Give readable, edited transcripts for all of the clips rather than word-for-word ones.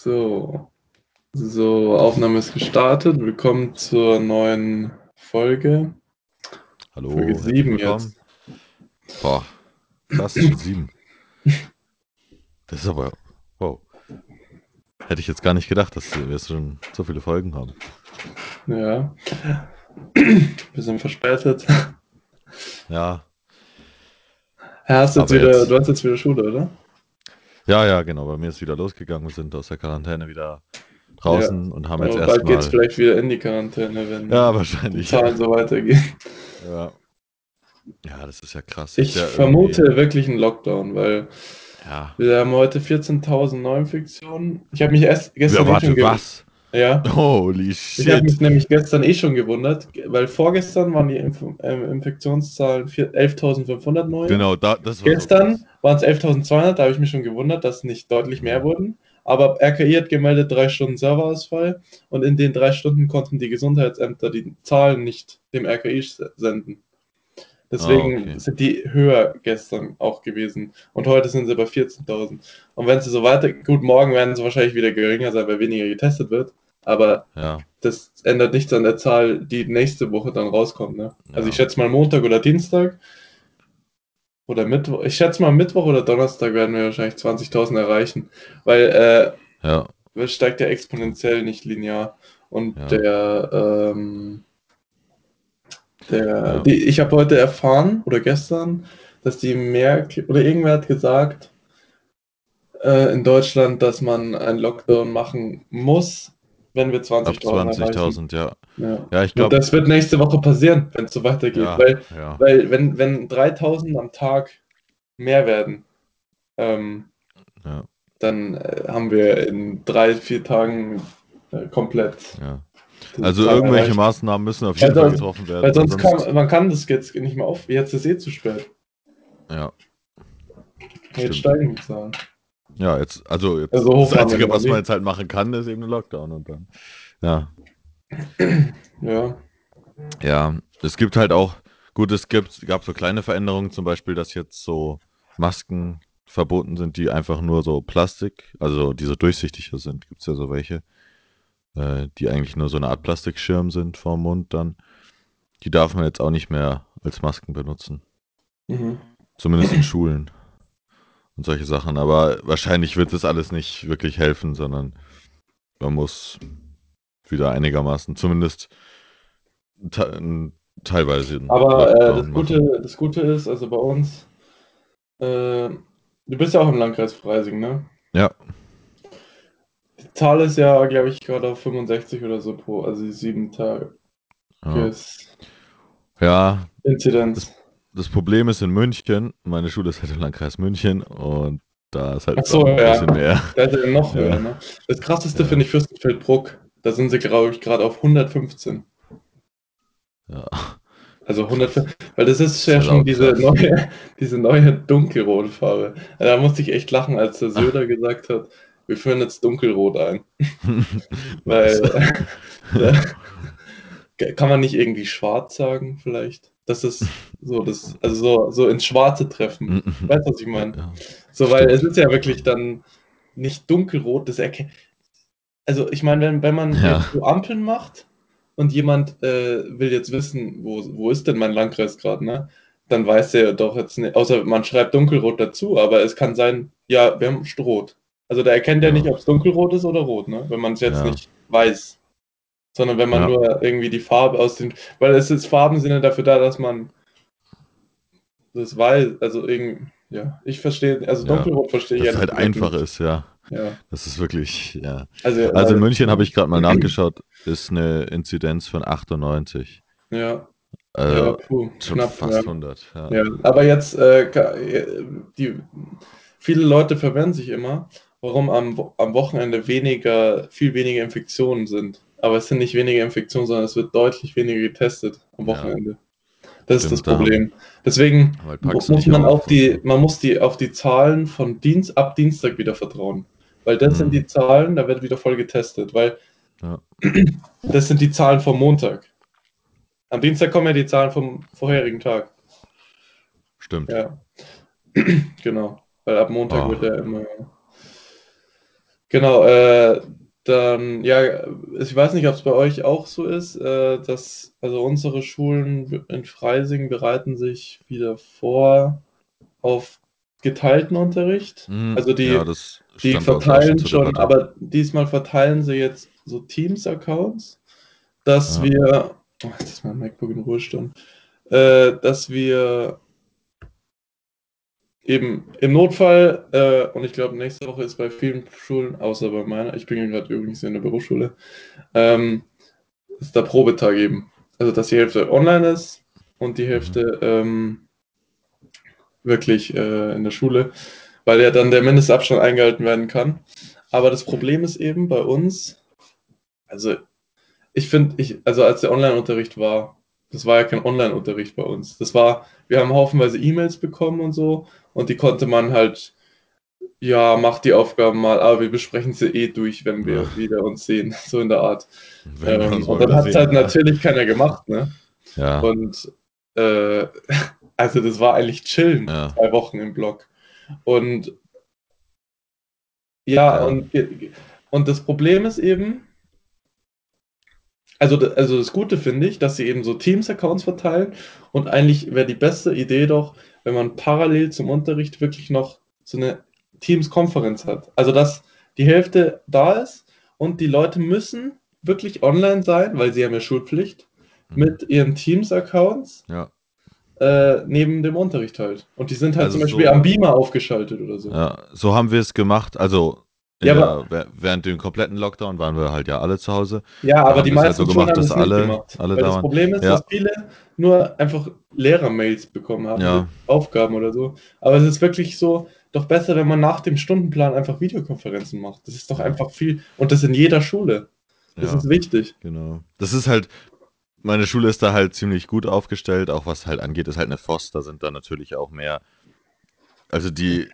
So, Aufnahme ist gestartet. Willkommen zur neuen Folge. Folge Hallo, herzlich 7 willkommen. jetzt. Boah, krass, schon 7. Das ist aber, wow. Hätte ich jetzt gar nicht gedacht, dass wir schon so viele Folgen haben. Ja. Bisschen verspätet. Ja, Du aber jetzt, hast jetzt wieder Schule, oder? ja, genau, bei mir ist wieder losgegangen. Wir sind aus der Quarantäne wieder Ja. draußen und haben jetzt Aber bald geht's erstmal, vielleicht wieder in die Quarantäne, ja, wenn die wahrscheinlich, ja. Zahlen so weitergehen. Ja, ja, das ist ja krass. Ist Ich ja irgendwie, vermute wirklich einen Lockdown, weil ja. wir haben heute 14.000 Neuinfektionen. Ich habe mich erst Ja, gestern schon warte, was? ja. Holy Ich habe mich shit. nämlich gestern schon gewundert, weil vorgestern waren die Infektionszahlen 11.500 neue. Genau, das war so Gestern krass. waren es 11.200, da habe ich mich schon gewundert, dass nicht deutlich mehr Mhm. wurden. Aber RKI hat gemeldet, 3 Stunden Serverausfall und in den 3 Stunden konnten die Gesundheitsämter die Zahlen nicht dem RKI senden. Ah, Deswegen okay. sind die höher gestern auch gewesen. Und heute sind sie bei 14.000. Und wenn sie so weiter, gut, morgen werden sie wahrscheinlich wieder geringer sein, weil weniger getestet wird. Aber Ja, das ändert nichts an der Zahl, die nächste Woche dann rauskommt. Ne? Also ich ja, schätze mal Montag oder Dienstag oder Mittwoch. Ich schätze mal Mittwoch oder Donnerstag werden wir wahrscheinlich 20.000 erreichen. Weil ja, es steigt ja stimmt. exponentiell, nicht linear. Und Ja, ja, ich habe heute erfahren oder gestern, dass die Merkel oder irgendwer hat gesagt in Deutschland, dass man einen Lockdown machen muss, wenn wir ab 20.000 erreichen. 20.000, ja. Ja. Ja, ich Und glaube, das wird nächste Woche passieren, wenn es so weitergeht. ja, ja, Weil wenn 3.000 am Tag mehr werden, ähm, ja, dann haben wir in 3, 4 Tagen komplett ja. diese Also Zahl irgendwelche erreicht. Maßnahmen müssen auf Weil jeden Fall sonst, getroffen weil werden, weil sonst sonst, man kann das jetzt nicht mehr auf. Jetzt ist zu spät. ja, Jetzt stimmt. steigen die Zahlen. Ja, jetzt, also jetzt, Also das hoch waren wir Einzige, noch was man nie. jetzt halt machen kann, ist eben ein Lockdown und dann, ja, Ja. ja, es gibt halt auch, gut, gab so kleine Veränderungen, zum Beispiel, dass jetzt so Masken verboten sind, die einfach nur so Plastik, also die so durchsichtiger sind, gibt es ja so welche, die eigentlich nur so eine Art Plastikschirm sind vorm Mund dann. Die darf man jetzt auch nicht mehr als Masken benutzen. Mhm. Zumindest in Schulen und solche Sachen. Aber wahrscheinlich wird das alles nicht wirklich helfen, sondern man muss wieder einigermaßen, zumindest teilweise einen Aber Lockdown machen. Das Gute ist, also bei uns, du bist ja auch im Landkreis Freising, ne? Ja, Die Zahl ist ja, glaube ich, gerade auf 65 oder so also die 7 Tage ja. Ja, das, Inzidenz. das Problem ist in München, meine Schule ist halt im Landkreis München und da ist Ach halt so, dann ein ja. bisschen mehr. Da ist ja noch höher, Ja, ne? Das krasseste finde ja, ich Fürstenfeldbruck. Da sind sie, glaube ich, gerade auf 115. ja. Also Krass. 100, weil das ist Das ist ja halt schon auch krass. diese neue dunkelrote Farbe. Da musste ich echt lachen, als der Söder gesagt hat, wir führen jetzt dunkelrot ein. Was? Weil da kann man nicht irgendwie schwarz sagen, vielleicht? Das ist so, also so ins Schwarze treffen. Weißt du, was ich Ja, meine? ja. So, weil es Stimmt. ist ja wirklich dann nicht dunkelrot, das erkennt. Also ich meine, wenn man Ja, jetzt so Ampeln macht und jemand will jetzt wissen, wo ist denn mein Landkreis gerade, ne? Dann weiß der doch jetzt nicht, außer man schreibt dunkelrot dazu, aber es kann sein, ja, wir haben rot. Also da erkennt er nicht, ja, ob es dunkelrot ist oder rot, ne? Wenn man es jetzt ja, nicht weiß, sondern wenn man ja, nur irgendwie die Farbe aus den, weil es ist Farben sind ja dafür da, dass man das weiß, also irgendwie, ja, ich verstehe, also ja. dunkelrot verstehe ich Dass es ehrlich halt gesagt einfach nicht. ist, ja. Ja, Das ist wirklich, ja. also, Also in weil, München habe ich gerade mal nachgeschaut, ist eine Inzidenz von 98. ja, ja, Also puh, schon knapp, ja. fast 100, ja. Ja, aber jetzt, die, viele Leute verwehren sich immer, warum am Wochenende viel weniger Infektionen sind. Aber es sind nicht weniger Infektionen, sondern es wird deutlich weniger getestet am Ja, Wochenende. Das ist das stimmt, da haben, Problem. Deswegen weil packst du nicht auf und so. man muss auf die Zahlen von ab Dienstag wieder vertrauen. Weil das sind Hm, die Zahlen, da wird wieder voll getestet, weil ja, das sind die Zahlen vom Montag. Am Dienstag kommen ja die Zahlen vom vorherigen Tag. stimmt. Ja, genau. Weil ab Montag wird Oh, ja immer Genau, dann, ja, ich weiß nicht, ob es bei euch auch so ist, dass, also unsere Schulen in Freising bereiten sich wieder vor auf geteilten Unterricht. Mhm. Also Ja, die, das die stand bei uns auch schon verteilen zur schon, Debatte. aber diesmal verteilen sie jetzt so Teams-Accounts, dass Ja. wir, oh, jetzt ist mein MacBook in Ruhestand, dass wir eben im Notfall, und ich glaube, nächste Woche ist bei vielen Schulen, außer bei meiner, ich bin ja gerade übrigens in der Berufsschule, ähm, es da Probetag geben. Also, dass die Hälfte online ist und die Mhm. Hälfte wirklich in der Schule, weil ja dann der Mindestabstand eingehalten werden kann. Aber das Problem ist eben bei uns, also ich finde, also als der Online-Unterricht war, das war ja kein Online-Unterricht bei uns. Wir haben haufenweise E-Mails bekommen und so und die konnte man halt, ja, mach die Aufgaben mal, aber wir besprechen sie eh durch, wenn Ja. wir wieder uns sehen, so in der Art. Wenn wir uns Und mal dann wieder hat es sehen, halt ja. natürlich keiner gemacht, ne? Ja, Und äh, also das war eigentlich chillen, ja, 2 Wochen im Block. Und ja, ja. und das Problem ist eben, also das Gute finde ich, dass sie eben so Teams-Accounts verteilen und eigentlich wäre die beste Idee doch, wenn man parallel zum Unterricht wirklich noch so eine Teams-Konferenz hat. Also dass die Hälfte da ist und die Leute müssen wirklich online sein, weil sie haben ja Schulpflicht, Mhm. mit ihren Teams-Accounts Ja. neben dem Unterricht halt. Und die sind halt Also zum Beispiel am so, Beamer aufgeschaltet oder so. ja, so haben wir es gemacht. Also Ja, aber, während dem kompletten Lockdown waren wir halt ja alle zu Hause. ja, Da aber haben die wir es halt so meisten Schulen gemacht, haben dass das nicht alle, gemacht. alle Weil da das waren. Problem ist, dass Ja, viele nur einfach Lehrermails bekommen haben mit ja, Aufgaben oder so. Aber es ist wirklich so, doch besser, wenn man nach dem Stundenplan einfach Videokonferenzen macht. Das ist doch ja, einfach viel. Und das in jeder Schule. Das ja, ist wichtig. genau. Das ist halt, meine Schule ist da halt ziemlich gut aufgestellt, auch was halt angeht, ist halt eine FOS, da sind da natürlich auch mehr, also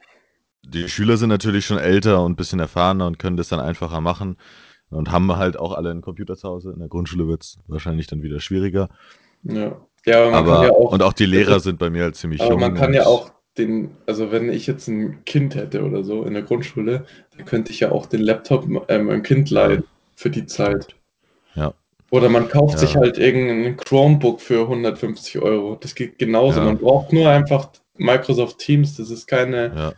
die Schüler sind natürlich schon älter und ein bisschen erfahrener und können das dann einfacher machen und haben halt auch alle einen Computer zu Hause. In der Grundschule wird es wahrscheinlich dann wieder schwieriger. Ja. Ja, aber man kann ja Aber, auch, und auch die Lehrer sind bei mir halt ziemlich aber man jung kann ja und auch also wenn ich jetzt ein Kind hätte oder so in der Grundschule, dann könnte ich ja auch den Laptop meinem Kind ja, leihen für die Zeit. stimmt. Ja, Oder man kauft sich ja, halt irgendein Chromebook für 150 Euro. Das geht genauso. ja, Man braucht nur einfach Microsoft Teams. Das ist keine ja,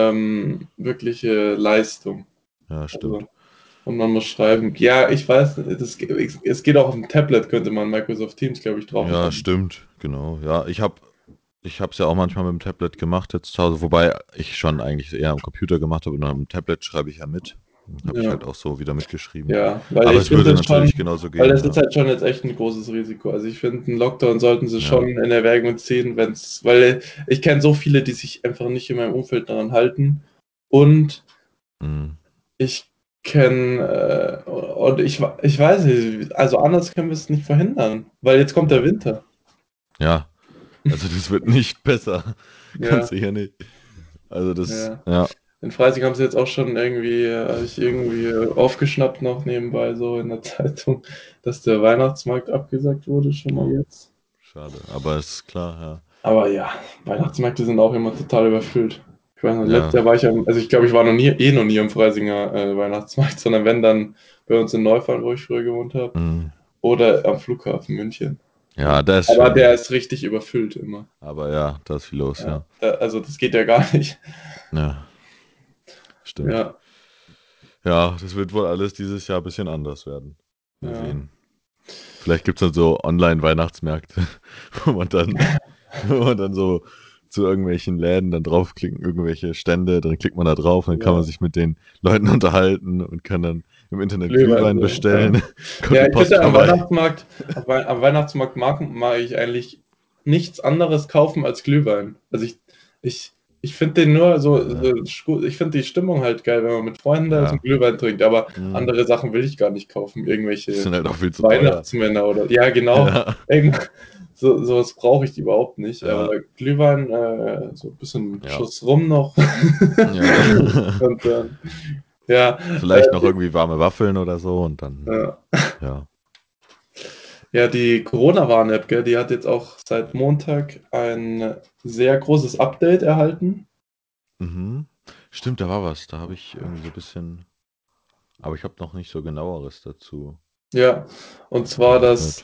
wirkliche Leistung. ja, stimmt. Also, und man muss schreiben. Ja, ich weiß, es geht auch auf dem Tablet, könnte man Microsoft Teams, glaube ich, drauf Ja, machen. stimmt, genau. Ja, ich habe es ja auch manchmal mit dem Tablet gemacht jetzt zu Hause, wobei ich schon eigentlich eher am Computer gemacht habe und am Tablet schreibe ich ja mit. Habe ich Ja. halt auch so wieder mitgeschrieben. Ja, weil Aber ich es finde würde es schon, natürlich genauso weil gehen, es ist ja. halt schon jetzt echt ein großes Risiko. Also ich finde, einen Lockdown sollten sie schon Ja, in Erwägung ziehen, weil ich kenne so viele, die sich einfach nicht in meinem Umfeld daran halten. Und mm, ich kenne, und ich weiß nicht, also anders können wir es nicht verhindern, weil jetzt kommt der ja, Winter. ja. Also das wird nicht besser. Ganz Ja, sicher nicht. Also das, ja. ja. In Freising haben sie jetzt auch schon irgendwie, habe ich irgendwie aufgeschnappt noch nebenbei so in der Zeitung, dass der Weihnachtsmarkt abgesagt wurde, schon mal Oh, jetzt. schade. Aber ist klar, ja. Aber ja, Weihnachtsmärkte sind auch immer total überfüllt. Ich weiß nicht, letztes Ja, Jahr war ich also ich glaube, ich war noch nie am Freisinger Weihnachtsmarkt, sondern wenn dann bei uns in Neufern, wo ich früher gewohnt habe, mm, oder am Flughafen München. Ja. ja, da ist Aber der schon. ist richtig überfüllt immer. Aber ja, da ist viel los, Ja. ja. Also das geht ja gar nicht. Ja, stimmt. Ja, Ja, das wird wohl alles dieses Jahr ein bisschen anders werden. Mal ja. sehen. Vielleicht gibt es dann so Online-Weihnachtsmärkte, wo man dann, wo man dann so zu irgendwelchen Läden dann draufklicken, irgendwelche Stände, dann klickt man da drauf, dann kann man Ja. sich mit den Leuten unterhalten und kann dann im Internet Glühwein Glühwein so. Ja. bestellen, kommt Ja, die ich Post finde am vorbei. Weihnachtsmarkt, am Weihnachtsmarkt mag ich eigentlich nichts anderes kaufen als Glühwein. Also ich, ich finde den nur Ja, ich finde die Stimmung halt geil, wenn man mit Freunden da ist und ja. Glühwein trinkt, aber Hm. andere Sachen will ich gar nicht kaufen. Die Irgendwelche sind halt auch viel zu teuer. Weihnachtsmänner oder, ja, genau. Ja, Sowas brauche ich überhaupt nicht. ja, Aber Glühwein, so ein bisschen ja, Schuss rum noch. ja. Und dann, ja, Vielleicht noch irgendwie warme Waffeln oder so und dann, ja. ja. Ja, die Corona-Warn-App, gell, die hat jetzt auch seit Montag ein sehr großes Update erhalten. Mhm. Stimmt, da war was. Da habe ich irgendwie so ein bisschen. Aber ich habe noch nicht so genaueres dazu Ja, und zwar, gehört.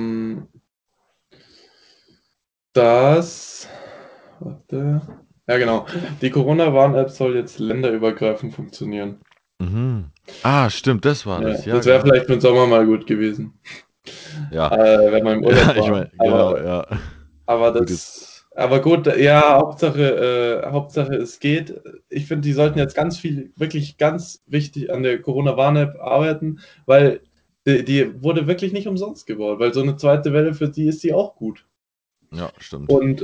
dass, warte, ja genau, die Corona-Warn-App soll jetzt länderübergreifend funktionieren. Mhm. Ah, stimmt, das war Ja, das. Ja, das wäre genau. vielleicht für den Sommer mal gut gewesen, Ja, wenn man im Urlaub ja, ich war. meine, genau, ja. Gut, jetzt. Aber gut, ja, Hauptsache es geht. Ich finde, die sollten Mhm. jetzt ganz viel, wirklich ganz wichtig an der Corona-Warn-App arbeiten, weil die wurde wirklich nicht umsonst gebaut, weil so eine zweite Welle für die ist die auch gut. Ja, stimmt. Und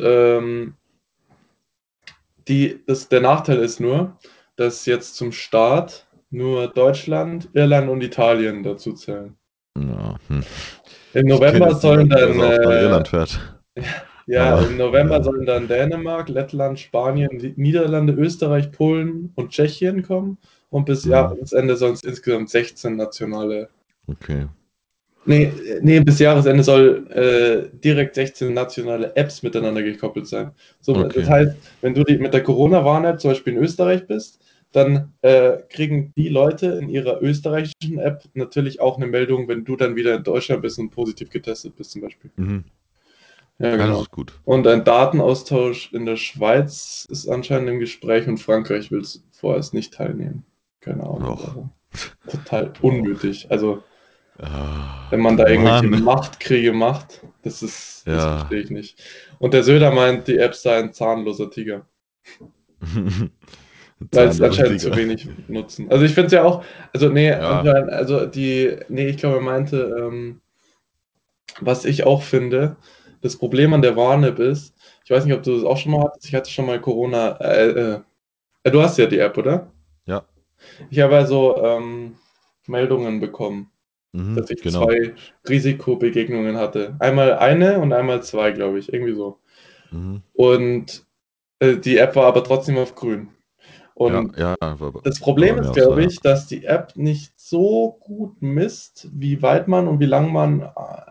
der Nachteil ist nur, dass jetzt zum Start nur Deutschland, Irland und Italien dazu zählen. Ja, hm. Im Ich kenne November jetzt sollen niemanden, der dann so oft nach Irland fährt. Ja, Aber im November ja, sollen dann Dänemark, Lettland, Spanien, Niederlande, Österreich, Polen und Tschechien kommen. Und bis mhm. Jahresende sollen es insgesamt 16 nationale. Okay. Nee, bis Jahresende soll direkt 16 nationale Apps miteinander gekoppelt sein. So, das Okay. heißt, wenn du mit der Corona-Warn-App zum Beispiel in Österreich bist, dann kriegen die Leute in ihrer österreichischen App natürlich auch eine Meldung, wenn du dann wieder in Deutschland bist und positiv getestet bist, zum Beispiel. Mhm. Ja, Ja, das genau. ist gut. Und ein Datenaustausch in der Schweiz ist anscheinend im Gespräch und Frankreich will vorerst nicht teilnehmen. Keine Ahnung, Och. warum. Total Och. unnötig. Also, wenn Ah, man da irgendwelche Mann. Machtkriege macht, das Ja. verstehe ich nicht. Und der Söder meint, die App sei ein zahnloser Tiger, weil es Zahnloser anscheinend zu Tiger. wenig nutzen. Also ich finde es ja auch, also nee, Ja. anscheinend, ich glaube, er meinte, was ich auch finde, das Problem an der Warn-App ist, ich weiß nicht, ob du das auch schon mal hattest, ich hatte schon mal Corona, du hast ja die App, oder? Ja. Ich habe also Meldungen bekommen, Mhm. dass ich Genau. 2 Risikobegegnungen hatte. Einmal eine und einmal 2, glaube ich, irgendwie so. Mhm. Und die App war aber trotzdem auf grün. Ja, Und ja, das war Problem bei mir ist, auch so, glaube ja. ich, dass die App nicht so gut misst, wie weit man und wie lang man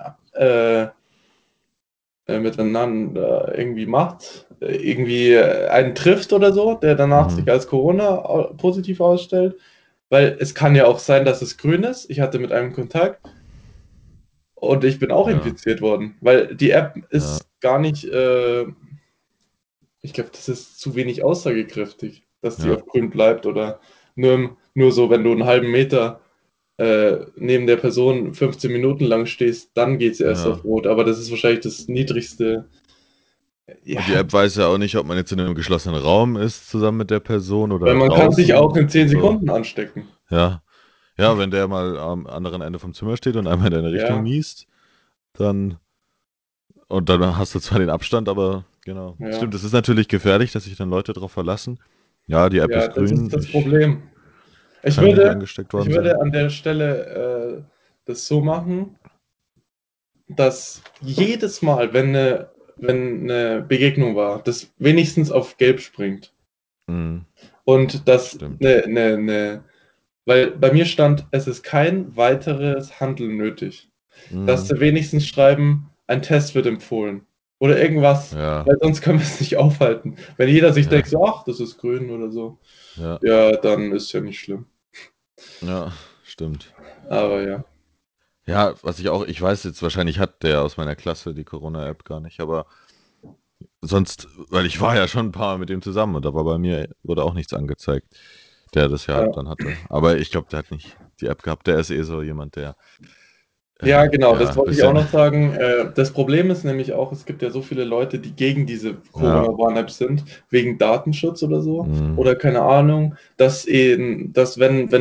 miteinander irgendwie macht, irgendwie einen trifft oder so, der danach sich Mhm. als Corona positiv ausstellt. Weil es kann ja auch sein, dass es grün ist. Ich hatte mit einem Kontakt und ich bin auch Ja, infiziert worden, weil die App ja, ist gar nicht, ich glaube, das ist zu wenig aussagekräftig, dass die ja, auf grün bleibt oder nur so, wenn du einen halben Meter neben der Person 15 Minuten lang stehst, dann geht es erst ja. auf rot. Aber das ist wahrscheinlich das niedrigste. Ja, Und die App weiß ja auch nicht, ob man jetzt in einem geschlossenen Raum ist zusammen mit der Person weil oder man kann sich auch draußen. in 10 So, Sekunden anstecken. ja. Ja, wenn der mal am anderen Ende vom Zimmer steht und einmal in deine Richtung Ja, niest, dann, und dann hast du zwar den Abstand, aber genau. ja, Stimmt, es ist natürlich gefährlich, dass sich dann Leute darauf verlassen. Ja, die App ja, ist das ist grün, das ich Problem. Ich kann nicht würde, angesteckt ich worden sein. würde an der Stelle das so machen, dass jedes Mal, wenn eine Begegnung war, das wenigstens auf Gelb springt. Mhm, Und das stimmt. weil bei mir stand, es ist kein weiteres Handeln nötig. Dass Mhm, sie wenigstens schreiben, ein Test wird empfohlen. Oder irgendwas, ja, weil sonst können wir es nicht aufhalten. Wenn jeder sich ja, denkt, so, ach, das ist grün oder so, ja, ja, dann ist ja nicht schlimm. ja, stimmt. Aber ja. Ja, was ich auch, ich weiß jetzt, wahrscheinlich hat der aus meiner Klasse die Corona-App gar nicht, aber sonst, weil ich war ja schon ein paar Mal mit dem zusammen und da war bei mir, wurde auch nichts angezeigt, der das ja Ja. dann hatte. Aber ich glaube, der hat nicht die App gehabt. Der ist eh so jemand, der, Ja, genau, ja, das ein wollte ich auch bisschen, noch sagen. Das Problem ist nämlich auch, es gibt ja so viele Leute, die gegen diese ja, Corona-Warn-App sind, wegen Datenschutz oder so. mm, Oder keine Ahnung, dass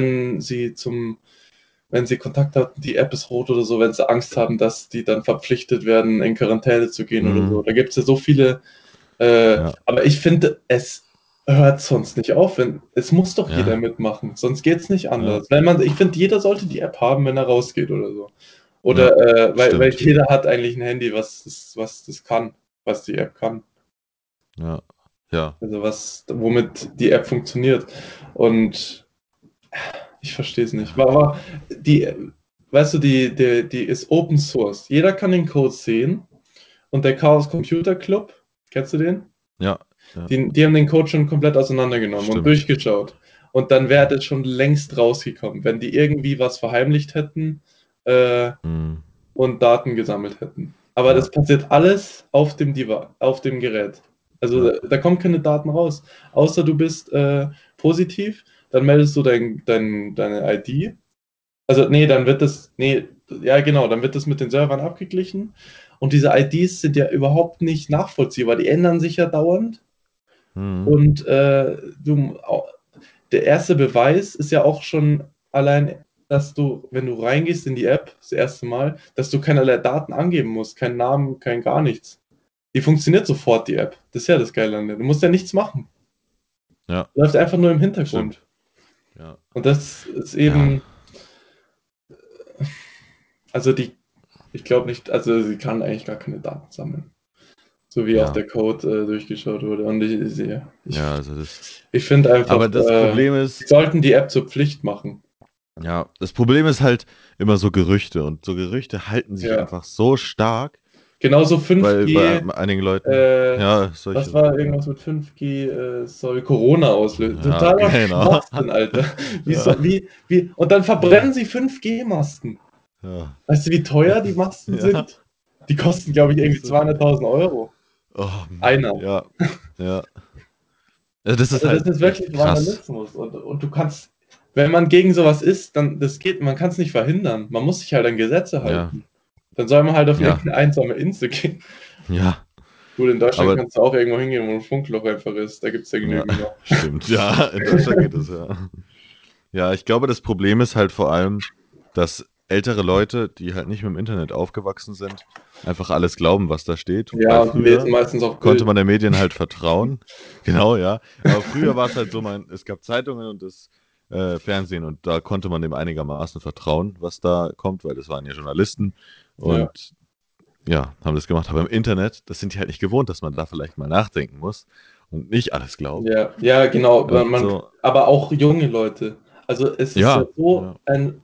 wenn sie Kontakt hatten, die App ist rot oder so, wenn sie Angst haben, dass die dann verpflichtet werden, in Quarantäne zu gehen oder mm, so. Da gibt es ja so viele, ja, aber ich finde, es hört sonst nicht auf. Es muss doch jeder ja, mitmachen, sonst geht es nicht ja, anders. Ich finde, jeder sollte die App haben, wenn er rausgeht oder so. ja, Oder weil stimmt. jeder hat eigentlich ein Handy, was das kann, was die App kann. Ja, ja, Also womit die App funktioniert. Und ich verstehe es nicht. ja, Die, weißt du, die ist Open Source. Jeder kann den Code sehen. Und der Chaos Computer Club, kennst du den? ja, ja, Die haben den Code schon komplett auseinandergenommen und stimmt. durchgeschaut. und dann wäre das schon längst rausgekommen, wenn die irgendwie was verheimlicht hätten äh, Mhm. und Daten gesammelt hätten. Aber Ja. das passiert alles auf dem auf dem Gerät. Also Ja. da kommen keine Daten raus. Außer du bist positiv, dann meldest du deine ID. Also nee, ja genau, dann wird das mit den Servern abgeglichen. Und diese IDs sind ja überhaupt nicht nachvollziehbar. Die ändern sich ja dauernd. Mhm. Und der erste Beweis ist ja auch schon allein, dass du, wenn du reingehst in die App das erste Mal, dass du keinerlei Daten angeben musst, keinen Namen, kein gar nichts. Die funktioniert sofort, die App. Das ist ja das Geile an der. Du musst ja nichts machen. Ja. Läuft einfach nur im Stimmt. Hintergrund. Ja. Und das ist Ja. eben, also ich glaube nicht, also sie kann eigentlich gar keine Daten sammeln. So wie auch Ja. der Code durchgeschaut wurde. Und Ja, also das. ich finde einfach, Aber das Problem sie ist, sollten die App zur Pflicht machen. ja, das Problem ist halt immer so Gerüchte und so Gerüchte halten sich Ja. einfach so stark, Genauso weil bei 5G, einigen Leuten, äh, ja, was solche war Sachen. irgendwas mit 5G, soll Corona auslösen. Ja, Totaler genau. Schwachsinn, Alter. Ja. Und dann verbrennen sie 5G-Masten. Ja. Weißt du, wie teuer die Masten Ja. sind? Die kosten, glaube ich, irgendwie Das ist, 200.000 Euro. oh Mann, Einer. ja. Ja. Ja, das ist Also das halt ist echt wirklich krass. Vandalismus. Und du kannst, wenn man gegen sowas ist, dann das geht, man kann es nicht verhindern. Man muss sich halt an Gesetze Ja. halten. Dann soll man halt auf Ja. irgendeine einsame Insel gehen. Ja. Gut, in Deutschland Aber kannst du auch irgendwo hingehen, wo ein Funkloch einfach ist. Da gibt es ja ja, genügend noch. stimmt. Ja, in Deutschland geht es ja. Ja, ich glaube, das Problem ist halt vor allem, dass ältere Leute, die halt nicht mit dem Internet aufgewachsen sind, einfach alles glauben, was da steht. Ja, Weil und die lesen früher meistens auch konnte Bild. man den Medien halt vertrauen. Genau, ja. Aber früher war es halt so, es gab Zeitungen und das Fernsehen und da konnte man dem einigermaßen vertrauen, was da kommt, weil das waren ja Journalisten Ja, und ja, haben das gemacht. Aber im Internet, das sind die halt nicht gewohnt, dass man da vielleicht mal nachdenken muss und nicht alles glaubt. ja, ja, genau. Und so, Aber auch junge Leute. Also es ist ja ja, so ja. ein,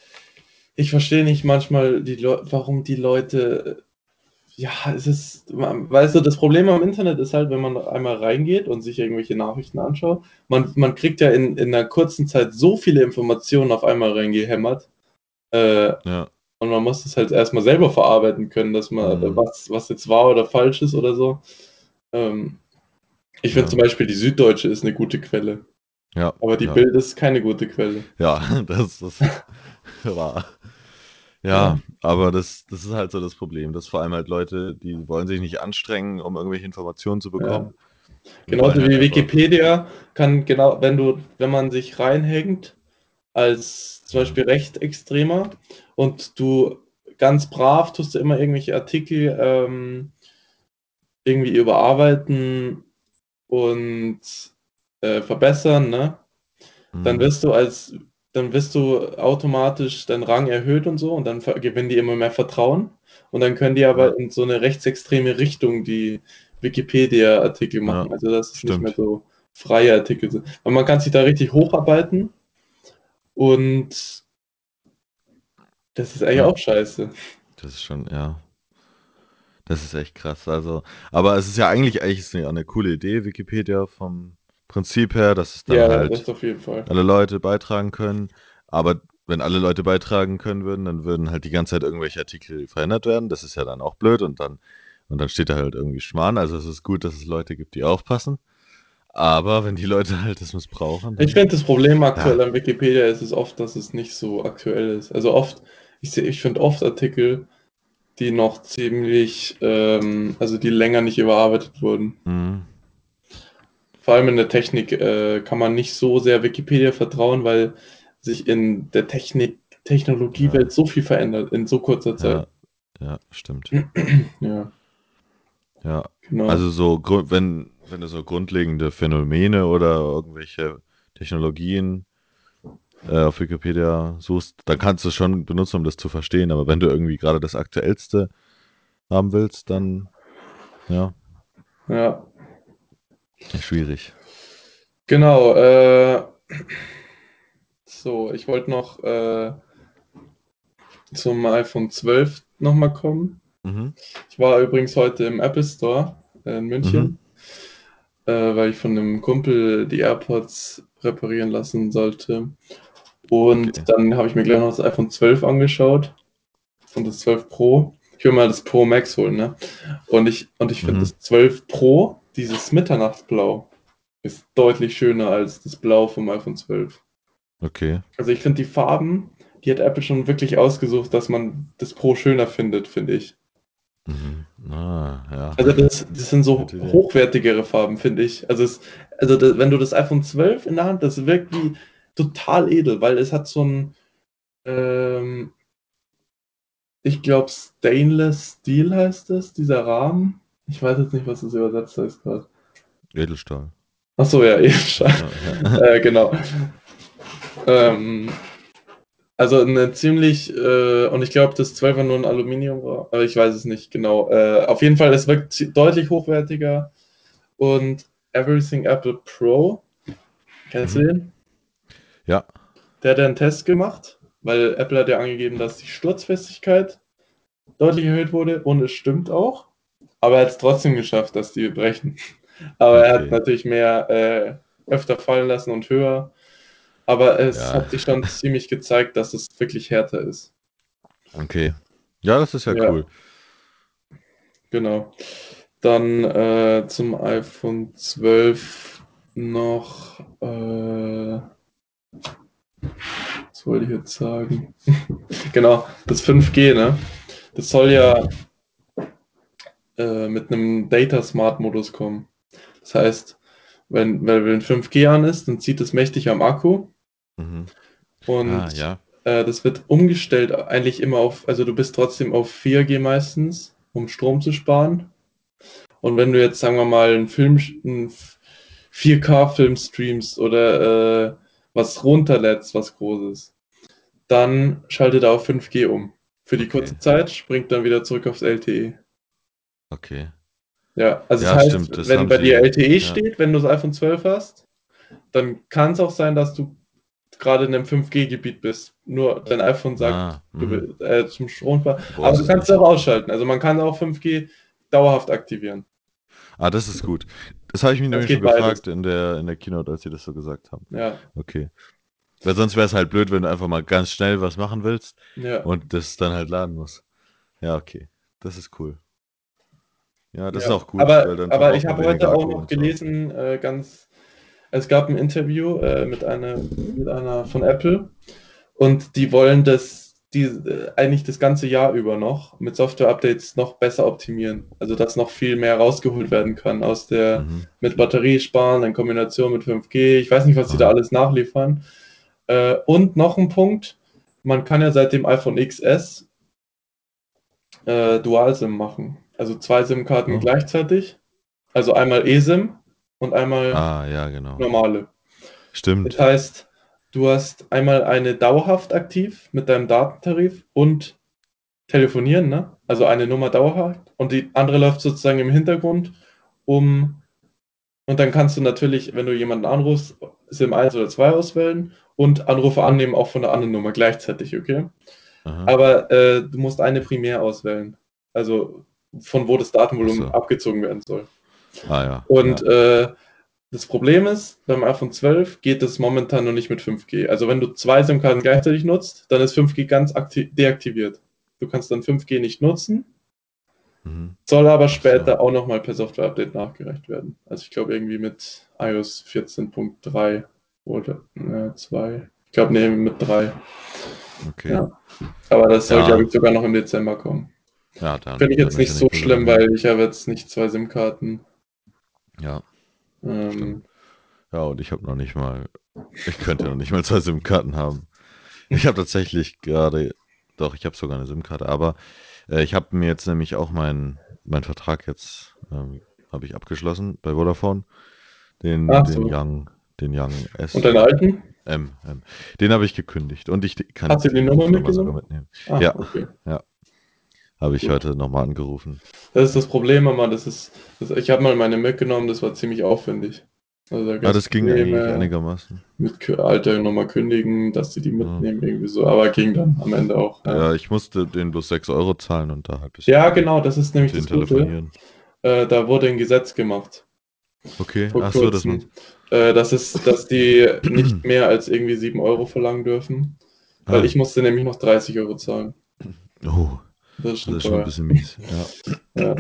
ich verstehe nicht manchmal warum die Leute, ja, weißt du, das Problem am Internet ist halt, wenn man einmal reingeht und sich irgendwelche Nachrichten anschaut, man kriegt ja in einer kurzen Zeit so viele Informationen auf einmal reingehämmert, äh, Ja. und man muss das halt erstmal selber verarbeiten können, dass man, Mhm. was jetzt wahr oder falsch ist oder so. Ähm, Ich finde zum Ja, Beispiel, die Süddeutsche ist eine gute Quelle, ja, aber die ja, Bild ist keine gute Quelle. ja, das war. Ja, Ja, aber das ist halt so das Problem, dass vor allem halt Leute, die wollen sich nicht anstrengen, um irgendwelche Informationen zu ja. bekommen und wollen Genauso halt wie einfach, Wikipedia kann genau, wenn man sich reinhängt als zum ja, Beispiel Rechtsextremer und du ganz brav tust du immer irgendwelche Artikel irgendwie überarbeiten und verbessern, ne? Dann mhm, wirst du als, dann wirst du automatisch dein Rang erhöht und so und dann gewinnen die immer mehr Vertrauen und dann können die ja, aber in so eine rechtsextreme Richtung die Wikipedia-Artikel ja, machen. Also dass es nicht mehr stimmt, so freie Artikel sind. Und man kann sich da richtig hocharbeiten und das ist eigentlich ja, auch scheiße. das ist schon, ja, das ist echt krass. Also, aber es ist ja eigentlich ist ja eine coole Idee, Wikipedia vom Prinzip her, dass es dann Ja, das halt auf jeden Fall. alle Leute beitragen können. Aber wenn alle Leute beitragen können würden, dann würden halt die ganze Zeit irgendwelche Artikel verändert werden. Das ist ja dann auch blöd und dann steht da halt irgendwie Schmarrn. Also es ist gut, dass es Leute gibt, die aufpassen. Aber wenn die Leute halt das missbrauchen, Ich dann finde, das Problem ja, aktuell an Wikipedia ist es oft, dass es nicht so aktuell ist. Also oft, ich finde oft Artikel, die noch ziemlich, also die länger nicht überarbeitet wurden. mhm, Vor allem in der Technik kann man nicht so sehr Wikipedia vertrauen, weil sich in der Technologiewelt ja, so viel verändert in so kurzer Zeit. ja, ja, stimmt. Ja, Ja. genau. Also so, wenn du so grundlegende Phänomene oder irgendwelche Technologien auf Wikipedia suchst, dann kannst du es schon benutzen, um das zu verstehen. Aber wenn du irgendwie gerade das Aktuellste haben willst, dann ja, Ja, schwierig. genau. So, ich wollte noch zum iPhone 12 nochmal kommen. Mhm. Ich war übrigens heute im Apple Store in Mhm. München, weil ich von einem Kumpel die AirPods reparieren lassen sollte. Und Okay. dann habe ich mir gleich noch das iPhone 12 angeschaut und das 12 Pro. Ich will mal das Pro Max holen, ne? Und ich finde Mhm. das 12 Pro, dieses Mitternachtsblau, ist deutlich schöner als das Blau vom iPhone 12. Okay. Also ich finde die Farben, die hat Apple schon wirklich ausgesucht, dass man das Pro schöner findet, finde ich. Mhm. Ah, ja. Also das sind so Gute Idee. hochwertigere Farben, finde ich. Wenn du das iPhone 12 in der Hand, das wirkt wie total edel, weil es hat so ein, ähm, ich glaube, Stainless Steel heißt es, dieser Rahmen. Ich weiß jetzt nicht, was das übersetzt heißt gerade. Edelstahl. Ach so, ja, Edelstahl. Ja. Genau. Ähm, also eine ziemlich, und ich glaube, das 12 war nur ein Aluminium war, aber ich weiß es nicht genau. Auf jeden Fall, es wirkt deutlich hochwertiger und Everything Apple Pro, kennst du Mhm. den? Ja. Der hat ja einen Test gemacht, weil Apple hat ja angegeben, dass die Sturzfestigkeit deutlich erhöht wurde und es stimmt auch. Aber er hat es trotzdem geschafft, dass die brechen. Aber er hat Okay. natürlich mehr öfter fallen lassen und höher. Aber es Ja. hat sich schon ziemlich gezeigt, dass es wirklich härter ist. Okay. Ja, das ist ja Ja, cool. genau. Dann zum iPhone 12 noch, was wollte ich jetzt sagen? Genau, das 5G, ne? Das soll Mhm. ja mit einem Data Smart Modus kommen. Das heißt, wenn 5G an ist, dann zieht es mächtig am Akku Mhm. Ah, und ja. das wird umgestellt eigentlich immer auf, also du bist trotzdem auf 4G meistens, um Strom zu sparen. Und wenn du jetzt, sagen wir mal, einen 4K-Film streamst oder was runterlädst, was Großes, dann schaltet er auf 5G um. Für die Okay. kurze Zeit springt dann wieder zurück aufs LTE. Okay. Ja, also das Ja, heißt, stimmt. Das wenn haben bei dir sie. LTE Ja. steht, wenn du das iPhone 12 hast, dann kann es auch sein, dass du gerade in einem 5G-Gebiet bist. Nur dein iPhone sagt, Ah, du mhm. willst zum Stromsparen. Du Aber brauchst du es kannst es nicht. auch ausschalten. Also man kann auch 5G dauerhaft aktivieren. Ah, das ist gut. Das habe ich mich Es nämlich schon geht beides. gefragt in der Keynote, als sie das so gesagt haben. Ja, Okay. Weil sonst wäre es halt blöd, wenn du einfach mal ganz schnell was machen willst ja, und das dann halt laden musst. Ja, okay. Das ist cool. Ja, das ist ja. auch gut, weil dann Aber ich verbraucht man habe weniger heute auch Akku noch und so. gelesen, es gab ein Interview mit einer von Apple. Und die wollen eigentlich das ganze Jahr über noch mit Software-Updates noch besser optimieren. Also dass noch viel mehr rausgeholt werden kann Mhm. mit Batteriesparen in Kombination mit 5G. Ich weiß nicht, was sie da Ah, alles nachliefern. Und noch ein Punkt, man kann ja seit dem iPhone XS Dual-SIM machen. Also zwei SIM-Karten oh. gleichzeitig. Also einmal eSIM und einmal Ah, ja, genau. normale. Das Stimmt. heißt, du hast einmal eine dauerhaft aktiv mit deinem Datentarif und telefonieren, ne? Also eine Nummer dauerhaft und die andere läuft sozusagen im Hintergrund, um und dann kannst du natürlich, wenn du jemanden anrufst, SIM 1 oder 2 auswählen und Anrufe annehmen auch von der anderen Nummer gleichzeitig, okay? Aha. Aber du musst eine primär auswählen. Also von wo das Ach Datenvolumen so. abgezogen werden soll. Ah, ja. Und Ja. das Problem ist, beim iPhone 12 geht es momentan noch nicht mit 5G. Also wenn du zwei SIM-Karten gleichzeitig nutzt, dann ist 5G ganz deaktiviert. Du kannst dann 5G nicht nutzen, Mhm. soll aber Ach so. später auch nochmal per Software-Update nachgereicht werden. Also ich glaube irgendwie mit iOS 14.3 oder 2. Ich glaube, nee, mit 3. Okay. Ja. Aber das soll, glaube Ja. ich, sogar noch im Dezember kommen. Ja, Finde ich dann jetzt ist nicht ja so nicht mehr so schlimm, lange hin. weil ich habe jetzt nicht zwei SIM-Karten. Ja, stimmt. Ähm, Ja, und ich habe noch nicht mal, ich könnte noch nicht mal zwei SIM-Karten haben. Ich habe tatsächlich gerade, doch, ich habe sogar eine SIM-Karte, aber ich habe mir jetzt nämlich auch meinen Vertrag jetzt, habe ich abgeschlossen bei Vodafone, den, ach den so. Young, den Young Und S deinen alten? M. Den habe ich gekündigt und ich kann Hast jetzt du die die Nummer Firma sogar mitgenommen? mitnehmen. Ah, Ja, okay. ja, habe ich Gut. heute nochmal angerufen. Das ist das Problem, aber ich habe mal meine mitgenommen, das war ziemlich aufwendig. Also da gab Ah, es das ging eigentlich Probleme einigermaßen. mit Alter nochmal kündigen, dass die Ja. mitnehmen, irgendwie so, aber ging dann am Ende auch, ja. Ja, ich musste den bloß 6 € zahlen und da halt ein bisschen Ja, genau, das ist mit nämlich denen das Gute. telefonieren. Da wurde ein Gesetz gemacht. Okay, vor ach so, dass man. kurzem. Dass die nicht mehr als irgendwie 7 Euro verlangen dürfen. Weil Ah, ich musste nämlich noch 30 Euro zahlen. oh, Das ist das schon ist schon ein teuer. bisschen mies. Ja. Ja.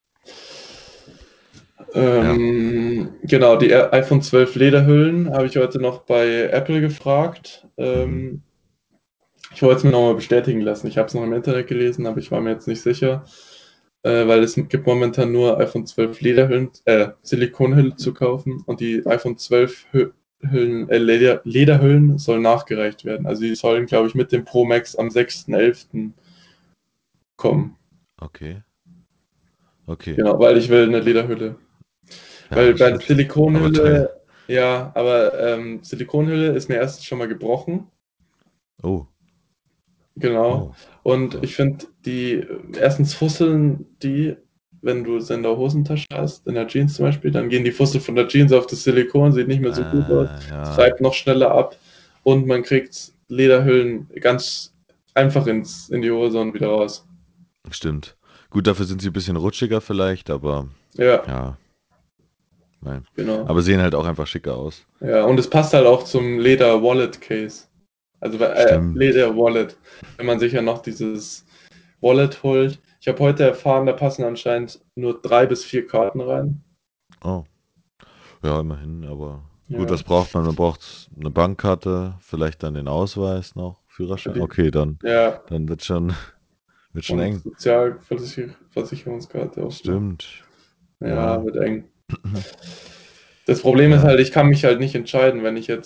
Ja. Genau, die iPhone 12 Lederhüllen habe ich heute noch bei Apple gefragt. Mhm. Ich wollte es mir nochmal bestätigen lassen. Ich habe es noch im Internet gelesen, aber ich war mir jetzt nicht sicher, weil es gibt momentan nur iPhone 12 Lederhüllen, Silikonhülle zu kaufen und die iPhone 12 Lederhüllen sollen nachgereicht werden. Also die sollen, glaube ich, mit dem Pro Max am 6.11. kommen. Okay. Okay. Genau, weil ich will eine Lederhülle. Ja, Weil ist bei schon der schick. Aber teuer. Silikonhülle, ja, aber Silikonhülle ist mir erst schon mal gebrochen. Oh. Genau. Oh. Und Ja. ich finde, erstens fusseln die, wenn du es in der Hosentasche hast, in der Jeans zum Beispiel, dann gehen die Fussel von der Jeans auf das Silikon, sieht nicht mehr so gut aus, es Ja. reibt noch schneller ab und man kriegt Lederhüllen ganz einfach in die Hose und wieder raus. Stimmt. Gut, dafür sind sie ein bisschen rutschiger vielleicht, aber Ja, ja, nein. genau. Aber sehen halt auch einfach schicker aus. Ja, und es passt halt auch zum Leder-Wallet-Case. Also Stimmt. Leder-Wallet, wenn man sich ja noch dieses Wallet holt. Ich habe heute erfahren, da passen anscheinend nur 3 bis 4 Karten rein. Oh. Ja, immerhin, aber gut, Ja, was braucht man? Man braucht eine Bankkarte, vielleicht dann den Ausweis noch, ja, Führerschein. Okay, dann, ja, dann wird schon, wird schon und eng. Sozialversicherungskarte auch noch. Stimmt. Ja, Ja. wird eng. Das Problem ist Ja. halt, ich kann mich halt nicht entscheiden,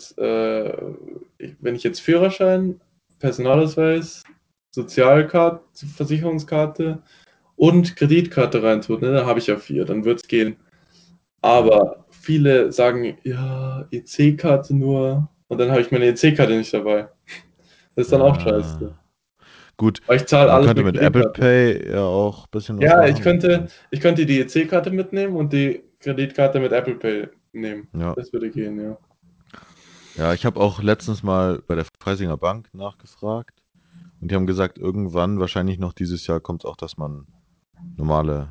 wenn ich jetzt Führerschein, Personalausweis, Sozialkarte, Versicherungskarte und Kreditkarte reintue, ne, dann habe ich ja 4, dann wird es gehen. Ja. Aber viele sagen, ja, EC-Karte nur und dann habe ich meine EC-Karte nicht dabei. Das ist dann auch scheiße. Gut, Weil ich zahle man alles könnte mit mit Apple Kreditkarte. Pay ja auch ein bisschen was Ja, machen. Wenn's, ich könnte die EC-Karte mitnehmen und die Kreditkarte mit Apple Pay nehmen. ja. Das würde gehen, ja. Ja, ich habe auch letztens mal bei der Freisinger Bank nachgefragt und die haben gesagt, irgendwann, wahrscheinlich noch dieses Jahr, kommt auch, dass man normale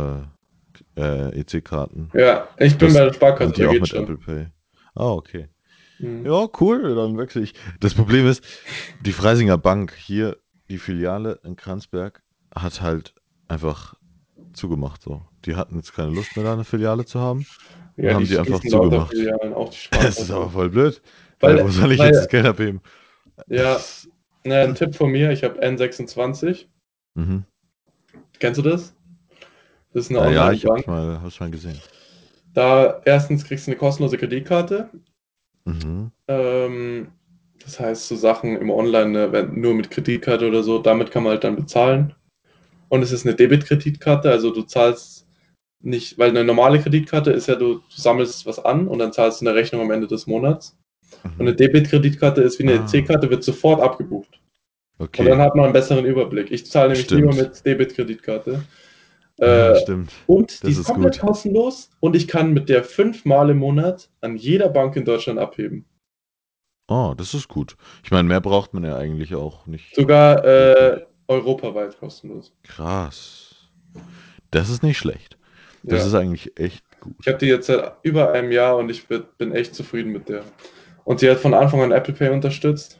EC-Karten, Ja, ich bin bei das der Sparkasse, und die da auch geht's mit schon. Apple Pay. Ah, okay. Mhm. Ja, cool, dann wechsle ich. Das Problem ist, die Freisinger Bank hier, die Filiale in Kranzberg, hat halt einfach zugemacht so. Die hatten jetzt keine Lust mehr, da eine Filiale zu haben und Ja, die haben die einfach schließen lauter zugemacht. Filialen, auch die Es ist aber Sparkasse. voll blöd, weil wo Weil, soll ich jetzt das weil, Geld abheben? ja, ne, ein Tipp von mir, ich habe N26. Mhm. Kennst du das? Das ist eine Ja, ich Online-Bank. hab's mal gesehen. Da erstens kriegst du eine kostenlose Kreditkarte. Mhm. Ähm, Das heißt, so Sachen im Online, ne, nur mit Kreditkarte oder so, damit kann man halt dann bezahlen. Und es ist eine Debit-Kreditkarte, also du zahlst nicht, weil eine normale Kreditkarte ist ja, du sammelst was an und dann zahlst du eine Rechnung am Ende des Monats. Und eine Mhm. Debit-Kreditkarte ist wie eine Ah, C-Karte, wird sofort abgebucht. Und dann okay. hat man einen besseren Überblick. Ich zahle nämlich lieber Stimmt. mit Debit-Kreditkarte. Ja, Äh, stimmt. und die Das ist ist komplett gut. kostenlos und ich kann mit der 5-mal im Monat an jeder Bank in Deutschland abheben. Oh, das ist gut. Ich meine, mehr braucht man ja eigentlich auch nicht Sogar wirklich. europaweit kostenlos. Krass. Das ist nicht schlecht. Das Ja. ist eigentlich echt Ich habe gut. die jetzt seit über einem Jahr und bin echt zufrieden mit der. Und sie hat von Anfang an Apple Pay unterstützt.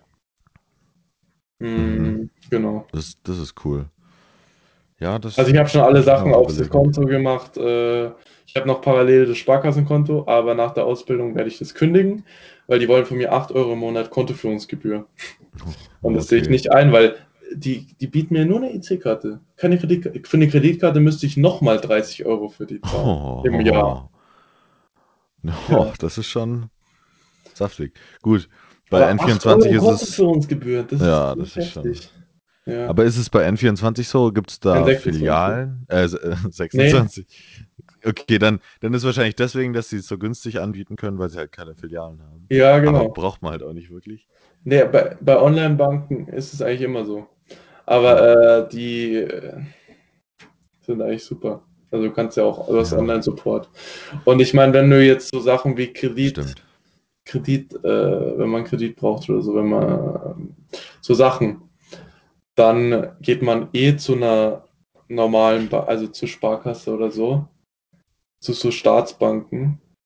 Mhm. Genau. Das ist cool. Ja, Also ich habe schon alle muss ich mir Sachen auch auf das überlegen. Konto gemacht. Ich habe noch parallel das Sparkassenkonto, aber nach der Ausbildung werde ich das kündigen, weil die wollen von mir 8 Euro im Monat Kontoführungsgebühr. Und Oh, das sehe ich okay. nicht ein, weil die bieten mir nur eine EC-Karte. Keine Kreditkarte. Für eine Kreditkarte müsste ich nochmal 30 Euro für die zahlen. Im Jahr. Oh, oh, Ja. das ist schon saftig. Gut, bei Aber 8 Euro N24 ist es, Kontoführungsgebühr, ja, das das ist ist schon. heftig. Ja. Aber ist es bei N24 so? Gibt es da N26. Filialen? Nee. 26. Okay, dann ist wahrscheinlich deswegen, dass sie es so günstig anbieten können, weil sie halt keine Filialen haben. Ja, Aber genau. braucht man halt auch nicht wirklich. Nee, bei Online-Banken ist es eigentlich immer so. Ja, Aber die sind eigentlich super. Also du kannst ja auch, du hast ja, Online-Support. Und ich meine, wenn du jetzt so Sachen wie stimmt. Wenn man Kredit braucht oder so, wenn man so Sachen, dann geht man zu einer normalen, also zur Sparkasse oder so, zu so Staatsbanken.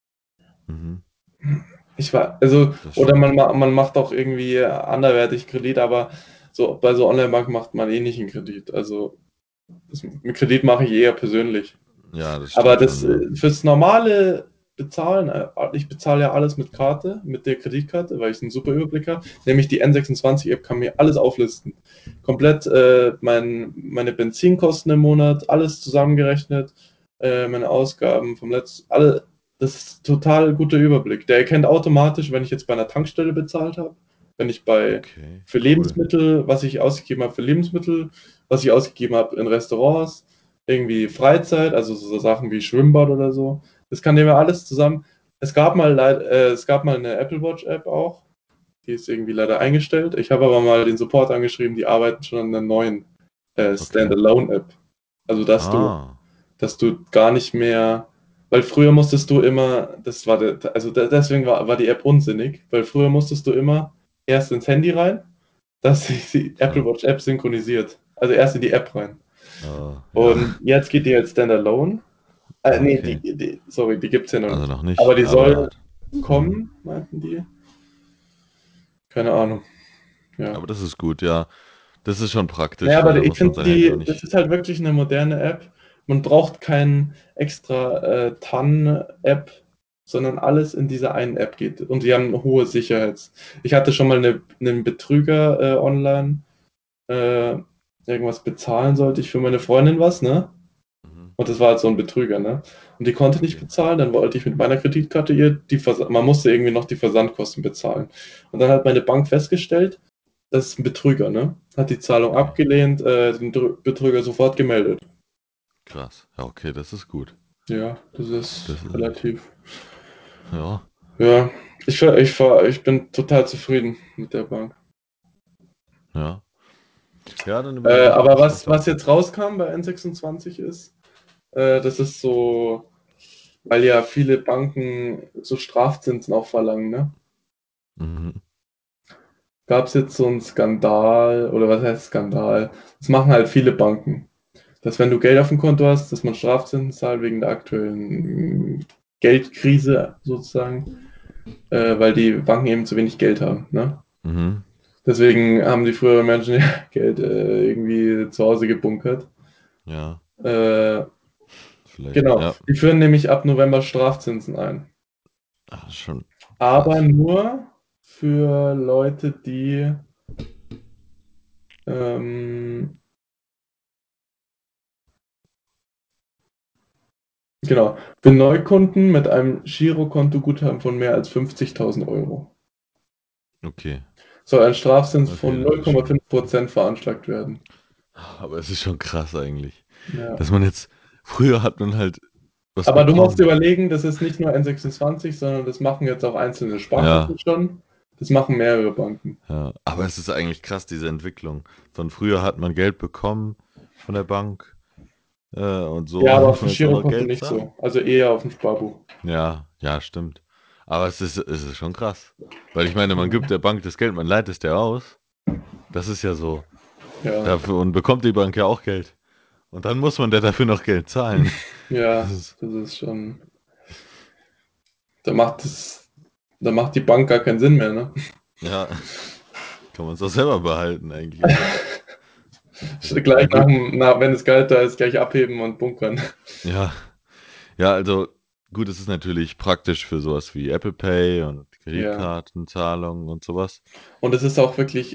Mhm. Das Oder stimmt. man macht auch irgendwie anderweitig Kredit, aber so bei so Online-Banken macht man eh nicht einen Kredit. Also einen Kredit mache ich eher persönlich. Ja, das Aber stimmt schon, ja. fürs normale Bezahlen, ich bezahle ja alles mit Karte, mit der Kreditkarte, weil ich einen super Überblick habe. Nämlich die N26-App kann mir alles auflisten. Komplett meine Benzinkosten im Monat, alles zusammengerechnet, meine Ausgaben vom letzten, alle, das ist total guter Überblick. Der erkennt automatisch, wenn ich jetzt bei einer Tankstelle bezahlt habe, wenn ich Okay, für cool. Lebensmittel, was ich ausgegeben habe für Lebensmittel, was ich ausgegeben habe in Restaurants, irgendwie Freizeit, also so Sachen wie Schwimmbad oder so. Das kann nehmen wir alles zusammen. Es gab mal eine Apple Watch App auch, die ist irgendwie leider eingestellt. Ich habe aber mal den Support angeschrieben, die arbeiten schon an einer neuen Okay. Standalone App. Also Ah, dass du gar nicht mehr, weil früher musstest du immer, deswegen war die App unsinnig, weil früher musstest du immer erst ins Handy rein, dass sich die Apple okay. Watch App synchronisiert. Also erst in die App rein. Ja. Und jetzt geht die als Standalone. Nee, Okay. sorry, die gibt's ja noch Also nicht. noch Aber nicht, die aber. soll Mhm. kommen, meinten die. Keine Ahnung, ja. Aber das ist gut, ja. Das ist schon praktisch, Naja, weil aber da ich muss man finde sein Handy auch das nicht. ist halt wirklich eine moderne App. Man braucht kein extra TAN-App, sondern alles in dieser einen App geht. Und die haben eine hohe Sicherheits. Ich hatte schon mal einen Betrüger online, äh, irgendwas bezahlen sollte ich für meine Freundin was, ne? Mhm. Und das war halt so ein Betrüger, ne? Und die konnte nicht Okay. bezahlen, dann wollte ich mit meiner Kreditkarte man musste irgendwie noch die Versandkosten bezahlen. Und dann hat meine Bank festgestellt, das ist ein Betrüger, ne? Hat die Zahlung Okay. abgelehnt, den Betrüger sofort gemeldet. Krass. Ja, okay, das ist gut. Ja, das ist Das ist. relativ. Ja. Ja, ich bin total zufrieden mit der Bank. Ja. Ja, dann überlege ich, ob Aber ich vielleicht auch. was jetzt rauskam bei N26 ist, das ist so, weil ja viele Banken so Strafzinsen auch verlangen, ne? Mhm. Gab es jetzt so einen Skandal, oder was heißt Skandal? Das machen halt viele Banken. Dass wenn du Geld auf dem Konto hast, dass man Strafzinsen zahlt wegen der aktuellen Geldkrise sozusagen, weil die Banken eben zu wenig Geld haben. Ne? Mhm. Deswegen haben die früheren Menschen ja Geld irgendwie zu Hause gebunkert. Ja, Äh, vielleicht. genau, Ja. die führen nämlich ab November Strafzinsen ein. Ah, schon Aber krass. nur für Leute, die ähm, genau. Für Neukunden mit einem Girokonto-Guthaben von mehr als 50.000 Euro Okay. soll ein Strafzins Okay, von das ist schon. 0,5% veranschlagt werden. Aber es ist schon krass eigentlich. Ja. Dass man jetzt. Früher hat man halt was Aber du musst dir bekommen. überlegen, das ist nicht nur N26, sondern das machen jetzt auch einzelne Ja, Sparkassen schon. Das machen mehrere Banken. ja. Aber es ist eigentlich krass, diese Entwicklung. Von früher hat man Geld bekommen von der Bank und so Ja, aber auf muss dem man jetzt auch noch Girokonto Geld nicht zahlen. so. Also eher auf dem Sparbuch. Ja, ja, stimmt. Aber es ist schon krass. Weil ich meine, man gibt Ja. der Bank das Geld, man leiht es der aus. Das ist ja so. Ja, Dafür und bekommt die Bank ja auch Geld. Und dann muss man der dafür noch Geld zahlen. Das ja, ist, das ist schon. Da macht es, da macht die Bank gar keinen Sinn mehr, ne? ja, kann man es auch selber behalten eigentlich. Ja, Gleich gut. wenn es kalt da ist, gleich abheben und bunkern. Ja, ja, also gut, es ist natürlich praktisch für sowas wie Apple Pay und Ja. Kreditkartenzahlungen und sowas. Und es ist auch wirklich,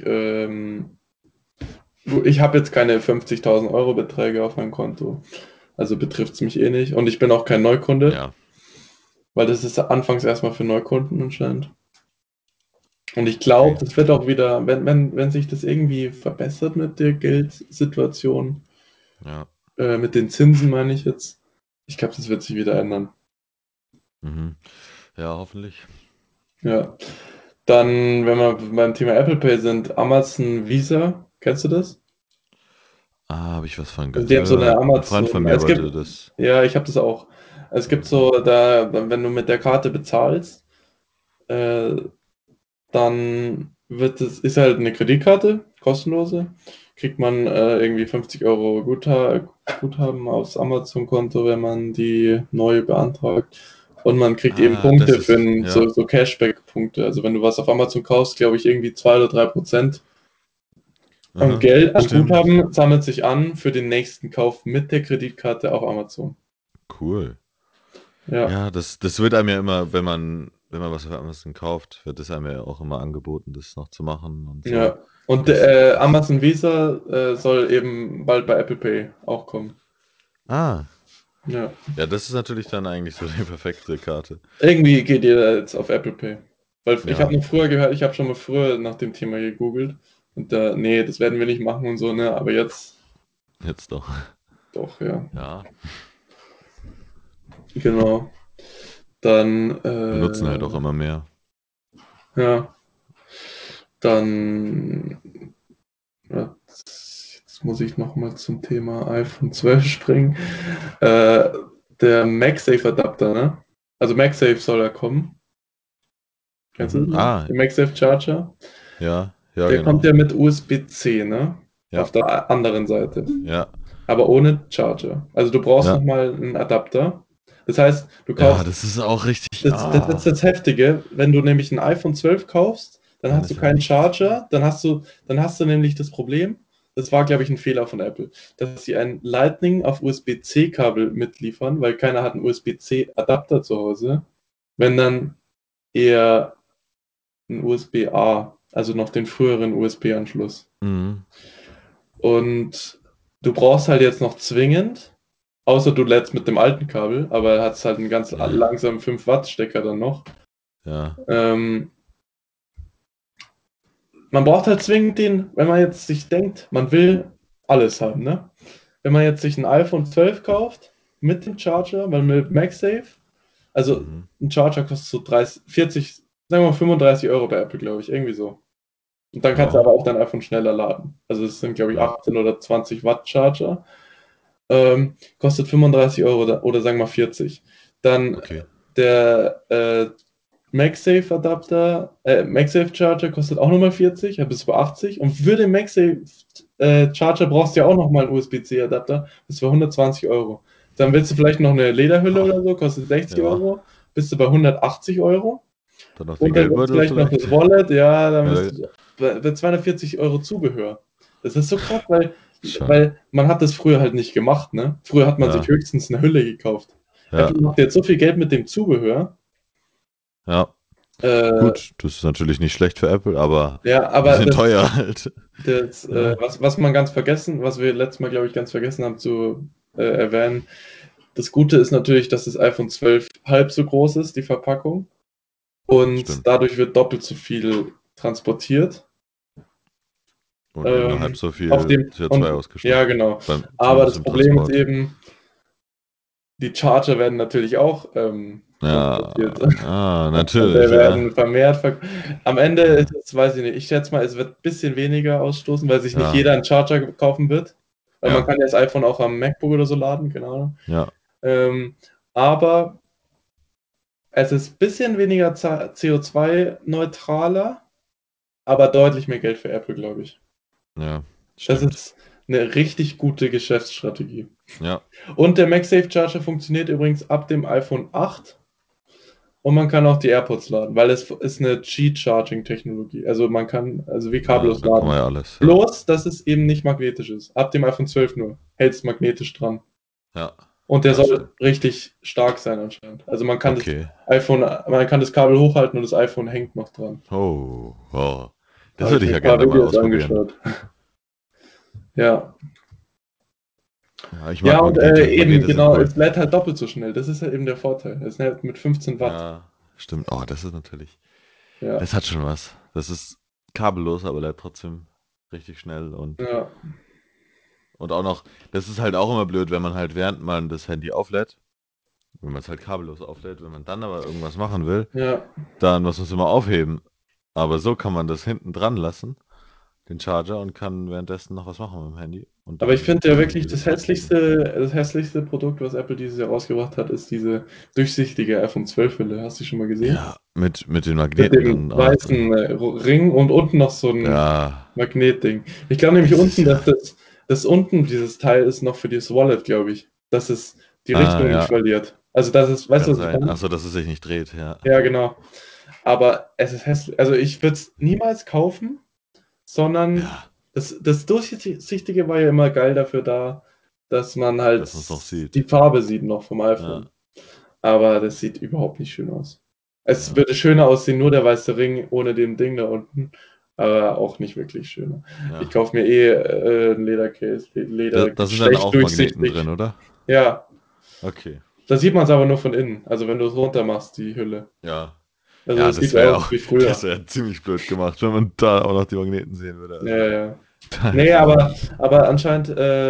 ich habe jetzt keine 50.000 Euro Beträge auf meinem Konto. Also betrifft es mich eh nicht. Und ich bin auch kein Neukunde, Ja. weil das ist anfangs erstmal für Neukunden anscheinend. Und ich Okay, glaube, das wird auch wieder, wenn sich das irgendwie verbessert mit der Geldsituation, ja. mit den Zinsen meine ich jetzt, ich glaube, das wird sich wieder ändern. Mhm. Ja, hoffentlich. Ja. Dann, wenn wir beim Thema Apple Pay sind, Amazon Visa, kennst du das? Ah, habe ich was von Also die haben so eine gehört. Ein Freund von Amazon, mir wollte das. ja, ich habe das auch. Es gibt so, da, wenn du mit der Karte bezahlst, äh, dann ist halt eine Kreditkarte, kostenlose, kriegt man irgendwie 50 Euro Guthaben aufs Amazon-Konto, wenn man die neu beantragt. Und man kriegt eben Das Punkte ist, ja. so Cashback-Punkte. Also wenn du was auf Amazon kaufst, glaube ich, irgendwie 2 oder 3% an Aha, Geld, an stimmt. Guthaben sammelt sich an für den nächsten Kauf mit der Kreditkarte auf Amazon. Cool. Ja, Ja, das wird einem ja immer, wenn man was auf Amazon kauft, wird es einem ja auch immer angeboten, das noch zu machen und so. ja. Und Das, Amazon Visa soll eben bald bei Apple Pay auch kommen. ah, Ja. ja, das ist natürlich dann eigentlich so die perfekte Karte. Irgendwie geht jeder jetzt auf Apple Pay. Weil ich habe Ja, noch früher gehört, ich habe schon mal früher nach dem Thema gegoogelt und nee, das werden wir nicht machen und so, ne? Aber jetzt jetzt doch. doch, ja. Ja, Genau. Dann, benutzen halt auch immer mehr. ja, dann, jetzt muss ich nochmal zum Thema iPhone 12 springen. Äh, der MagSafe-Adapter, ne? Also MagSafe soll ja kommen. Kennst du Mhm. das noch? Ah, Der MagSafe Charger. ja, ja, Der kommt genau. ja mit USB-C, ne? Ja, Auf der anderen Seite. ja, Aber ohne Charger. Also du brauchst ja. nochmal einen Adapter. Das heißt, du Ja, kaufst, das ist auch richtig. das ist Ah, das Heftige, wenn du nämlich ein iPhone 12 kaufst, dann dann hast du ist ja keinen nichts. Charger, dann hast du nämlich das Problem, das war, glaube ich, ein Fehler von Apple, dass sie ein Lightning auf USB-C-Kabel mitliefern, weil keiner hat einen USB-C-Adapter zu Hause. Wenn dann eher ein USB-A, also noch den früheren USB-Anschluss. Mhm. Und du brauchst halt jetzt noch zwingend, außer du lädst mit dem alten Kabel, aber er hat halt einen ganz langsamen 5 Watt Stecker dann noch. Ja, Ähm, man braucht halt zwingend den, wenn man jetzt sich denkt, man will alles haben, ne? Wenn man jetzt sich ein iPhone 12 kauft mit dem Charger, weil mit MagSafe, also mhm. ein Charger kostet so 30, 40, sagen wir mal 35 Euro bei Apple, glaube ich, irgendwie so. Und dann kannst du Ja, aber auch dein iPhone schneller laden. Also es sind, glaube ich, ja, 18 oder 20 Watt Charger. Kostet 35 Euro oder sagen wir 40. Dann okay. der MagSafe Adapter, MagSafe Charger kostet auch nochmal 40, ja, bis bei 80. Und für den MagSafe Charger brauchst du ja auch nochmal einen USB-C Adapter, bis bei 120 Euro. Dann willst du vielleicht noch eine Lederhülle Ha, oder so, kostet 60 ja, Euro, bist du bei 180 Euro. dann noch den Und dann gibt es Geldbeutel vielleicht noch vielleicht. das Wallet, ja, dann bist Ja, du bei 240 Euro Zubehör. Das ist so krass, schon. weil man hat das früher halt nicht gemacht, ne? Früher hat man sich Ja, höchstens eine Hülle gekauft. ja, Apple macht jetzt so viel Geld mit dem Zubehör. ja. Äh, Gut, das ist natürlich nicht schlecht für Apple, aber ja, ein aber bisschen teuer halt. Ja, was man ganz vergessen, was wir letztes Mal, glaube ich, ganz vergessen haben zu erwähnen, das Gute ist natürlich, dass das iPhone 12 halb so groß ist, die Verpackung. Und stimmt. dadurch wird doppelt so viel transportiert. Und wird nur halb so Auf viel dem, CO2 und ja, ausgestoßen. genau. Aber Zumindest das im Problem ist Transport. eben, die Charger werden natürlich auch Ja, transportiert. Und natürlich, der ja. werden vermehrt. Am Ende ist Ja, es, weiß ich nicht, ich schätze mal, es wird ein bisschen weniger ausstoßen, weil sich nicht ja, jeder einen Charger kaufen wird. Weil man ja, kann ja das iPhone auch am MacBook oder so laden, keine Ahnung. ja, Aber es ist ein bisschen weniger CO2-neutraler, aber deutlich mehr Geld für Apple, glaube ich. ja, Das stimmt. ist eine richtig gute Geschäftsstrategie. Ja, Und der MagSafe Charger funktioniert übrigens ab dem iPhone 8 und man kann auch die AirPods laden, weil es ist eine Qi-Charging-Technologie. Also man kann also wie ja, kabellos dann kann man laden. ja alles, ja. Bloß, dass es eben nicht magnetisch ist. Ab dem iPhone 12 nur hält es magnetisch dran. Ja, Und der das soll stimmt. richtig stark sein anscheinend. Also Okay. Man kann das Kabel hochhalten und das iPhone hängt noch dran. Oh, oh. Das Habe würde ich ich mir ja ein paar gerne mal Videos ausprobieren. angeschaut. Ja. Ja, ich Ja, mag und Magnete. eben, Magnete sind genau, cool. es lädt halt doppelt so schnell. Das ist ja eben der Vorteil. Es lädt mit 15 Watt. Ja, stimmt. Oh, das ist natürlich. Ja, Das hat schon was. Das ist kabellos, aber lädt trotzdem richtig schnell ja, und auch noch, das ist halt auch immer blöd, wenn man halt während man das Handy auflädt, wenn man es halt kabellos auflädt, wenn man dann aber irgendwas machen will, ja. dann muss man es immer aufheben. Aber so kann man das hinten dran lassen, den Charger, und kann währenddessen noch was machen mit dem Handy. Und Aber ich dann finde ja wirklich geht es trotzdem so. das hässlichste Produkt, was Apple dieses Jahr rausgebracht hat, ist diese durchsichtige iPhone 12 Hülle. Hast du die schon mal gesehen? Ja, mit den Mit Magneten dem dann auch noch drin. weißen Ring und unten noch so ein Ja, Magnetding. Ich glaube nämlich das ist unten, dass ja. das unten dieses Teil ist noch für das Wallet, glaube ich. Dass es die Richtung nicht Ja, verliert. Also das ist, weißt du, Kann was ich sein. meine? Achso, dass es sich nicht dreht, ja. Ja, genau. Aber es ist hässlich. Also ich würde es niemals kaufen, sondern Ja, das Durchsichtige war ja immer geil dafür da, dass man halt dass man es noch die sieht. Farbe sieht noch vom Ja, iPhone. Aber das sieht überhaupt nicht schön aus. Es ja, würde schöner aussehen, nur der weiße Ring ohne dem Ding da unten, aber auch nicht wirklich schöner. Ich ja. kaufe mir ein Ledercase. Da, Leder da geht sind dann schlecht auch Magneten drin, durchsichtig. oder? Ja, Okay. da sieht man es aber nur von innen. Also wenn du es runter machst, die Hülle. Ja. Also Ja, es das sieht wäre aus auch, wie das früher. wäre ziemlich blöd gemacht, wenn man da auch noch die Magneten sehen würde. Ja, Also, ja. da, Nee, aber anscheinend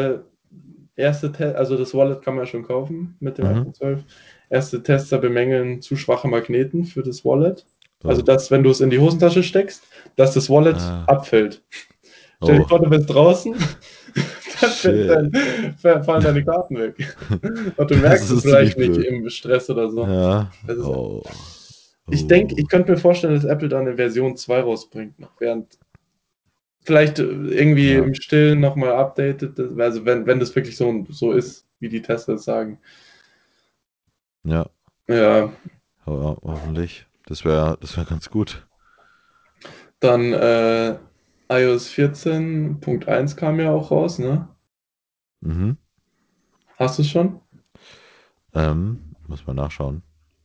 also das Wallet kann man ja schon kaufen mit dem mhm. iPhone 12. Erste Tester bemängeln zu schwache Magneten für das Wallet. Also Oh. dass, wenn du es in die Hosentasche steckst, dass das Wallet Ah. abfällt. Stell dir Oh. vor, du bist draußen, Shit. fallen deine Karten weg. Und du Das merkst es ist ziemlich vielleicht nicht blöd. im Stress oder so. Ja. Das ist, Oh. ich denke, Oh. ich könnte mir vorstellen, dass Apple da eine Version 2 rausbringt, noch während vielleicht irgendwie Ja. im Stillen nochmal updatet, also wenn das wirklich so ist, wie die Tester sagen. Ja. Ja, Hoffentlich. Das wär ganz gut. dann iOS 14.1 kam ja auch raus, ne? Mhm. Hast du es schon? Muss mal nachschauen.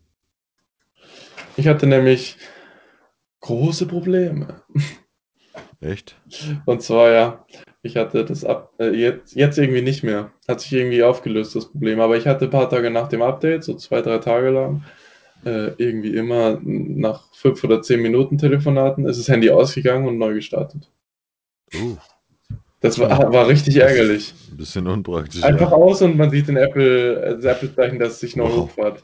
Ich hatte nämlich große Probleme. Echt? Und zwar, ja, ich hatte jetzt irgendwie nicht mehr. Hat sich irgendwie aufgelöst, das Problem. Aber ich hatte ein paar Tage nach dem Update, so 2, 3 Tage lang, irgendwie immer nach 5 oder 10 Minuten Telefonaten ist das Handy ausgegangen und neu gestartet. Oh. Das war richtig Das ist ärgerlich. ein bisschen unpraktisch, Einfach ja. aus und man sieht das Apple-Zeichen, dass es sich neu Wow. hochfährt.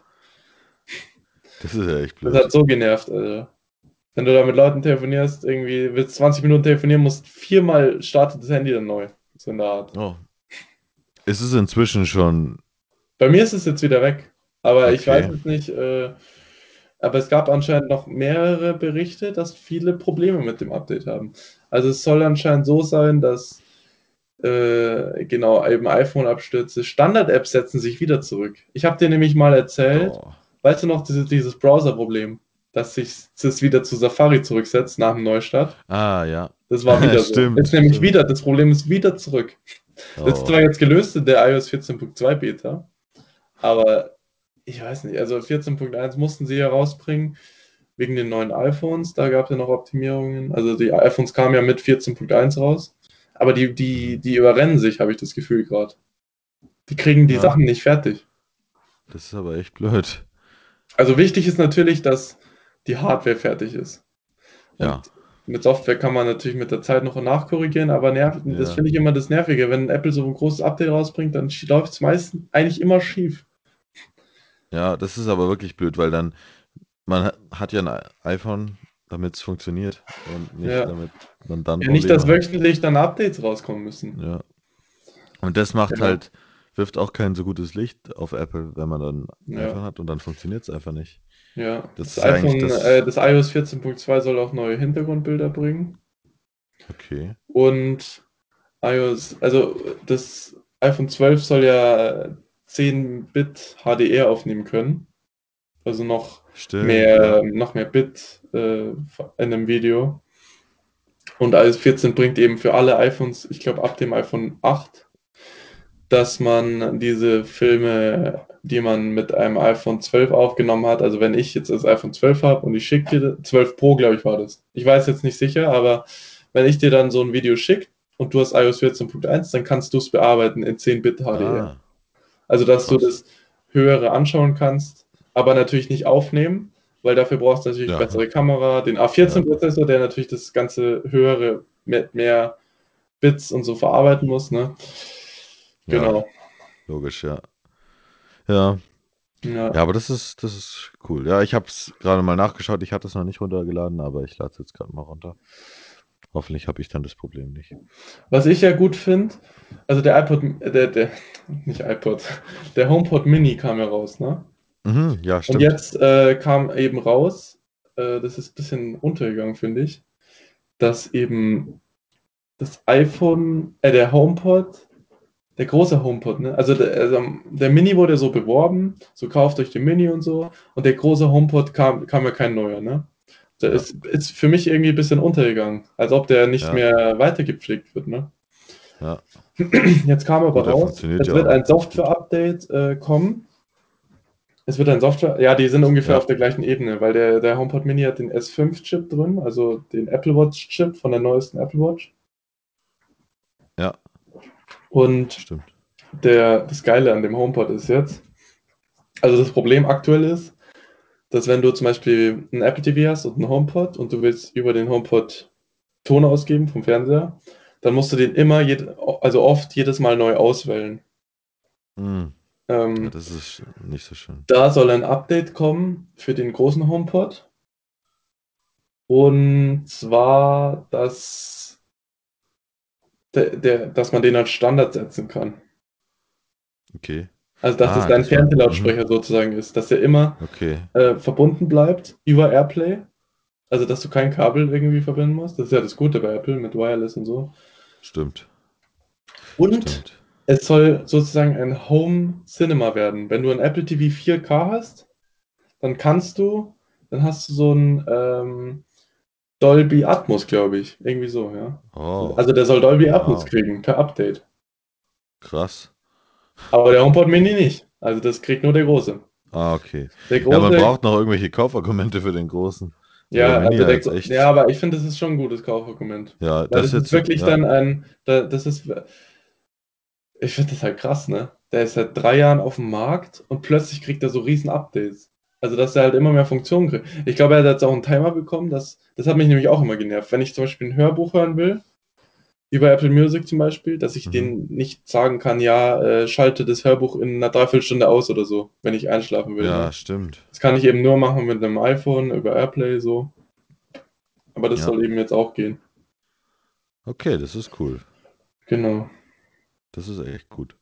Das ist ja echt Das hat blöd. so genervt, Alter. Wenn du da mit Leuten telefonierst, irgendwie willst 20 Minuten telefonieren, musst viermal startet das Handy dann neu. So in der Art. Oh. Ist es inzwischen schon Bei mir ist es jetzt wieder weg, aber ich weiß okay? es nicht. Aber es gab anscheinend noch mehrere Berichte, dass viele Probleme mit dem Update haben. Also es soll anscheinend so sein, dass genau eben iPhone-Abstürze, Standard-Apps setzen sich wieder zurück. Ich habe dir nämlich mal erzählt, Oh. weißt du noch, dieses Browser-Problem, dass sich das wieder zu Safari zurücksetzt nach dem Neustart? Ah, ja. Das war wieder so. Stimmt, Ist nämlich stimmt. wieder, das Problem ist wieder zurück. Das ist Oh. zwar jetzt gelöst in der iOS 14.2 Beta, aber ich weiß nicht, also 14.1 mussten sie ja rausbringen wegen den neuen iPhones. Da gab es ja noch Optimierungen. Also die iPhones kamen ja mit 14.1 raus. Aber Mhm. die überrennen sich, habe ich das Gefühl gerade. Die kriegen die Ja, Sachen nicht fertig. das ist aber echt blöd. Also wichtig ist natürlich, dass die Hardware fertig ist. Ja, Und mit Software kann man natürlich mit der Zeit noch nachkorrigieren, aber das ja. finde ich immer das Nervige. Wenn Apple so ein großes Update rausbringt, dann läuft es meistens eigentlich immer schief. Ja, das ist aber wirklich blöd, weil dann, hat ja ein iPhone, damit es funktioniert und nicht, Ja. damit man dann Ja, nicht, dass Probleme hat. wöchentlich dann Updates rauskommen müssen. Ja. Und das macht Genau. halt, wirft auch kein so gutes Licht auf Apple, wenn man dann ein Ja. iPhone hat und dann funktioniert es einfach nicht. Ja. Das ist ja eigentlich Das iOS 14.2 soll auch neue Hintergrundbilder bringen. okay. Und also das iPhone 12 soll ja 10 Bit HDR aufnehmen können. Also Stimmt, ja. noch mehr Bit in einem Video. Und iOS 14 bringt eben für alle iPhones, ich glaube ab dem iPhone 8, dass man diese Filme, die man mit einem iPhone 12 aufgenommen hat, also wenn ich jetzt das iPhone 12 habe und ich schicke dir, 12 Pro, glaube ich, war das. Ich weiß jetzt nicht sicher, aber wenn ich dir dann so ein Video schicke und du hast iOS 14.1, dann kannst du es bearbeiten in 10 Bit HDR. Ah, Also, dass du krass. das höhere anschauen kannst, aber natürlich nicht aufnehmen, weil dafür brauchst du natürlich Ja, bessere Kamera, den ja, A14-Prozessor, der natürlich das ganze höhere mit mehr Bits und so verarbeiten muss, ne? ja, Genau. logisch, ja. Ja, ja, Ja. aber das ist cool. Ja, ich habe es gerade mal nachgeschaut. Ich hatte es noch nicht runtergeladen, aber ich lade es jetzt gerade mal runter. Hoffentlich habe ich dann das Problem nicht. Was ich ja gut finde, also der iPod, nicht iPod, der HomePod Mini kam ja raus, ne? Mhm, ja, Und stimmt. jetzt kam eben raus, das ist ein bisschen untergegangen, finde ich, dass eben der HomePod Der große HomePod, ne? Also der Mini wurde so beworben, so kauft euch den Mini und so. Und der große HomePod kam ja kein neuer, ne? Der Ja, ist für mich irgendwie ein bisschen untergegangen, als ob der nicht ja, mehr weitergepflegt wird, ne? ja. Jetzt kam aber Gut, der raus, funktioniert es ja auch wird ein noch ganz gut. Software-Update kommen. Es wird ein Software, ja, die sind ungefähr Ja, auf der gleichen Ebene, weil der HomePod Mini hat den S5-Chip drin, also den Apple Watch-Chip von der neuesten Apple Watch. ja, Und stimmt. das Geile an dem HomePod ist jetzt, also das Problem aktuell ist, dass wenn du zum Beispiel ein Apple TV hast und einen HomePod und du willst über den HomePod Ton ausgeben vom Fernseher, dann musst du den immer, also oft jedes Mal neu auswählen. Hm. Ja, Ähm, das ist nicht so schön. Da soll ein Update kommen für den großen HomePod. Und zwar, dass man den als Standard setzen kann. Okay. Also, dass es Ah, dein das war. Mhm. Fernsehlautsprecher sozusagen ist, dass er immer Okay, verbunden bleibt über AirPlay. Also, dass du kein Kabel irgendwie verbinden musst. Das ist ja das Gute bei Apple mit Wireless und so. stimmt. Und Stimmt. es soll sozusagen ein Home Cinema werden. Wenn du ein Apple TV 4K hast, dann dann hast du so ein Dolby Atmos, glaube ich. Irgendwie so, ja. Oh, Also der soll Dolby Atmos wow. kriegen per Update. Krass. Aber der HomePod Mini nicht. Also das kriegt nur der große. Ah, okay. Der Ja, man große, braucht noch irgendwelche Kaufargumente für den großen. Weil der ja, Mini also ja jetzt ja, echt. aber ich finde, das ist schon ein gutes Kaufargument. Ja, Weil das das ist jetzt. wirklich Ja, dann das ist, ich finde das halt krass, ne? Der ist seit 3 Jahren auf dem Markt und plötzlich kriegt er so riesen Updates. Also, dass er halt immer mehr Funktionen kriegt. Ich glaube, er hat jetzt auch einen Timer bekommen, das hat mich nämlich auch immer genervt. Wenn ich zum Beispiel ein Hörbuch hören will, über Apple Music zum Beispiel, dass ich mhm. denen nicht sagen kann, ja, schalte das Hörbuch in einer Dreiviertelstunde aus oder so, wenn ich einschlafen will, ne? Ja, stimmt. Das kann ich eben nur machen mit einem iPhone über AirPlay so. Aber das Ja, soll eben jetzt auch gehen. okay, das ist cool. Genau. Das ist echt gut.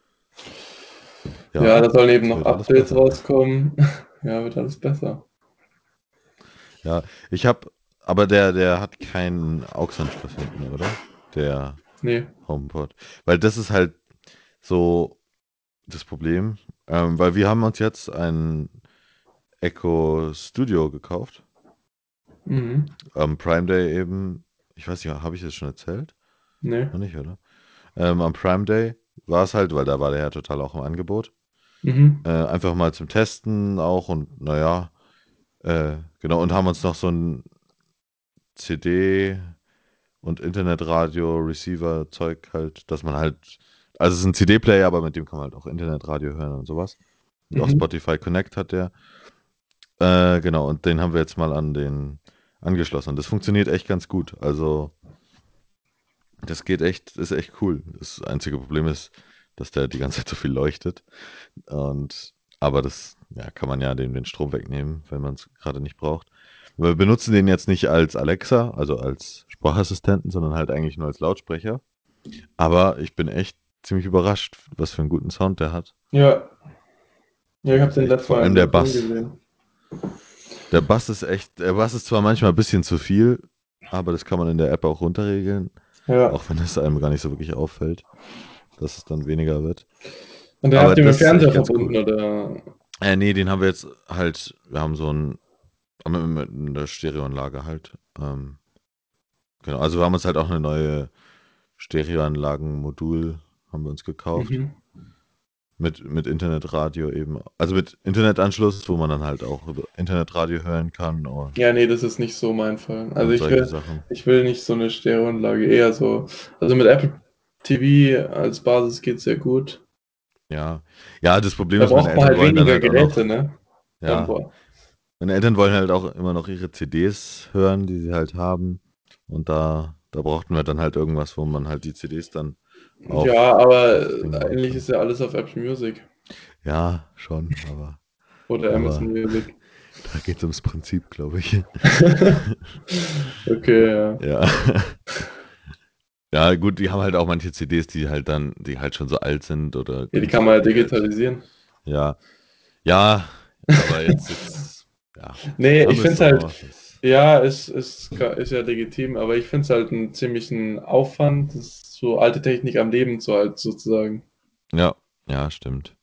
Ja, Ja, da sollen eben es noch wird alles Updates besser. rauskommen. Ja, wird alles besser. Ja, ich habe, aber der hat keinen AUX-Anschluss hinten, oder? Der Nee. HomePod. Weil das ist halt so das Problem. Weil wir haben uns jetzt ein Echo Studio gekauft. Mhm. Am Prime Day eben. Ich weiß nicht, habe ich das schon erzählt? Nee. Noch nicht, oder? Am Prime Day war es halt, weil da war der ja total auch im Angebot. Mhm. Einfach mal zum Testen auch und naja, genau, und haben uns noch so ein CD und Internetradio, Receiver-Zeug halt, dass man halt, also es ist ein CD-Player, aber mit dem kann man halt auch Internetradio hören und sowas. Und auch Mhm. Spotify Connect hat der. Genau, und den haben wir jetzt mal an den angeschlossen. Und das funktioniert echt ganz gut. Also, das geht echt, ist echt cool. Das einzige Problem ist, dass der die ganze Zeit so viel leuchtet. Aber das, ja, kann man ja den Strom wegnehmen, wenn man es gerade nicht braucht. Wir benutzen den jetzt nicht als Alexa, also als Sprachassistenten, sondern halt eigentlich nur als Lautsprecher. Aber ich bin echt ziemlich überrascht, was für einen guten Sound der hat. Ja. Ja, ich Das habe ist den echt, letztes vor Mal allem im der Film Bass. gesehen. Der Bass ist zwar manchmal ein bisschen zu viel, aber das kann man in der App auch runterregeln, Ja. auch wenn es einem gar nicht so wirklich auffällt, dass es dann weniger wird. Und den Aber habt ihr mit dem das ist Fernseher echt ganz verbunden, cool. oder? Nee, den haben wir jetzt halt, wir haben so ein, mit einer Stereoanlage halt. Genau, also wir haben uns halt auch eine neue Stereoanlagen-Modul haben wir uns gekauft. Mhm. Mit Internetradio eben. Also mit Internetanschluss, wo man dann halt auch über Internetradio hören kann Ja, nee, das ist nicht so mein Fall. Also und solche Sachen. ich will nicht so eine Stereoanlage, eher so. Also mit Apple TV als Basis geht sehr gut. Ja. Ja, das Problem Da ist, meine braucht man Eltern halt wollen dann weniger halt auch Geräte, noch, ne? Dann, ja, boah. meine Eltern wollen halt auch immer noch ihre CDs hören, die sie halt haben. Und da brauchten wir dann halt irgendwas, wo man halt die CDs dann Ja, aber auf das Ding machen eigentlich kann. ist ja alles auf Apple Music Ja, schon, oder Amazon aber Music. da geht es ums Prinzip, glaube ich. Okay, ja. Ja. Ja, gut, die haben halt auch manche CDs, die halt schon so alt sind oder Ja, die kann man ja günstig, die halt, digitalisieren. ja, ja, aber ja, Nee, da ich finde es müsste auch noch halt, was. Ja, ist ja legitim, aber ich finde es halt einen ziemlichen Aufwand, das so alte Technik am Leben zu halten, sozusagen. Ja, ja, stimmt.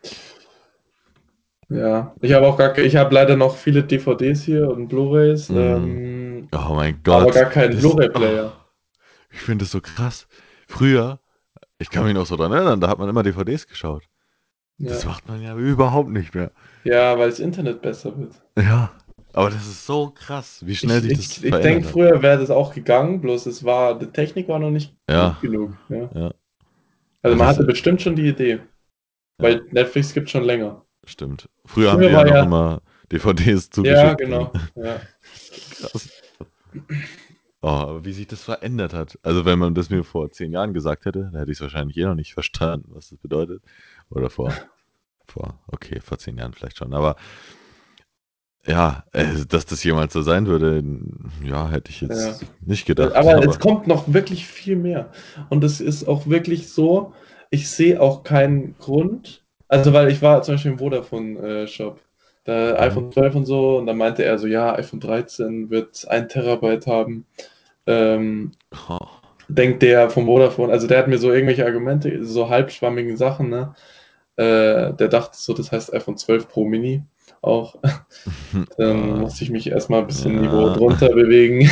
Ja, ich habe leider noch viele DVDs hier und Blu-rays, Mm. Oh mein aber Gott, gar keinen Blu-ray-Player. ich finde es so krass. Früher, ich kann mich noch so dran erinnern, da hat man immer DVDs geschaut. Das Ja, macht man ja überhaupt nicht mehr. ja, weil das Internet besser wird. Ja, aber das ist so krass, wie schnell sich das Ich denke, verändert hat. früher wäre das auch gegangen, bloß die Technik war noch nicht gut Ja, genug. Ja. ja. Also Ja, man das, hatte bestimmt schon die Idee, ja, weil Netflix gibt schon länger. stimmt. Früher haben Früher die ja war noch ja, immer DVDs ja, zugeschickt und genau, ja. krass. Oh, aber wie sich das verändert hat. Also wenn man das mir vor 10 Jahren gesagt hätte, dann hätte ich es wahrscheinlich noch nicht verstanden, was das bedeutet. Oder okay, vor 10 Jahren vielleicht schon. Aber ja, dass das jemals so sein würde, ja, hätte ich Ja. jetzt nicht gedacht. Aber es Aber kommt noch wirklich viel mehr. Und es ist auch wirklich so, ich sehe auch keinen Grund. Also, weil ich war zum Beispiel im Vodafone-Shop, da mhm. iPhone 12 und so, und da meinte er so, ja, iPhone 13 wird 1 TB haben. Ähm, Oh. denkt der vom Vodafone, also der hat mir so irgendwelche Argumente, so halbschwammigen Sachen, ne? Der dachte so, das heißt iPhone 12 Pro Mini auch. Dann Ah, musste ich mich erstmal ein bisschen Niveau ja. drunter bewegen.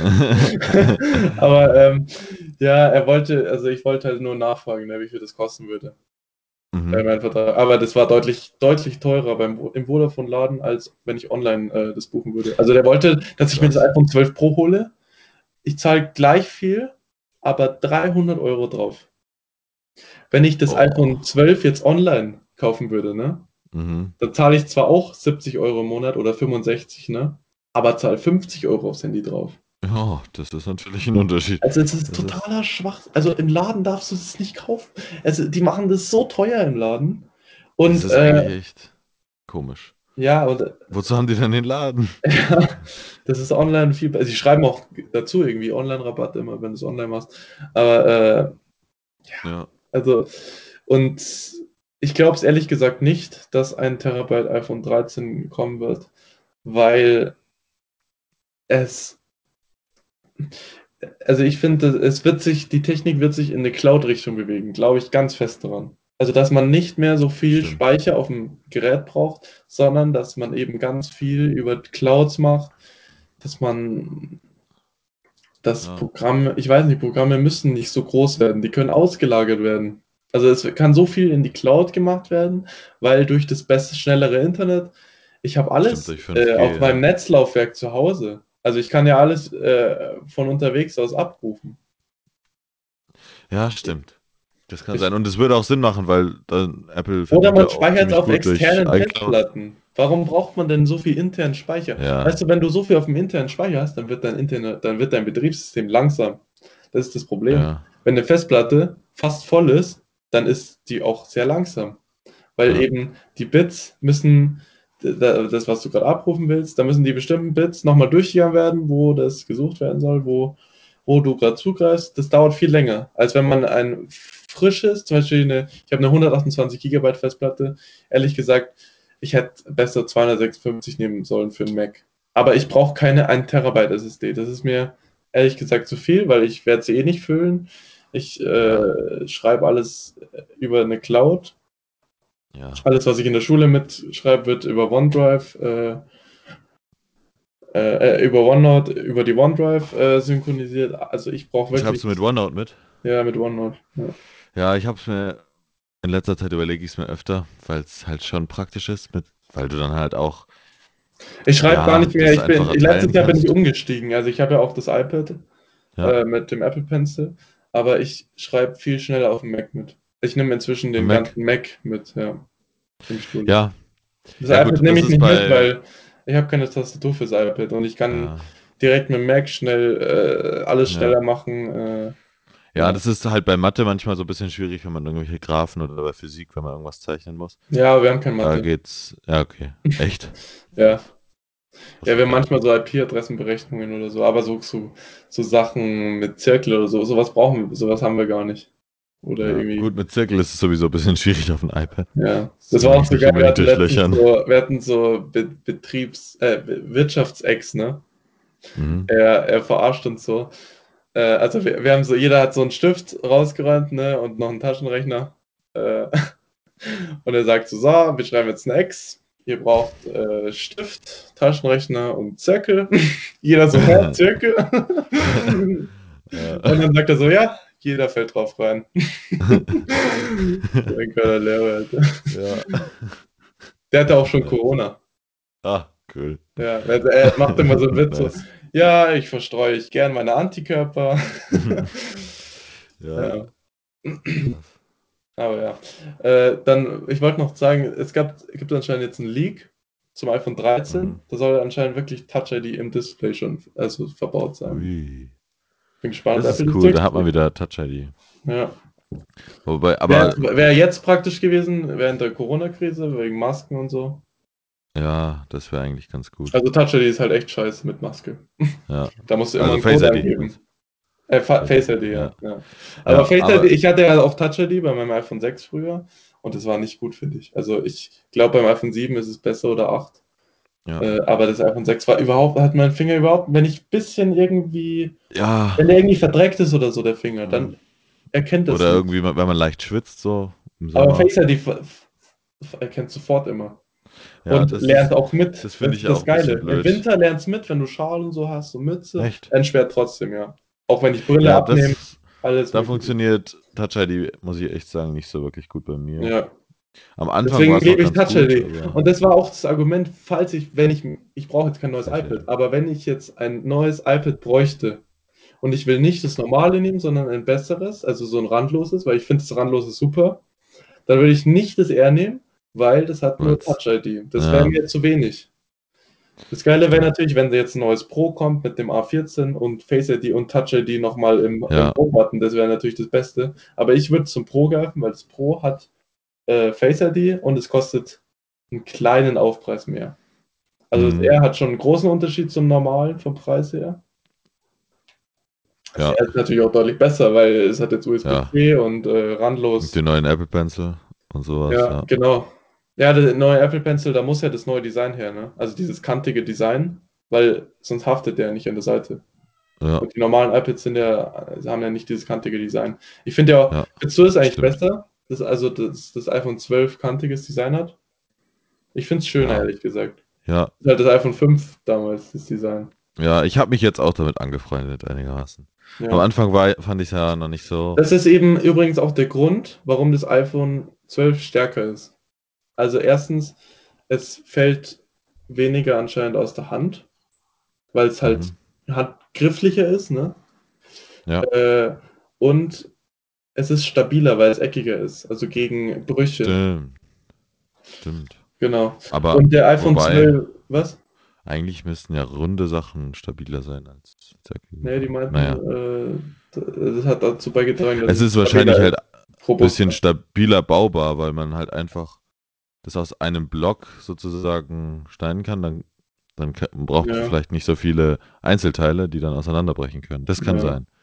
Aber ja, also ich wollte halt nur nachfragen, ne, wie viel das kosten würde. Mhm. Mein Vertrag. Aber das war deutlich teurer im Vodafone-Laden, als wenn ich online das buchen würde. Also der wollte, dass ich mir das Krass. iPhone 12 Pro hole. Ich zahle gleich viel, aber 300 € drauf. Wenn ich das Oh. iPhone 12 jetzt online kaufen würde, ne, Mhm. dann zahle ich zwar auch 70 € im Monat oder 65, ne, aber zahle 50 € aufs Handy drauf. Ja, das ist natürlich ein Unterschied. Also es ist Das ist, totaler Schwach. Also im Laden darfst du das nicht kaufen. Also die machen das so teuer im Laden. das Und ist eigentlich echt komisch. ja, und Wozu haben die denn den Laden? ja, das ist online viel besser. Sie schreiben auch dazu irgendwie Online-Rabatt immer, wenn du es online machst. Aber Ja, also, und ich glaube es ehrlich gesagt nicht, dass 1 TB iPhone 13 kommen wird, weil es, also ich finde, die Technik wird sich in eine Cloud-Richtung bewegen, glaube ich ganz fest daran. Also, dass man nicht mehr so viel stimmt. Speicher auf dem Gerät braucht, sondern dass man eben ganz viel über Clouds macht, dass man das Ja, Programm, ich weiß nicht, Programme müssen nicht so groß werden, die können ausgelagert werden. Also es kann so viel in die Cloud gemacht werden, weil durch das beste, schnellere Internet, ich habe stimmt alles durch 5G, auf meinem ja. Netzlaufwerk zu Hause. Also ich kann ja alles von unterwegs aus abrufen. Ja, stimmt. Das kann sein. Und es würde auch Sinn machen, weil dann Apple Oder verdient ja man auch speichert es ziemlich auf gut durch externen iCloud. Festplatten. Warum braucht man denn so viel internen Speicher? Ja, Weißt du, wenn du so viel auf dem internen Speicher hast, dann wird dein Betriebssystem langsam. Das ist das Problem. ja, Wenn eine Festplatte fast voll ist, dann ist die auch sehr langsam. Weil ja, eben die Bits müssen, das, was du gerade abrufen willst, da müssen die bestimmten Bits nochmal durchgegangen werden, wo das gesucht werden soll, wo du gerade zugreifst. Das dauert viel länger, als wenn man ein frisches, zum Beispiel ich habe eine 128 Gigabyte Festplatte. Ehrlich gesagt, ich hätte besser 256 nehmen sollen für einen Mac. Aber ich brauche keine 1 Terabyte SSD. Das ist mir ehrlich gesagt zu viel, weil ich werde sie eh nicht füllen. Ich ja, schreibe alles über eine Cloud. ja. Alles, was ich in der Schule mitschreibe, wird über OneDrive, über OneNote, über die OneDrive synchronisiert. Also ich brauche wirklich, Schreibst du mit OneNote mit? ja, mit OneNote. Ja. Ja, ich habe es mir in letzter Zeit überlege ich es mir öfter, weil es halt schon praktisch ist, weil du dann halt auch, Ich schreibe gar ja, nicht mehr. das einfacher Letztes teilen Jahr bin ich kannst. umgestiegen. Also ich habe ja auch das iPad Ja, mit dem Apple Pencil, aber ich schreibe viel schneller auf dem Mac mit. Ich nehme inzwischen am den Mac. ganzen Mac mit, ja, im Studium. Ja, Das ja iPad gut, nehme das ich ist nicht mit, bei, weil ich habe keine Tastatur fürs iPad und ich kann ja, direkt mit dem Mac schnell alles ja. schneller machen. Ja, Ja. das ist halt bei Mathe manchmal so ein bisschen schwierig, wenn man irgendwelche Graphen oder bei Physik, wenn man irgendwas zeichnen muss. Ja, wir haben kein Da Mathe. geht's, ja, okay. Echt? Ja. Ja, Wusste wir ich haben gar manchmal nicht. so IP-Adressenberechnungen oder so, aber so Sachen mit Zirkel oder so, sowas haben wir gar nicht. Oder Ja, irgendwie, gut, mit Zirkel ist es sowieso ein bisschen schwierig auf dem iPad. ja. Das Das kann war man auch sich so nicht geil, unbedingt durchlöchern. wir hatten so Wirtschafts-Ex, ne? Mhm. Er verarscht uns so. Also wir haben so, jeder hat so einen Stift rausgeräumt, ne, und noch einen Taschenrechner. Äh, und er sagt so, wir schreiben jetzt eine Ex. Ihr braucht Stift, Taschenrechner und Zirkel. Jeder so, hä, Zirkel? Ja. Und dann sagt er so, ja, jeder fällt drauf rein. So ein geiler Lehrer, Alter. Ja. Der hatte auch schon Ja. Corona. Ah, cool. Ja, er macht immer so einen Witz so, Nice. ja, ich verstreue ich gern meine Antikörper. Ja, Ja, krass. aber ja. Dann, ich wollte noch sagen, gibt anscheinend jetzt einen Leak zum iPhone Mhm. 13. Da soll anscheinend wirklich Touch ID im Display schon also verbaut sein. Ui. Bin gespannt, Das ob Apple ist das cool, da hat man durchzieht. wieder Touch-ID. Ja. Wobei, Wäre aber wär jetzt praktisch gewesen während der Corona-Krise, wegen Masken und so. ja, das wäre eigentlich ganz gut. Also Touch ID ist halt echt scheiße mit Maske. Ja. Da musst du immer Also einen Face Code ID. eingeben. Face Face ID, ID, ja. ja. Ja. Aber Ja, Face ID, aber ich hatte ja auch Touch ID bei meinem iPhone 6 früher und das war nicht gut, finde ich. Also ich glaube, beim iPhone 7 ist es besser oder 8. ja. Aber das iPhone 6 war überhaupt, hat mein Finger überhaupt, wenn ich ein bisschen irgendwie, Ja. wenn der irgendwie verdreckt ist oder so, der Finger, Mhm. dann erkennt das Oder nicht. irgendwie, wenn man leicht schwitzt, so im Aber Sommer. Face ID erkennt sofort immer. Ja, Und lernt auch mit. das Das finde ist ich auch das ein bisschen Geile. Im blöd. Winter lernt es mit, wenn du Schal und so hast und Mütze, Echt? entsperrt trotzdem, ja. Auch wenn ich Brille Ja, abnehme, alles da mögliche. funktioniert Touch ID, muss ich echt sagen, nicht so wirklich gut bei mir. Ja. Am Anfang war Deswegen es noch liebe ich ganz Touch gut, ID. aber Und das war auch das Argument, falls ich brauche jetzt kein neues Face ID. iPad, aber wenn ich jetzt ein neues iPad bräuchte und ich will nicht das normale nehmen, sondern ein besseres, also so ein randloses, weil ich finde das randlose super, dann würde ich nicht das R nehmen, weil das hat nur Weil's, Touch ID. Das wäre ja, mir zu wenig. Das Geile wäre stimmt. natürlich, wenn jetzt ein neues Pro kommt mit dem A14 und Face ID und Touch ID nochmal im Ja, Home-Button, das wäre natürlich das Beste. Aber ich würde zum Pro greifen, weil das Pro hat Face ID und es kostet einen kleinen Aufpreis mehr. Also das mhm, R hat schon einen großen Unterschied zum normalen vom Preis her. Das ja, R ist natürlich auch deutlich besser, weil es hat jetzt ja. USB-C und Mit randlos. den neuen Apple Pencil und sowas, Ja, ja. genau. Ja, der neue Apple Pencil, da muss ja das neue Design her, ne? Also dieses kantige Design, weil sonst haftet der nicht an der Seite. Ja, Und die normalen iPads haben ja nicht dieses kantige Design. Ich finde ja auch, ja, findest du es eigentlich stimmt. besser, das iPhone 12 kantiges Design hat? Ich finde es schöner, Ja, ehrlich gesagt. ja, Das ist halt das iPhone 5 damals, das Design. ja. Ich habe mich jetzt auch damit angefreundet, einigermaßen. Am Ja. Anfang fand ich es ja noch nicht so. Das ist eben übrigens auch der Grund, warum das iPhone 12 stärker ist. Also erstens, es fällt weniger anscheinend aus der Hand, weil es halt Mhm. handgrifflicher ist, ne? Ja, Äh, und es ist stabiler, weil es eckiger ist, also gegen Brüche. stimmt, stimmt. Genau. Aber Und der iPhone wobei, 12, was? eigentlich müssten ja runde Sachen stabiler sein als zackige. Ne, die meinten, Naja. das hat dazu beigetragen, dass Es es ist wahrscheinlich stabiler halt ist, ein bisschen robuster. stabiler baubar, weil man halt einfach das aus einem Block sozusagen schneiden kann. Dann braucht man Ja, vielleicht nicht so viele Einzelteile, die dann auseinanderbrechen können. Das kann ja. sein.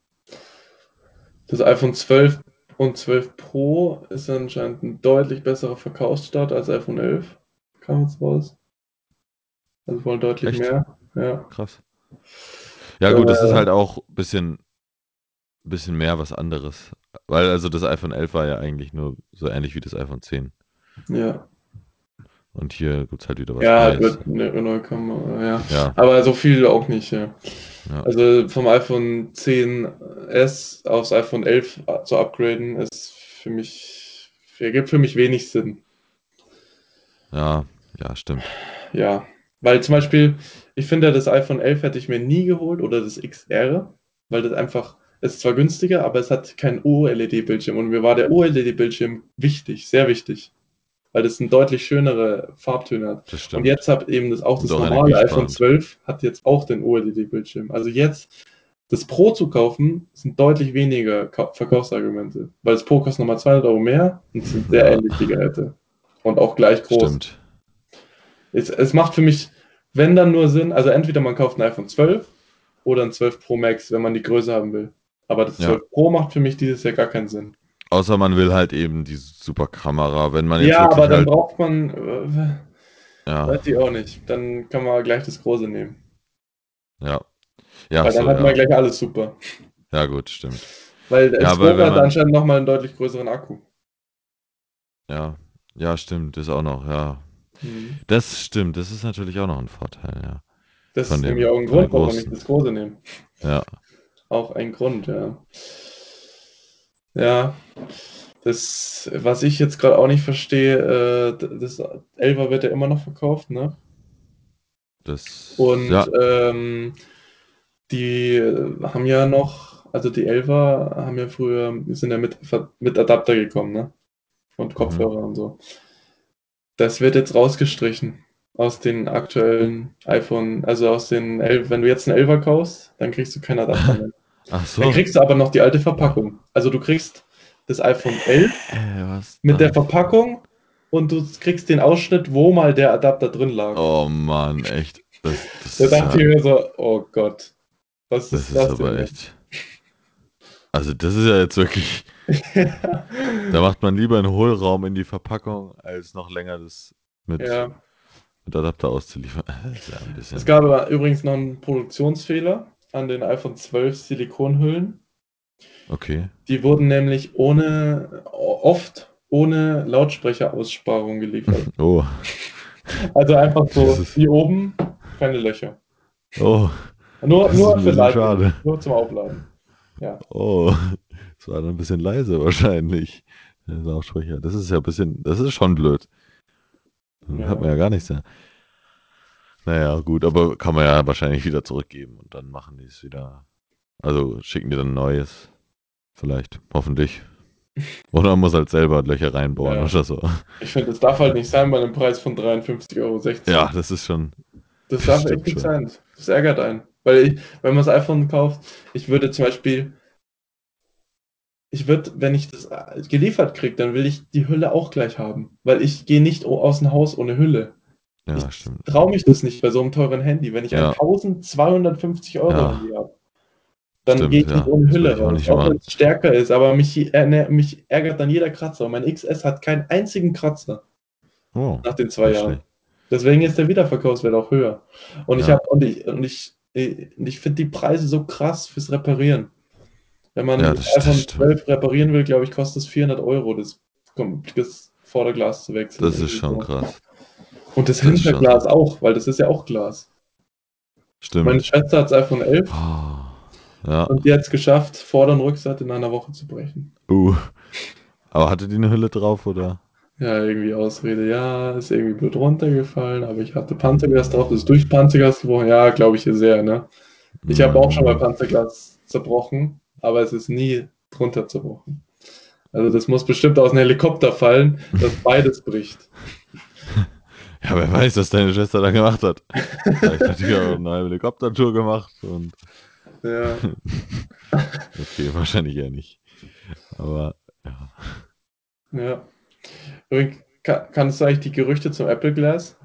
Das iPhone 12 und 12 Pro ist anscheinend ein deutlich besserer Verkaufsstart als iPhone 11. Kam jetzt raus. Also wohl deutlich Echt? mehr. Ja. Krass. Ja, gut, das ist Äh, halt auch bisschen mehr was anderes. Weil also das iPhone 11 war ja eigentlich nur so ähnlich wie das iPhone 10. ja. Und hier gibt es halt wieder was Ja, halt Neues. mit einer neuen Kamera, ja. Ja, Aber so viel auch nicht, ja. ja, Also vom iPhone 10s aufs iPhone 11 zu upgraden, ist ergibt für mich wenig Sinn. ja, ja, stimmt. Ja, weil zum Beispiel, ich finde, das iPhone 11 hätte ich mir nie geholt oder das XR, weil das einfach, es ist zwar günstiger, aber es hat keinen OLED-Bildschirm und mir war der OLED-Bildschirm wichtig, sehr wichtig, weil das eine deutlich schönere Farbtöne hat. Das Und stimmt. jetzt hat eben auch Und das auch normale iPhone energiesparend. 12 hat jetzt auch den OLED-Bildschirm. Also jetzt das Pro zu kaufen, sind deutlich weniger Verkaufsargumente, weil das Pro kostet nochmal 200 € mehr und sind sehr Ja, ähnlich die Geräte und auch gleich groß. stimmt. Es macht für mich, wenn dann nur Sinn, also entweder man kauft ein iPhone 12 oder ein 12 Pro Max, wenn man die Größe haben will. Aber das Ja. 12 Pro macht für mich dieses Jahr gar keinen Sinn. Außer man will halt eben diese super Kamera. Wenn man jetzt Ja, aber wirklich dann halt, braucht man, ja, weiß ich auch nicht, dann kann man gleich das Große nehmen. Ja. Ja, ach Weil dann so, hat man ja. gleich alles super. Ja, gut, stimmt. Weil der Ja, aber 12 wenn hat man, anscheinend nochmal einen deutlich größeren Akku. ja, ja, stimmt, ist auch noch, ja. Mhm. Das stimmt, das ist natürlich auch noch ein Vorteil, ja. Das Von ist nämlich auch ein von der Grund, warum ich großen. das große nehme. Ja. Auch ein Grund, ja. Ja, das, was ich jetzt gerade auch nicht verstehe, das 11 wird ja immer noch verkauft, ne? Das, Und ja. die haben ja noch, also die 11 haben ja früher, sind ja mit Adapter gekommen, ne? Und Mhm. Kopfhörer und so. Das wird jetzt rausgestrichen aus den aktuellen iPhone, also aus den 11. Wenn du jetzt einen 11 kaufst, dann kriegst du keinen Adapter mehr. Ach Dann so. kriegst du aber noch die alte Verpackung. Also du kriegst das iPhone 11 Was mit der dann? Verpackung und du kriegst den Ausschnitt, wo mal der Adapter drin lag. Oh Mann, echt. Da dachte ich mir so, oh Gott, was Das ist ist das aber denn jetzt? echt. Also das ist ja jetzt wirklich, da macht man lieber einen Hohlraum in die Verpackung, als noch länger das mit, Ja, mit Adapter auszuliefern. Das ist ja ein es bisschen. gab aber übrigens noch einen Produktionsfehler an den iPhone 12 Silikonhüllen. Okay. Die wurden nämlich oft ohne Lautsprecheraussparung geliefert. Oh, Also einfach das so, ist. wie oben, keine Löcher. Oh, Nur, das ist nur ein für bisschen Lightning, schade. nur zum Aufladen. Ja, Oh, das war dann ein bisschen leise wahrscheinlich. Der Lautsprecher. Das ist ja ein bisschen, das ist schon blöd. Dann hört ja, man ja gar nichts mehr. Naja, gut, aber kann man ja wahrscheinlich wieder zurückgeben und dann machen die es wieder. Also schicken die dann ein neues. Vielleicht, hoffentlich. Oder man muss halt selber Löcher reinbohren ja. oder so. Ich finde, das darf halt nicht sein bei einem Preis von 53,60 Euro. Ja, das ist schon, Das das darf echt stimmt nicht schon. sein. Das ärgert einen. Weil ich, wenn man das iPhone kauft, ich würde zum Beispiel, ich würde, wenn ich das geliefert kriege, dann will ich die Hülle auch gleich haben. Weil ich gehe nicht aus dem Haus ohne Hülle. Ich Ja, stimmt. traue mich das nicht bei so einem teuren Handy. Wenn ich ein Ja, 1250 Euro ja, Handy habe, dann gehe stimmt, ich nicht ja. ohne Das würde Hülle ich auch raus. nicht Auch wenn machen. es stärker ist, aber mich ärgert dann jeder Kratzer. Und mein XS hat keinen einzigen Kratzer Oh, nach den zwei nicht Jahren. schlecht. Deswegen ist der Wiederverkaufswert auch höher. Und ich Ja, habe und ich finde die Preise so krass fürs Reparieren. Wenn man ja, das das iPhone stimmt. 12 reparieren will, glaube ich, kostet es 400 Euro, das Vorderglas zu wechseln. Das ist Irgendwie schon so. krass. Und das Das ist schon Hinterglas sehr. auch, weil das ist ja auch Glas. Meine Stimmt. Schwester hat das iPhone 11 Oh, ja. und die hat es geschafft, Vorder- und Rückseite in einer Woche zu brechen. Uh. Aber hatte die eine Hülle drauf, oder? Ja, irgendwie Ausrede, ja, ist irgendwie blöd runtergefallen, aber ich hatte Panzerglas drauf, das ist durch Mm, Panzerglas gebrochen. Ja, glaube ich dir sehr, ne? Ich habe auch schon mal mm. Panzerglas zerbrochen, aber es ist nie drunter zerbrochen. Also das muss bestimmt aus einem Helikopter fallen, dass beides bricht. Ja, wer weiß, was deine Schwester da gemacht hat. Vielleicht hat die auch eine Helikoptertour gemacht und. Ja, Okay, wahrscheinlich eher nicht. Aber ja. ja. Übrigens, kannst du eigentlich die Gerüchte zum Apple Glass,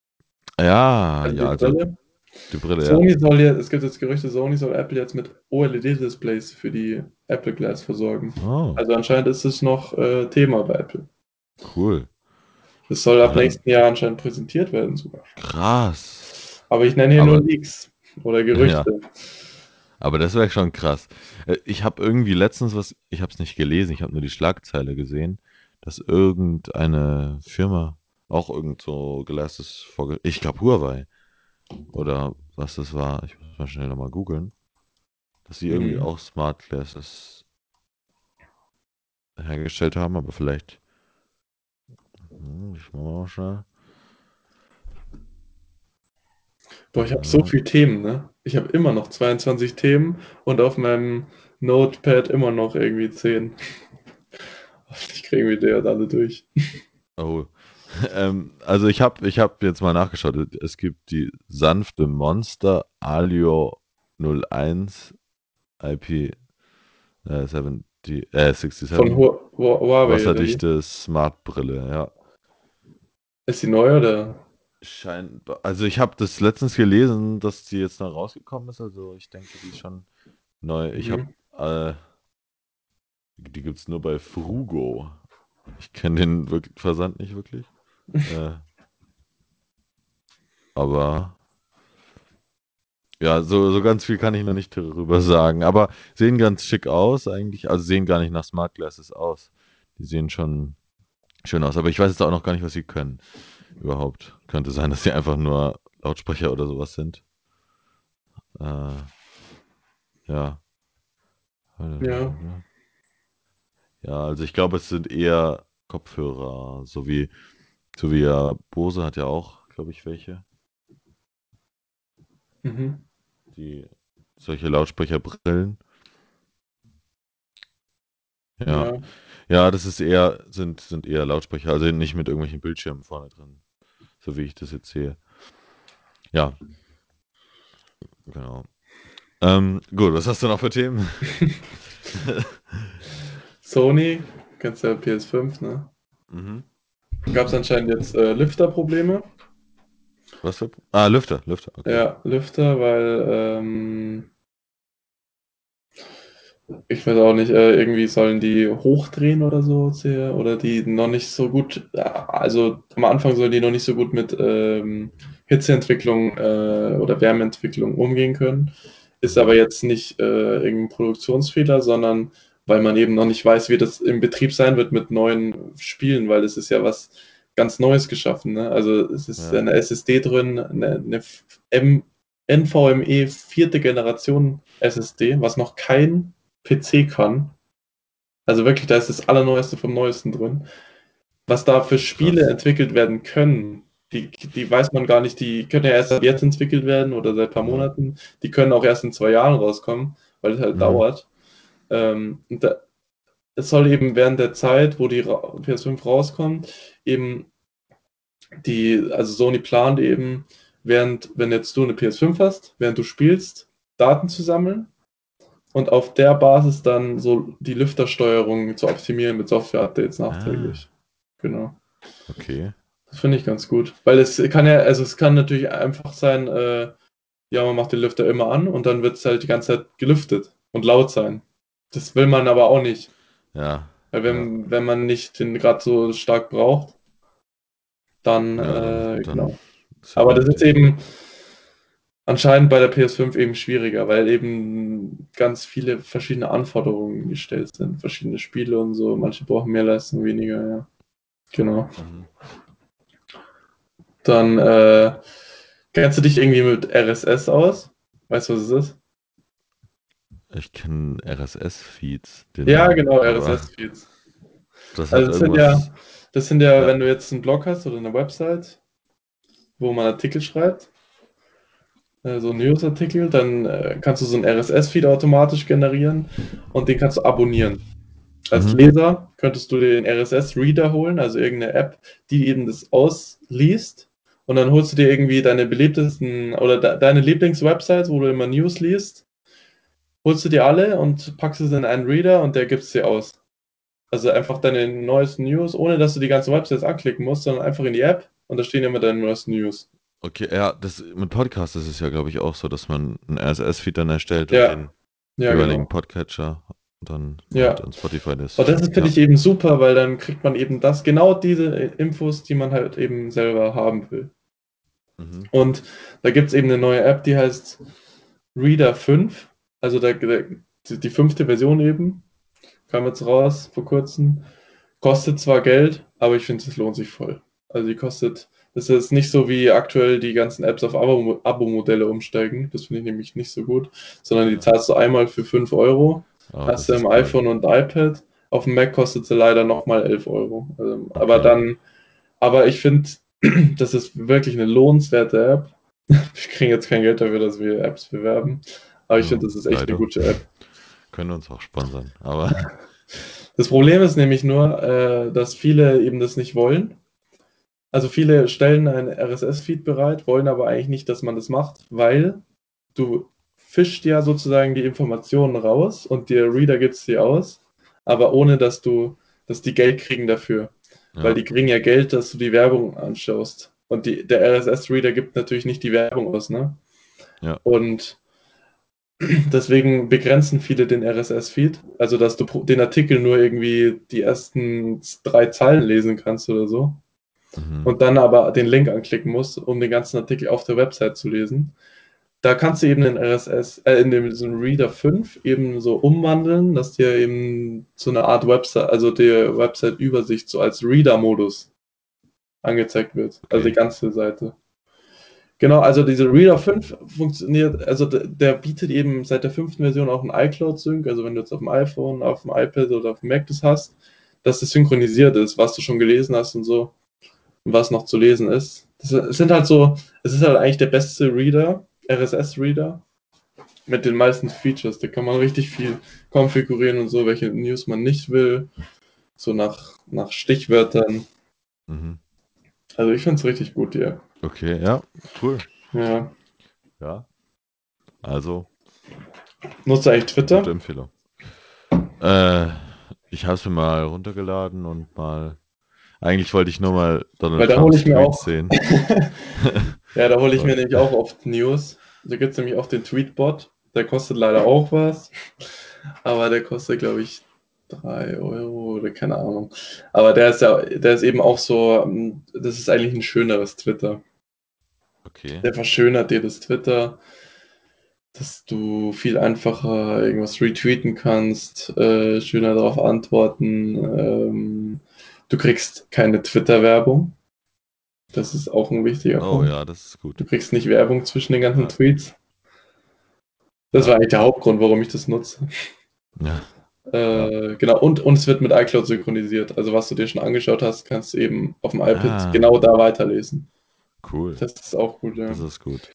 Ja, also ja, die also Brille? die Brille, ja. Sony soll jetzt, es gibt jetzt Gerüchte, Sony soll Apple jetzt mit OLED-Displays für die Apple Glass versorgen. Oh, Also anscheinend ist es noch Thema bei Apple. cool. Das soll Ja, ab dann nächsten Jahr anscheinend präsentiert werden sogar. krass. Aber ich nenne hier nur Aber Leaks oder ja, Gerüchte. aber das wäre schon krass. Ich habe irgendwie letztens was, ich habe es nicht gelesen, ich habe nur die Schlagzeile gesehen, dass irgendeine Firma auch irgend so Glasses vorge... Ich glaube Huawei oder was das war. Ich muss mal schnell nochmal googeln. Dass sie irgendwie Mhm. auch Smart Glasses hergestellt haben, aber vielleicht. Ich mach mal schnell. Boah, ich habe so viele Themen, ne? Ich habe immer noch 22 Themen und auf meinem Notepad immer noch irgendwie 10. Hoffentlich kriegen wir die jetzt alle durch. Oh. Also ich hab jetzt mal nachgeschaut. Es gibt die sanfte Monster Alio 01 IP Von 67 Huawei oder wie? wasserdichte Smart-Brille, ja. Ist die neu oder? Also ich habe das letztens gelesen, dass die jetzt noch rausgekommen ist. Also ich denke, die ist schon neu. Mhm. Äh, die gibt es nur bei Frugo. Ich kenne den Versand nicht wirklich. Äh, aber Ja, so ganz viel kann ich noch nicht darüber sagen, aber sehen ganz schick aus eigentlich. Also sehen gar nicht nach Smart Glasses aus. Die sehen schon schön aus, aber ich weiß jetzt auch noch gar nicht, was sie können überhaupt. Könnte sein, dass sie einfach nur Lautsprecher oder sowas sind. Äh, ja. Ja. Ja, also ich glaube, es sind eher Kopfhörer, so wie ja Bose hat ja auch, glaube ich, welche, Mhm. die solche Lautsprecherbrillen. Ja, Ja. ja, das ist sind eher Lautsprecher, also nicht mit irgendwelchen Bildschirmen vorne drin, so wie ich das jetzt sehe. Ja, genau. Gut, was hast du noch für Themen? Sony, kennst ja PS5, ne? Mhm. Gab es anscheinend jetzt Lüfterprobleme. Was für? Ah, Lüfter, okay. Ja, Lüfter, weil ich weiß auch nicht, irgendwie sollen die hochdrehen oder so, oder die noch nicht so gut, also am Anfang sollen die noch nicht so gut mit Hitzeentwicklung oder Wärmeentwicklung umgehen können. Ist aber Mhm. jetzt nicht irgendein Produktionsfehler, sondern weil man eben noch nicht weiß, wie das im Betrieb sein wird mit neuen Spielen, weil es ist ja was ganz Neues geschaffen. Ne? Also es ist Ja. eine SSD drin, eine NVMe vierte Generation SSD, was noch kein PC kann. Also wirklich, da ist das Allerneueste vom Neuesten drin. Was da für Spiele Krass. entwickelt werden können, die weiß man gar nicht, die können ja erst ab jetzt entwickelt werden oder seit ein paar Ja. Monaten. Die können auch erst in 2 Jahren rauskommen, weil es halt Mhm. dauert. Und es soll eben während der Zeit, wo die PS5 rauskommt, eben also Sony plant eben, wenn jetzt du eine PS5 hast, während du spielst, Daten zu sammeln und auf der Basis dann so die Lüftersteuerung zu optimieren mit Software-Updates Ah, nachträglich. Genau. okay. Das finde ich ganz gut. Weil es kann natürlich einfach sein, ja, man macht den Lüfter immer an und dann wird es halt die ganze Zeit gelüftet und laut sein. Das will man aber auch nicht. Ja, Weil ja, wenn man nicht den gerade so stark braucht, dann, ja, dann genau. ist ja Aber das ist unnötig. eben anscheinend bei der PS5 eben schwieriger, weil eben ganz viele verschiedene Anforderungen gestellt sind, verschiedene Spiele und so. Manche brauchen mehr Leistung, weniger, ja. Genau. Mhm. Dann kennst du dich irgendwie mit RSS aus? Weißt du, was es ist? Ich kenne RSS-Feeds, den Ja, Namen, genau, aber RSS-Feeds. das hat Also irgendwas. das sind ja, Ja. wenn du jetzt einen Blog hast oder eine Website, wo man Artikel schreibt, so Newsartikel, dann kannst du so einen RSS-Feed automatisch generieren und den kannst du abonnieren. Als Mhm. Leser könntest du den RSS-Reader holen, also irgendeine App, die eben das ausliest. Und dann holst du dir irgendwie deine beliebtesten oder deine Lieblingswebsites, wo du immer News liest, holst du dir alle und packst es in einen Reader und der gibt es dir aus. Also einfach deine neuesten News, ohne dass du die ganzen Websites anklicken musst, sondern einfach in die App und da stehen immer deine neuesten News. Okay, ja, mit Podcasts ist es ja, glaube ich, auch so, dass man einen RSS-Feed dann erstellt und Ja, den ja, jeweiligen genau. Podcatcher dann halt Ja. an Spotify Und das. das ist, finde Ja. ich, eben super, weil dann kriegt man eben genau diese Infos, die man halt eben selber haben will. Mhm. Und da gibt es eben eine neue App, die heißt Reader 5. Also die fünfte Version eben. Kam jetzt raus vor kurzem. Kostet zwar Geld, aber ich finde, es lohnt sich voll. Also das ist nicht so wie aktuell die ganzen Apps auf Abo-Modelle umsteigen. Das finde ich nämlich nicht so gut. Sondern die Ja. zahlst du einmal für 5 Euro. Oh, Hast das du im ist cool. iPhone und iPad. Auf dem Mac kostet sie leider nochmal 11 Euro. Okay. Aber ich finde, das ist wirklich eine lohnenswerte App. Wir kriegen jetzt kein Geld dafür, dass wir Apps bewerben. Aber ich Ja, finde, das ist echt eine leider. gute App. Können uns auch sponsern, aber. Das Problem ist nämlich nur, dass viele eben das nicht wollen. Also viele stellen einen RSS-Feed bereit, wollen aber eigentlich nicht, dass man das macht, weil du fischst ja sozusagen die Informationen raus und der Reader gibt es dir aus, aber ohne dass die Geld kriegen dafür. Weil Ja. die kriegen ja Geld, dass du die Werbung anschaust. Und der RSS-Reader gibt natürlich nicht die Werbung aus, ne? Ja. Und deswegen begrenzen viele den RSS-Feed, also dass du den Artikel nur irgendwie die ersten 3 Zeilen lesen kannst oder so Mhm. und dann aber den Link anklicken musst, um den ganzen Artikel auf der Website zu lesen. da kannst du eben den RSS, in dem diesen Reader 5 eben so umwandeln, dass dir eben so eine Art Website, also die Website-Übersicht so als Reader-Modus angezeigt wird. Also die Okay. ganze Seite. Genau, also diese Reader 5 funktioniert, also der bietet eben seit der 5. Version auch einen iCloud-Sync, also wenn du jetzt auf dem iPhone, auf dem iPad oder auf dem Mac das hast, dass das synchronisiert ist, was du schon gelesen hast und so und was noch zu lesen ist. Es sind halt so, es ist halt eigentlich der beste Reader, RSS-Reader, mit den meisten Features. Da kann man richtig viel konfigurieren und so, welche News man nicht will, so nach Stichwörtern. Mhm. Also ich finde es richtig gut, ja. Okay, ja, cool. Ja. Ja, also Nutzt du eigentlich gute Twitter? Empfehlung. Äh, Ich habe es mir mal runtergeladen und mal. Eigentlich wollte ich nur mal Weil Donald da hole Trumps ich mir Tweets auch, sehen. ja, da hole ich mir Und, nämlich auch oft News. Da gibt es nämlich auch den Tweetbot. Der kostet leider auch was. Aber der kostet, glaube ich, 3 € oder keine Ahnung. Aber der ist ja, der ist eben auch so, das ist eigentlich ein schöneres Twitter. okay. Der verschönert dir das Twitter, dass du viel einfacher irgendwas retweeten kannst, schöner darauf antworten. Du kriegst keine Twitter-Werbung. Das ist auch ein wichtiger Oh Punkt. ja, das ist Du gut. kriegst nicht Werbung zwischen den ganzen Ja, Tweets. Das war ja, eigentlich der Hauptgrund, warum ich das nutze. ja, ja. Genau, und es wird mit iCloud synchronisiert. Also was du dir schon angeschaut hast, kannst du eben auf dem iPad Ah, genau da weiterlesen. cool. Das ist auch gut, ja. Das ist gut.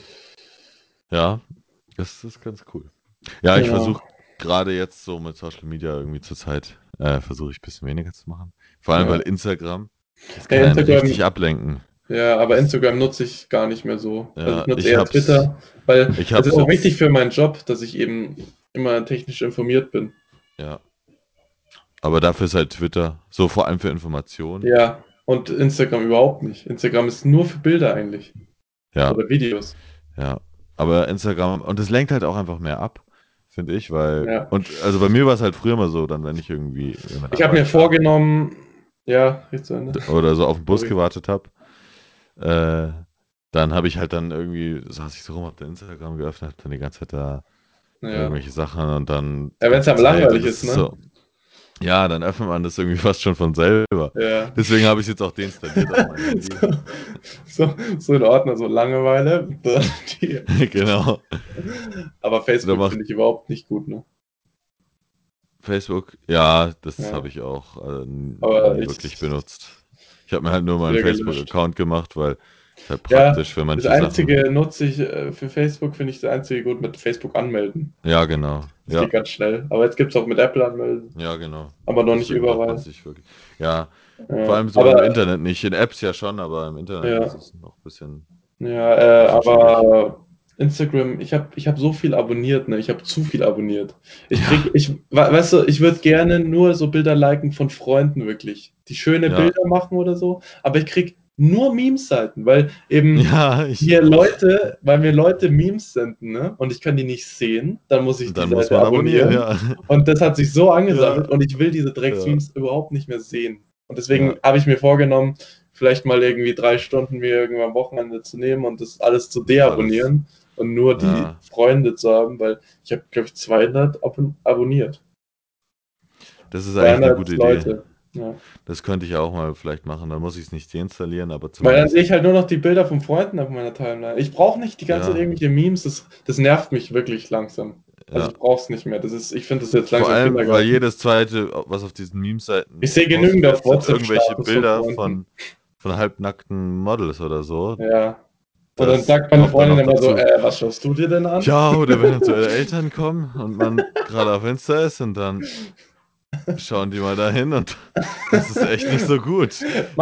Ja, das ist ganz cool. Ja, ich Genau. versuche gerade jetzt so mit Social Media irgendwie zur Zeit, versuche ich ein bisschen weniger zu machen. Vor allem, weil Ja. Instagram, das Ja, kann einen richtig Instagram, ablenken. ja, aber Das, Instagram nutze ich gar nicht mehr so. Also ich ja, nutze eher Twitter, weil ich es ist hab's auch wichtig jetzt, für meinen Job, dass ich eben immer technisch informiert bin. ja, aber dafür ist halt Twitter, so vor allem für Informationen. Ja, und Instagram überhaupt nicht. Instagram ist nur für Bilder eigentlich. Ja, Oder Videos. ja. Aber Instagram, und es lenkt halt auch einfach mehr ab, finde ich, weil, Ja. und also bei mir war es halt früher mal so, dann wenn ich irgendwie, wenn mir Ich habe mir langweilig war vorgenommen, ja, jetzt zu Ende. oder so auf den Bus Sorry. gewartet habe, äh, dann habe ich halt dann irgendwie, saß ich so rum, hab dann Instagram geöffnet, hab dann die ganze Zeit da Ja. irgendwelche Sachen und dann die Ja, wenn es ganze einem Zeit und langweilig das ist, ist ne? so, ja, dann öffnet man das irgendwie fast schon von selber. Ja. Deswegen habe ich es jetzt auch deinstalliert auf mein Handy. So in Ordnung, so Langeweile. Die- Genau. Aber Da Facebook macht finde ich überhaupt nicht gut, ne? Facebook, ja, das habe Ja. ich auch Aber nie ich wirklich benutzt. Ich habe mir halt nur mal einen wieder gelöscht. Facebook-Account gemacht, weil es halt Ja, praktisch für das manche Sachen. einzige nutze ich für Facebook, finde ich das einzige gut mit Facebook anmelden. Ja, genau. Das geht Ja, ganz schnell. Aber jetzt gibt es auch mit Apple anmelden. ja, genau. Aber noch nicht Deswegen braucht man es überall. nicht wirklich. Ja, vor Ja. allem so im Aber Internet nicht. In Apps ja schon, aber im Internet ist ja. es noch ein Ja, bisschen schwierig. aber Instagram, ich hab so viel abonniert, ne? Ich habe zu viel abonniert. Ja, Weißt du, ich würde gerne nur so Bilder liken von Freunden wirklich, die schöne ja, Bilder machen oder so, aber ich krieg nur Memes-Seiten, weil eben ja, ich auch. Weil mir Leute Memes senden, ne? Und ich kann die nicht sehen, dann muss ich Und die dann muss Seite man abonnieren, abonnieren. ja. Und das hat sich so Ja, angesammelt und ich will diese ja, Drecks-Memes überhaupt nicht mehr sehen. Und ja, deswegen habe ich mir vorgenommen, vielleicht mal irgendwie 3 Stunden mir irgendwann am Wochenende zu nehmen und das alles zu das alles. deabonnieren und nur die Ja, Freunde zu haben, weil ich habe, glaube ich, 200 abonniert. das ist eigentlich eine 200 gute Idee. Leute. Ja. Das könnte ich auch mal vielleicht machen. Dann muss ich es nicht deinstallieren, aber Weil dann sehe zumindest, ich halt nur noch die Bilder von Freunden auf meiner Timeline. Ich brauche nicht die ganze Zeit ja, irgendwelche Memes, das nervt mich wirklich langsam. Also ja. ich brauche es nicht mehr. Ich finde das jetzt Vor langsam allem, weil Kindergarten. jedes zweite, was auf diesen Ich Meme-Seiten sehe gepostet genügend auf wird, sind irgendwelche WhatsApp-Status von Bilder Freunden. von halbnackten Models oder so. Ja. Und dann Das sagt meine kommt dann Freundin noch immer so, dazu. was schaust du dir denn an? Ja, oder wenn dann so ihre Eltern kommen und man gerade auf Insta ist und dann schauen die mal dahin und das ist echt nicht so gut.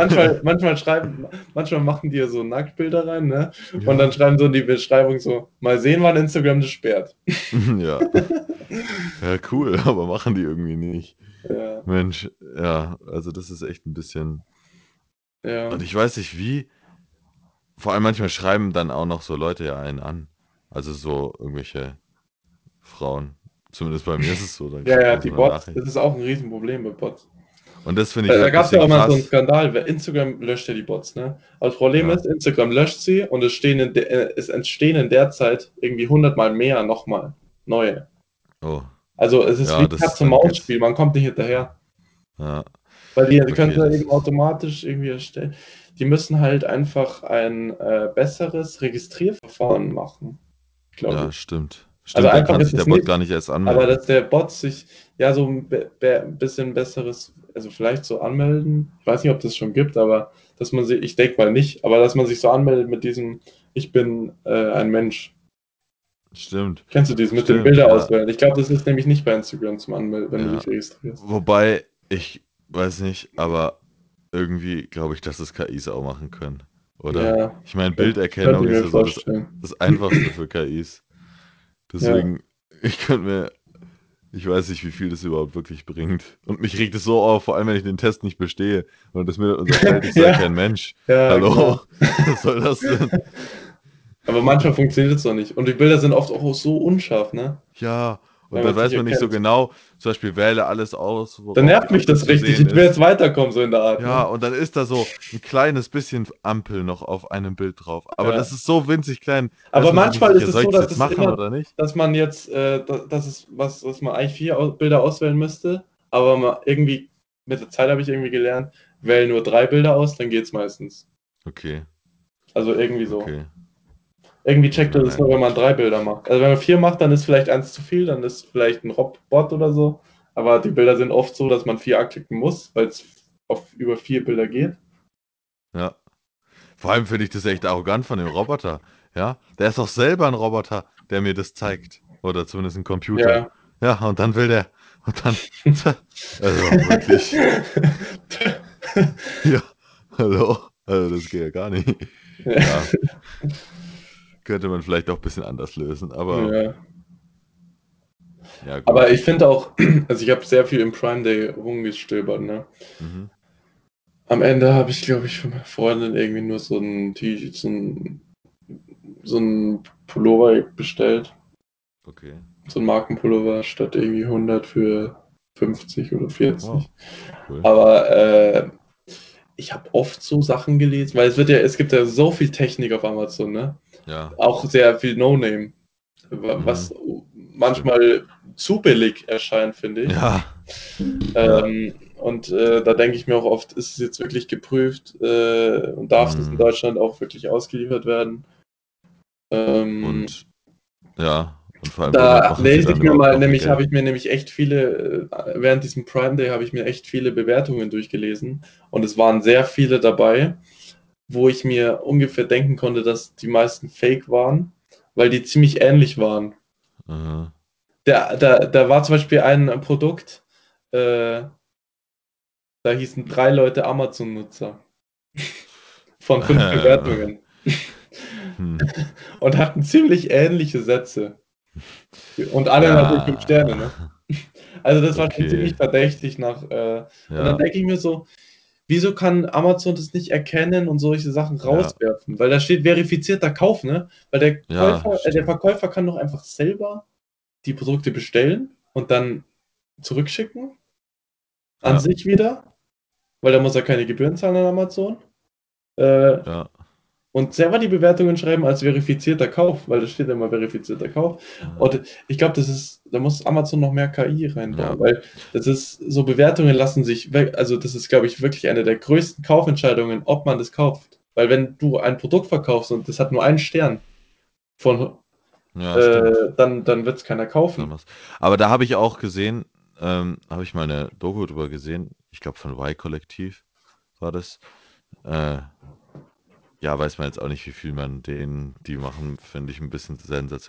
Manchmal machen die ja so Nacktbilder rein, ne? Und dann Ja, schreiben so in die Beschreibung so, mal sehen, wann Instagram das sperrt. ja. Ja, cool, aber machen die irgendwie nicht. Ja, Mensch, ja, also das ist echt ein bisschen. ja. Und ich weiß nicht wie. Vor allem manchmal schreiben dann auch noch so Leute ja einen an. Also so irgendwelche Frauen. Zumindest bei mir ist es so, dann Ja, kriegt ja, man die so eine Bots, Nachricht. das ist auch ein Riesenproblem bei Bots. Und das finde ich Da halt ein gab es ja bisschen auch mal so einen krass. Skandal, weil Instagram löscht ja die Bots, ne? Aber das Problem Ja. ist, Instagram löscht sie und es entstehen in der Zeit irgendwie 100-mal mehr nochmal neue. Oh. Also es ist wie Ja, ein dann Katz-und-Maus-Spiel, geht's. man kommt nicht hinterher. Ja. Weil die können Okay, sie das eben ist. automatisch irgendwie erstellen. Die müssen halt einfach ein besseres Registrierverfahren machen, glaube Ja, ich. stimmt. Also Stimmt, dann einfach kann ist sich der es Bot nicht, gar nicht erst aber anmelden. dass der Bot sich ja so ein bisschen besseres, also vielleicht so anmelden, ich weiß nicht, ob das schon gibt, aber dass man sich, ich denke mal nicht, aber dass man sich so anmeldet mit diesem, ich bin ein Mensch. Stimmt. Kennst du dieses mit den Stimmt, Bilder ja. auswählen? Ich glaube, das ist nämlich nicht bei Instagram zum Anmelden, wenn du Ja. dich registrierst. Wobei, ich weiß nicht, aber irgendwie glaube ich, dass es KIs auch machen können. Oder? Ja, Ich meine, könnte Bilderkennung ich ist mir ja so das, vorstellen. das Einfachste für KIs. Ja. Deswegen, ich könnte mir, ich weiß nicht, wie viel das überhaupt wirklich bringt. Und mich regt es so auf, vor allem wenn ich den Test nicht bestehe und das mir unterstellt, ich sei kein Ja, Mensch. ja, Hallo? genau. Was soll das denn? Aber manchmal funktioniert es doch nicht. Und die Bilder sind oft auch so unscharf, ne? Ja, und Wenn man dann es nicht weiß man nicht so erkennt. genau, zum Beispiel wähle alles aus, Dann worauf die nervt mich Ampel das zu richtig. sehen Ich will ist. jetzt weiterkommen, so in der Art, Ja, ne? und dann ist da so ein kleines bisschen Ampel noch auf einem Bild drauf. Aber das Ja. ist so winzig klein, da ist Aber man sich nicht manchmal ist sicher, es soll so, ich das dass jetzt es machen immer, oder nicht? dass man jetzt, das ist was man eigentlich Bilder auswählen müsste. Aber irgendwie, mit der Zeit habe ich irgendwie gelernt, wähle nur 3 Bilder aus, dann geht's meistens. Okay, Also irgendwie so. okay. Irgendwie Muss checkt man er das nur, wenn lernen. man 3 Bilder macht. Also wenn man 4 macht, dann ist vielleicht eins zu viel, dann ist vielleicht ein Bot oder so. Aber die Bilder sind oft so, dass man 4 anklicken muss, weil es auf über 4 Bilder geht. Ja. Vor allem finde ich das echt arrogant von dem Roboter. Ja, der ist doch selber ein Roboter, der mir das zeigt. Oder zumindest ein Computer. Ja. Ja, und dann will der. Und dann. Also wirklich. Ja, hallo. Also das geht ja gar nicht. Ja, könnte man vielleicht auch ein bisschen anders lösen. Aber Ja. ja, Aber gut. ich finde auch, also ich habe sehr viel im Prime Day rumgestöbert, ne? Mhm. Am Ende habe ich, glaube ich, für meine Freundin irgendwie nur so ein T-Shirt, so ein Pullover bestellt. Okay. So ein Markenpullover statt irgendwie 100 für 50 oder Wow, 40. cool. Aber ich habe oft so Sachen gelesen, weil es gibt ja so viel Technik auf Amazon, ne? Ja. Auch sehr viel No-Name, Mhm. was Stimmt. manchmal zu billig erscheint, finde ich. Ja. Ja. Und da denke ich mir auch oft, ist es jetzt wirklich geprüft und darf das in Mhm. Deutschland auch wirklich ausgeliefert werden? Ähm, Und ja. Und vor allem, womit Da machen sie lese dann ich mir überhaupt mal, noch ihr nämlich habe Geld? ich mir nämlich echt viele, während diesem Prime Day habe ich mir echt viele Bewertungen durchgelesen und es waren sehr viele dabei, wo ich mir ungefähr denken konnte, dass die meisten Fake waren, weil die ziemlich ähnlich waren. Mhm. Da war zum Beispiel ein Produkt, äh, da hießen 3 Leute Amazon-Nutzer von 5 Bewertungen Hm. und hatten ziemlich ähnliche Sätze. Und alle natürlich 5 Sterne, ne? Ja. Also das war schon ziemlich Okay. verdächtig und dann Ja. denke ich mir so, wieso kann Amazon das nicht erkennen und solche Sachen Ja. rauswerfen? Weil da steht verifizierter Kauf, ne? Weil Ja, Der stimmt. Verkäufer kann doch einfach selber die Produkte bestellen und dann zurückschicken an Ja. sich wieder, weil da muss er keine Gebühren zahlen an Amazon. Äh, Ja. und selber die Bewertungen schreiben als verifizierter Kauf, weil da steht immer verifizierter Kauf. Ja. Und ich glaube, da muss Amazon noch mehr KI Ja. reinbauen, weil das ist, so Bewertungen lassen sich weg, also das ist, glaube ich, wirklich eine der größten Kaufentscheidungen, ob man das kauft. Weil wenn du ein Produkt verkaufst und das hat nur einen Stern von, Ja, stimmt. dann wird es keiner Dann kaufen. was. Aber da habe ich auch gesehen, habe ich mal eine Doku drüber gesehen, ich glaube von Y-Kollektiv war das. Äh, ja, weiß man jetzt auch nicht, wie viel man denen, die machen, finde ich ein bisschen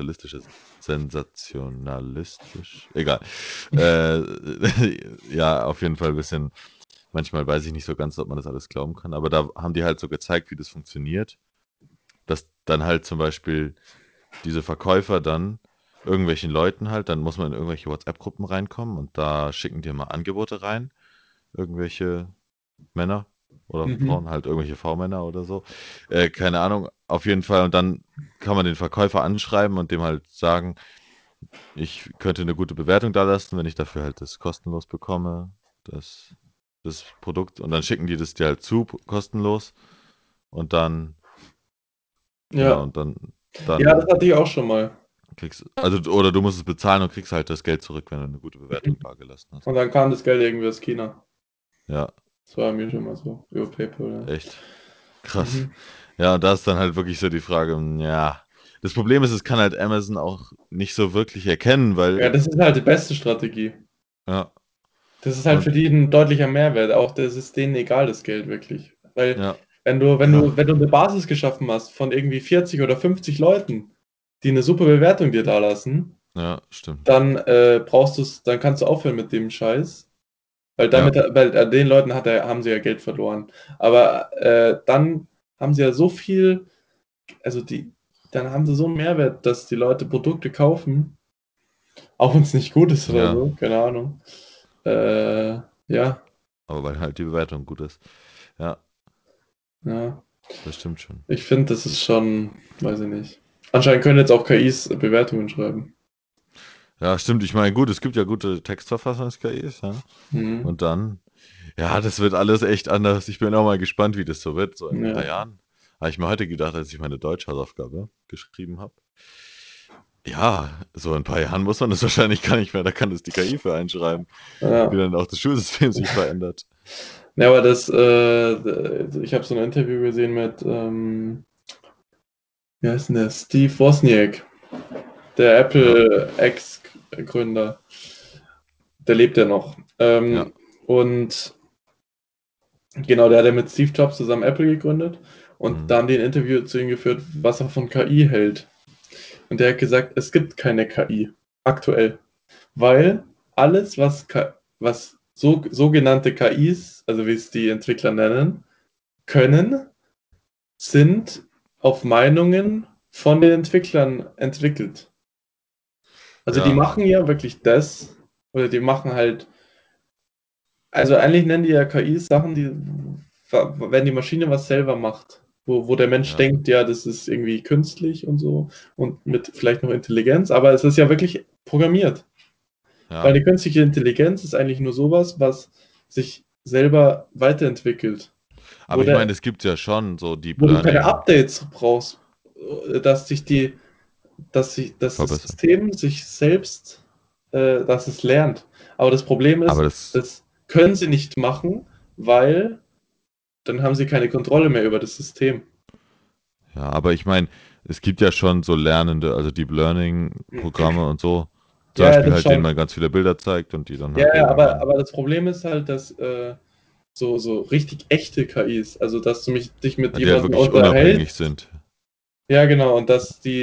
sensationalistisch. Egal. Äh, ja, auf jeden Fall ein bisschen, manchmal weiß ich nicht so ganz, ob man das alles glauben kann, aber da haben die halt so gezeigt, wie das funktioniert, dass dann halt zum Beispiel diese Verkäufer dann irgendwelchen Leuten halt, dann muss man in irgendwelche WhatsApp-Gruppen reinkommen und da schicken die mal Angebote rein, irgendwelche Männer oder Mhm. Frauen, halt irgendwelche V-Männer oder so. Keine Ahnung, auf jeden Fall. Und dann kann man den Verkäufer anschreiben und dem halt sagen, ich könnte eine gute Bewertung da lassen, wenn ich dafür halt das kostenlos bekomme, das, das Produkt, und dann schicken die das dir halt zu, kostenlos. Und dann, genau, Ja. und dann, Ja, das dann hatte ich auch schon mal. oder du musst es bezahlen und kriegst halt das Geld zurück, wenn du eine gute Bewertung dagelassen hast. Und dann kam das Geld irgendwie aus China. Ja, Das war mir schon mal so. Über PayPal, ja. echt. Krass. Mhm. Ja, und da ist dann halt wirklich so die Frage, ja. Das Problem ist, es kann halt Amazon auch nicht so wirklich erkennen, Ja, weil, das ist halt die beste Strategie. ja, Das ist halt für und, die ein deutlicher Mehrwert. Auch das ist denen egal, das Geld wirklich. Weil ja, wenn du eine Basis geschaffen hast von irgendwie 40 oder 50 Leuten, die eine super Bewertung dir dalassen, ja, stimmt. dann dann kannst du aufhören mit dem Scheiß. Ja, Weil an den Leuten haben sie ja Geld verloren. Aber dann haben sie ja so viel, also dann haben sie so einen Mehrwert, dass die Leute Produkte kaufen, auch wenn es nicht gut ist oder ja, so, keine Ahnung. Ja, aber weil halt die Bewertung gut ist. Ja, ja. das stimmt schon. Ich finde, das ist schon, weiß ich nicht. Anscheinend können jetzt auch KIs Bewertungen schreiben. Ja, stimmt. Ich meine, gut, es gibt ja gute Textverfassungs-KIs, ja. Mhm. Und dann, ja, das wird alles echt anders. Ich bin auch mal gespannt, wie das so wird, so in ein paar Ja, Jahren. Habe ich mir heute gedacht, als ich meine Deutschhausaufgabe geschrieben habe. Ja, so in ein paar Jahren muss man das wahrscheinlich gar nicht mehr. Da kann das die KI für einschreiben, wie ja. dann auch das Schulsystem sich verändert. Ja, aber ich habe so ein Interview gesehen mit, wie heißt denn der? Steve Wozniak, der Ja, Apple Ex-Gründer. Der lebt ja noch. ja, Und genau, der hat ja mit Steve Jobs zusammen Apple gegründet. Und mhm, da haben die ein Interview zu ihm geführt, was er von KI hält. Und der hat gesagt, es gibt keine KI aktuell. Weil alles, was sogenannte KIs, also wie es die Entwickler nennen, können, sind auf Meinungen von den Entwicklern entwickelt. Also die ja, machen ja wirklich das, oder die machen halt, also eigentlich nennen die ja KIs Sachen, wenn die Maschine was selber macht, wo der Mensch ja, denkt, ja, das ist irgendwie künstlich und so und mit vielleicht noch Intelligenz, aber es ist ja wirklich programmiert. Weil ja. eine künstliche Intelligenz ist eigentlich nur sowas, was sich selber weiterentwickelt, Aber wo, ich meine, der, es gibt ja schon so Deep wo du keine Learning Updates brauchst, dass sich dass das verbessern. System sich selbst, dass es lernt. Aber das Problem Aber ist, das, das können sie nicht machen, weil dann haben sie keine Kontrolle mehr über das System. ja, aber ich meine, es gibt ja schon so lernende, also Deep Learning Programme und so. Zum Ja, ja, Beispiel das halt, denen schon. man ganz viele Bilder zeigt und die dann Ja, halt ja, irgendwann, aber das Problem ist halt, dass so richtig echte KIs, also dass du dich mit die halt jemandem wirklich unabhängig unterhältst. sind. Ja, genau, und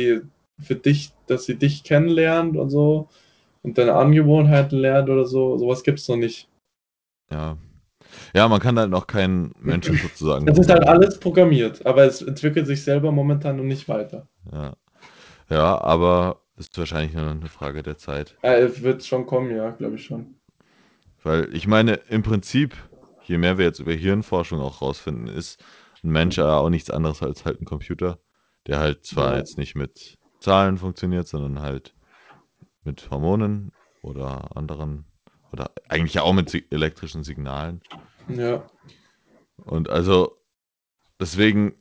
dass sie dich kennenlernt und so und deine Angewohnheiten lernt oder so, sowas gibt's noch nicht. Ja. Ja, man kann halt noch keinen Menschen sozusagen Es ist halt programmieren. alles programmiert, aber es entwickelt sich selber momentan noch nicht weiter. Ja. Ja, aber das ist wahrscheinlich nur eine Frage der Zeit. Es wird schon kommen, ja, glaube ich schon. Weil ich meine, im Prinzip, je mehr wir jetzt über Hirnforschung auch rausfinden, ist ein Mensch ja auch nichts anderes als halt ein Computer, der halt zwar Ja, jetzt nicht mit Zahlen funktioniert, sondern halt mit Hormonen oder anderen, oder eigentlich auch mit elektrischen Signalen. ja, Und also deswegen,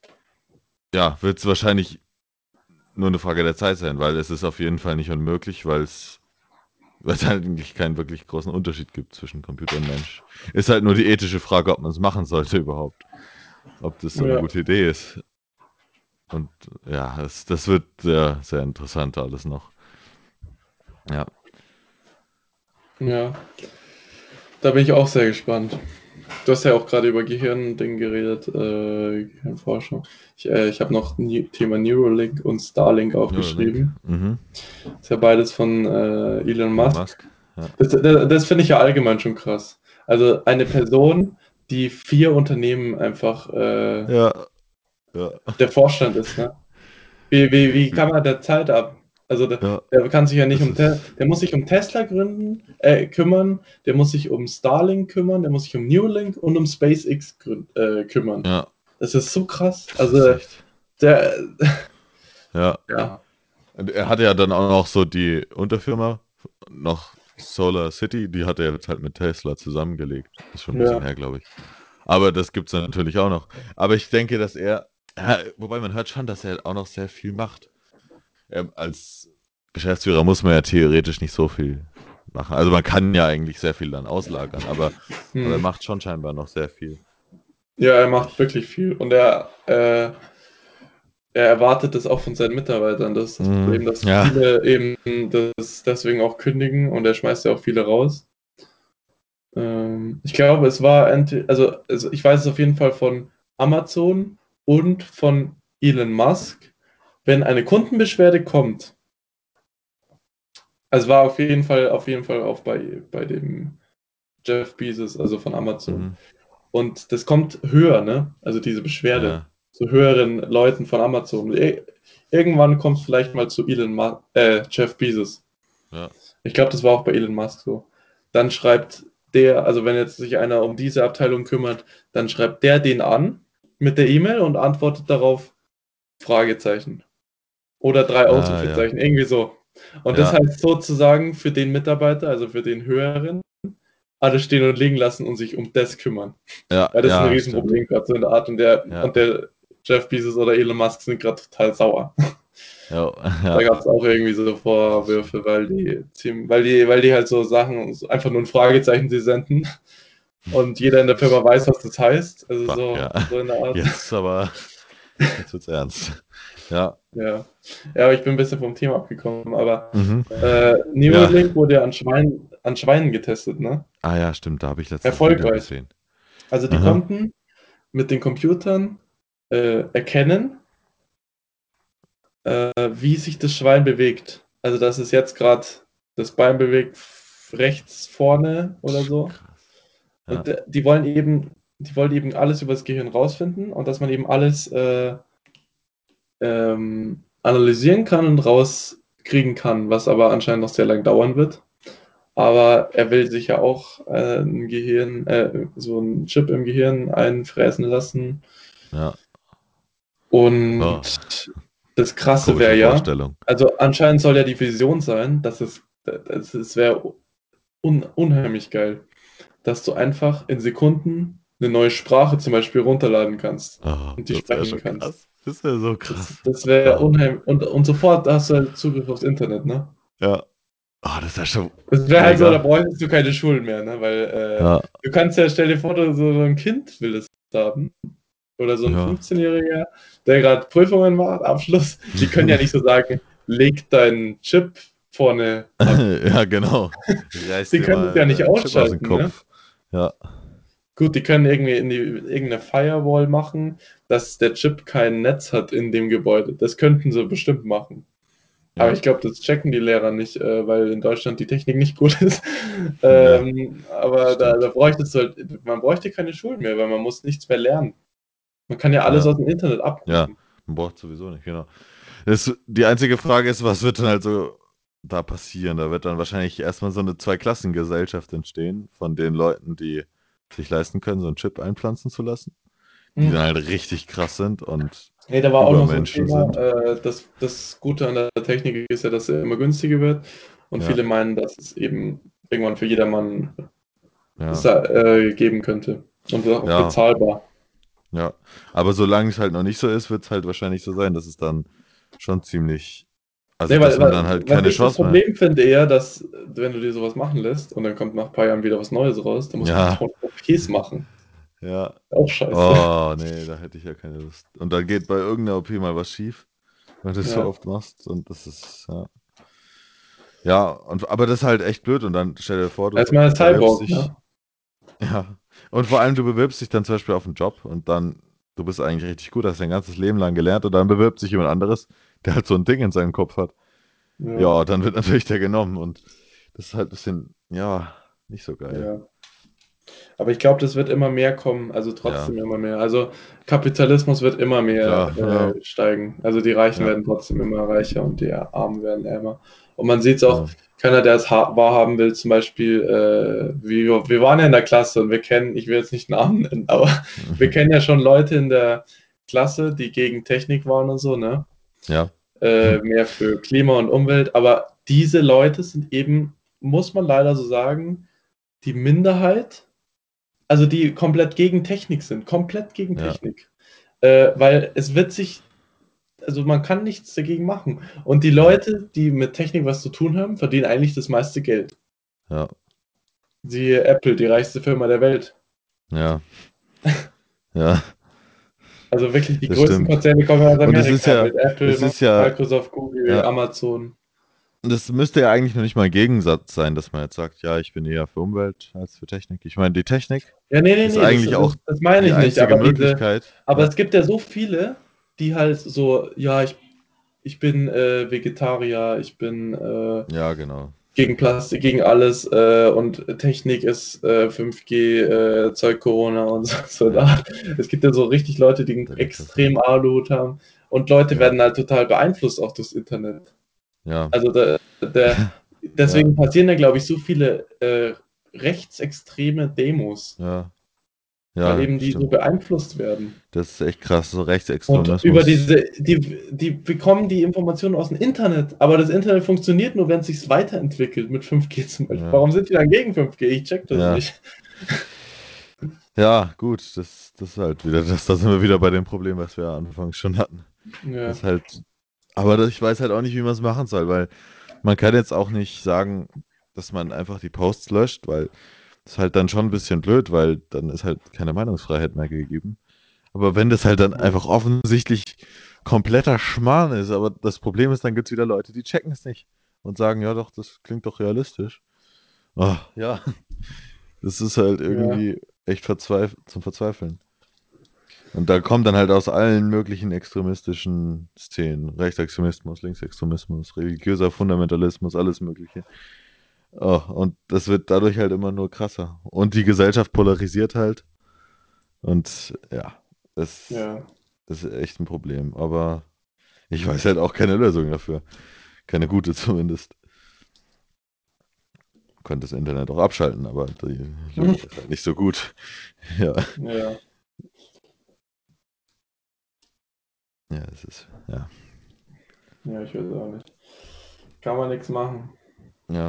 ja, wird es wahrscheinlich nur eine Frage der Zeit sein, weil es ist auf jeden Fall nicht unmöglich, weil es halt eigentlich keinen wirklich großen Unterschied gibt zwischen Computer und Mensch. Ist halt nur die ethische Frage, ob man es machen sollte überhaupt. Ob das so eine ja, gute Idee ist. Und ja, das wird sehr, sehr interessant alles noch. Ja, ja. Da bin ich auch sehr gespannt. Du hast ja auch gerade über Gehirnding geredet, Gehirnforschung. Ich habe noch Thema Neuralink und Starlink Neuralink. aufgeschrieben. Mhm. Ist ja beides von Elon Elon Musk. Musk. Ja. Das finde ich ja allgemein schon krass. Also eine Person, die 4 Unternehmen einfach Ja, ja. der Vorstand ist, ne? Wie kann man der Zeit ab? Also Ja, der kann sich ja nicht das ist. der muss sich um Tesla kümmern, der muss sich um Starlink kümmern, der muss sich um Neuralink und um SpaceX kümmern. Ja, Das ist so krass. das ist Also echt. der, Ja. ja, Und er hatte ja dann auch noch so die Unterfirma noch Solar City, die hat er jetzt halt mit Tesla zusammengelegt. Ist schon ein bisschen Ja. her, glaube ich. Aber das gibt es natürlich auch noch. Aber ich denke, dass er, ja, wobei man hört schon, dass er auch noch sehr viel macht. Als Geschäftsführer muss man ja theoretisch nicht so viel machen. Also man kann ja eigentlich sehr viel dann auslagern, aber er Hm. macht schon scheinbar noch sehr viel. Ja, er macht Ich, wirklich viel. Und er erwartet das auch von seinen Mitarbeitern. Das ist das Problem, dass ja, viele eben das deswegen auch kündigen und er schmeißt ja auch viele raus. Ich glaube, es war, also ich weiß es auf jeden Fall von Amazon und von Elon Musk. Wenn eine Kundenbeschwerde kommt, also war auf jeden Fall auch bei dem Jeff Bezos, also von Amazon. mhm, Und das kommt höher, ne? Also diese Beschwerde ja, zu höheren Leuten von Amazon. Irgendwann kommt es vielleicht mal zu Jeff Bezos. ja, Ich glaube, das war auch bei Elon Musk so. Dann schreibt der, also wenn jetzt sich einer um diese Abteilung kümmert, dann schreibt der den an mit der E-Mail und antwortet darauf Fragezeichen. Oder drei ja, Ausrufezeichen, irgendwie so. Und das ja, heißt sozusagen für den Mitarbeiter, also für den höheren, alles stehen und liegen lassen und sich um das kümmern. ja, Weil das ist ein ja, stimmt. Riesenproblem gerade so in der Art Ja, und der Jeff Bezos oder Elon Musk sind gerade total sauer. ja, Da ja, gab es auch irgendwie so das stimmt. Vorwürfe, weil die halt so Sachen, so einfach nur ein Fragezeichen sie senden und jeder in der Firma weiß, was das heißt. Also Fuck, ja. so in der Art. Jetzt aber, jetzt wird's ernst. Ja, Ja. Ja, aber ich bin ein bisschen vom Thema abgekommen, aber mhm. Ja, Neuralink wurde ja an Schweinen getestet, ne? ah ja, stimmt, da habe ich letztens ein Video Erfolgreich. gesehen. Also die Aha. konnten mit den Computern erkennen, wie sich das Schwein bewegt. Also, dass es jetzt gerade das Bein bewegt rechts vorne oder so. Krass. Ja, Und die wollen eben alles über das Gehirn rausfinden und dass man eben alles analysieren kann und rauskriegen kann, was aber anscheinend noch sehr lang dauern wird. Aber er will sich ja auch ein Gehirn, so einen Chip im Gehirn einfräsen lassen. ja. Und Oh, das Krasse komische wäre ja, Vorstellung. also anscheinend soll ja die Vision sein, es wäre unheimlich geil, dass du einfach in Sekunden eine neue Sprache zum Beispiel runterladen kannst Oh, und die das wäre sprechen schon kannst. krass. Das wäre so krass. Das wäre Oh, unheimlich. Und sofort hast du halt Zugriff aufs Internet, ne? ja. Oh, das wäre schon Das wäre halt so, da mega. bräuchtest du keine Schulen mehr, ne? Weil Ja, du kannst ja, stell dir vor, so ein Kind will das haben. Oder so ein ja. 15-Jähriger, der gerade Prüfungen macht, Abschluss. Die können ja nicht so sagen, leg deinen Chip vorne ab. Ja, genau. Reiß Die dir können das mal ja nicht deinen Chip aus dem ausschalten, ne? Kopf. Ja, Gut, die können irgendwie irgendeine Firewall machen, dass der Chip kein Netz hat in dem Gebäude. Das könnten sie bestimmt machen. Aber ja, ich glaube, das checken die Lehrer nicht, weil in Deutschland die Technik nicht gut ist. ja, Aber da stimmt. bräuchtest du halt, man bräuchte keine Schulen mehr, weil man muss nichts mehr lernen. Man kann ja alles Ja, aus dem Internet ja. abrufen. Man braucht sowieso nicht, genau. Die einzige Frage ist, was wird dann halt so da passieren? Da wird dann wahrscheinlich erstmal so eine Zweiklassengesellschaft entstehen von den Leuten, die sich leisten können, so einen Chip einpflanzen zu lassen, die Hm. dann halt richtig krass sind und Nee, da war auch noch so ein Übermenschen Thema. sind. Das Gute an der Technik ist ja, dass sie immer günstiger wird. Und Ja, viele meinen, dass es eben irgendwann für jedermann ja, geben könnte. Und auch ja, bezahlbar. ja. Aber solange es halt noch nicht so ist, wird es halt wahrscheinlich so sein, dass es dann schon ziemlich, also Nee, dass man dann halt was keine ich das Chance mehr. Problem finde eher, dass wenn du dir sowas machen lässt und dann kommt nach ein paar Jahren wieder was Neues raus, dann musst du Ja, 1000 OPs machen. ja. Auch scheiße. Oh, nee, da hätte ich ja keine Lust. Und dann geht bei irgendeiner OP mal was schief, weil du das so Ja. oft machst und das ist, ja. Ja, aber das ist halt echt blöd und dann stell dir vor, du Erstmal ein bewirbst Cyborg, dich, ne? ja, und vor allem du bewirbst dich dann zum Beispiel auf einen Job und dann, du bist eigentlich richtig gut, hast dein ganzes Leben lang gelernt und dann bewirbt sich jemand anderes, der halt so ein Ding in seinem Kopf hat. Ja, Ja, dann wird natürlich der genommen und das ist halt ein bisschen, ja, nicht so geil. ja. Aber ich glaube, das wird immer mehr kommen, also Ja, trotzdem immer mehr. Also Kapitalismus wird immer mehr klar, ja, steigen. Also die Reichen ja, werden trotzdem immer reicher und die Armen werden ärmer. Und man sieht es auch, genau. keiner, der es wahrhaben will, zum Beispiel, wir waren ja in der Klasse und wir kennen, ich will jetzt nicht Namen nennen, aber wir kennen ja schon Leute in der Klasse, die gegen Technik waren und so, ne? Ja, Mehr für Klima und Umwelt, aber diese Leute sind eben muss man leider so sagen, die Minderheit, also die komplett gegen Technik sind, komplett gegen Ja, Technik. Weil es wird sich, also man kann nichts dagegen machen. Und die ja, Leute, die mit Technik was zu tun haben, verdienen eigentlich das meiste Geld. ja, Siehe Apple, die reichste Firma der Welt. ja, ja, Also wirklich die das größten stimmt. Konzerne kommen aus Und Amerika mit es Apple, ist ja, Microsoft, Google, ja, Amazon. das müsste ja eigentlich noch nicht mal ein Gegensatz sein, dass man jetzt sagt, ja, ich bin eher für Umwelt als für Technik. Ich meine, die Technik Ja, nee, nee, ist nee, eigentlich auch das meine die ich nicht. einzige Möglichkeit. Aber Ja, es gibt ja so viele, die halt so, ja, ich bin Vegetarier, ich bin ja, genau. gegen Plastik, gegen alles und Technik ist 5G, Zeug Corona und so Ja, da. Es gibt ja so richtig Leute, die einen deine Klasse. extrem Aluhut haben und Leute Ja, werden halt total beeinflusst auch durchs Internet. ja, Also ja, deswegen passieren da, glaube ich, so viele rechtsextreme Demos, ja, weil ja, eben die so stimmt. beeinflusst werden. Das ist echt krass, so Und über Rechtsextremismus. die bekommen die Informationen aus dem Internet, aber das Internet funktioniert nur, wenn es sich weiterentwickelt mit 5G zum Beispiel. Ja, Warum sind die dann gegen 5G? Ich check das ja, nicht. ja, gut, das ist halt wieder das, da sind wir wieder bei dem Problem, was wir anfangs schon hatten. Ja, Das ist halt, aber ich weiß halt auch nicht, wie man es machen soll, weil man kann jetzt auch nicht sagen, dass man einfach die Posts löscht, weil das ist halt dann schon ein bisschen blöd, weil dann ist halt keine Meinungsfreiheit mehr gegeben. Aber wenn das halt dann ja, einfach offensichtlich kompletter Schmarrn ist, aber das Problem ist, dann gibt es wieder Leute, die checken es nicht und sagen, ja doch, das klingt doch realistisch. Ah, ja, das ist halt ja, irgendwie echt zum Verzweifeln. Und da kommt dann halt aus allen möglichen extremistischen Szenen, Rechtsextremismus, Linksextremismus, religiöser Fundamentalismus, alles Mögliche. Oh, und das wird dadurch halt immer nur krasser. Und die Gesellschaft polarisiert halt. Und ja, das, ja. das ist echt ein Problem. Aber ich weiß halt auch keine Lösung dafür. Keine gute zumindest. Man könnte das Internet auch abschalten, aber die Lösung ist halt nicht so gut. Ja, Ja, ja, es ist, ja, ja, ich weiß auch nicht. Kann man nichts machen. ja,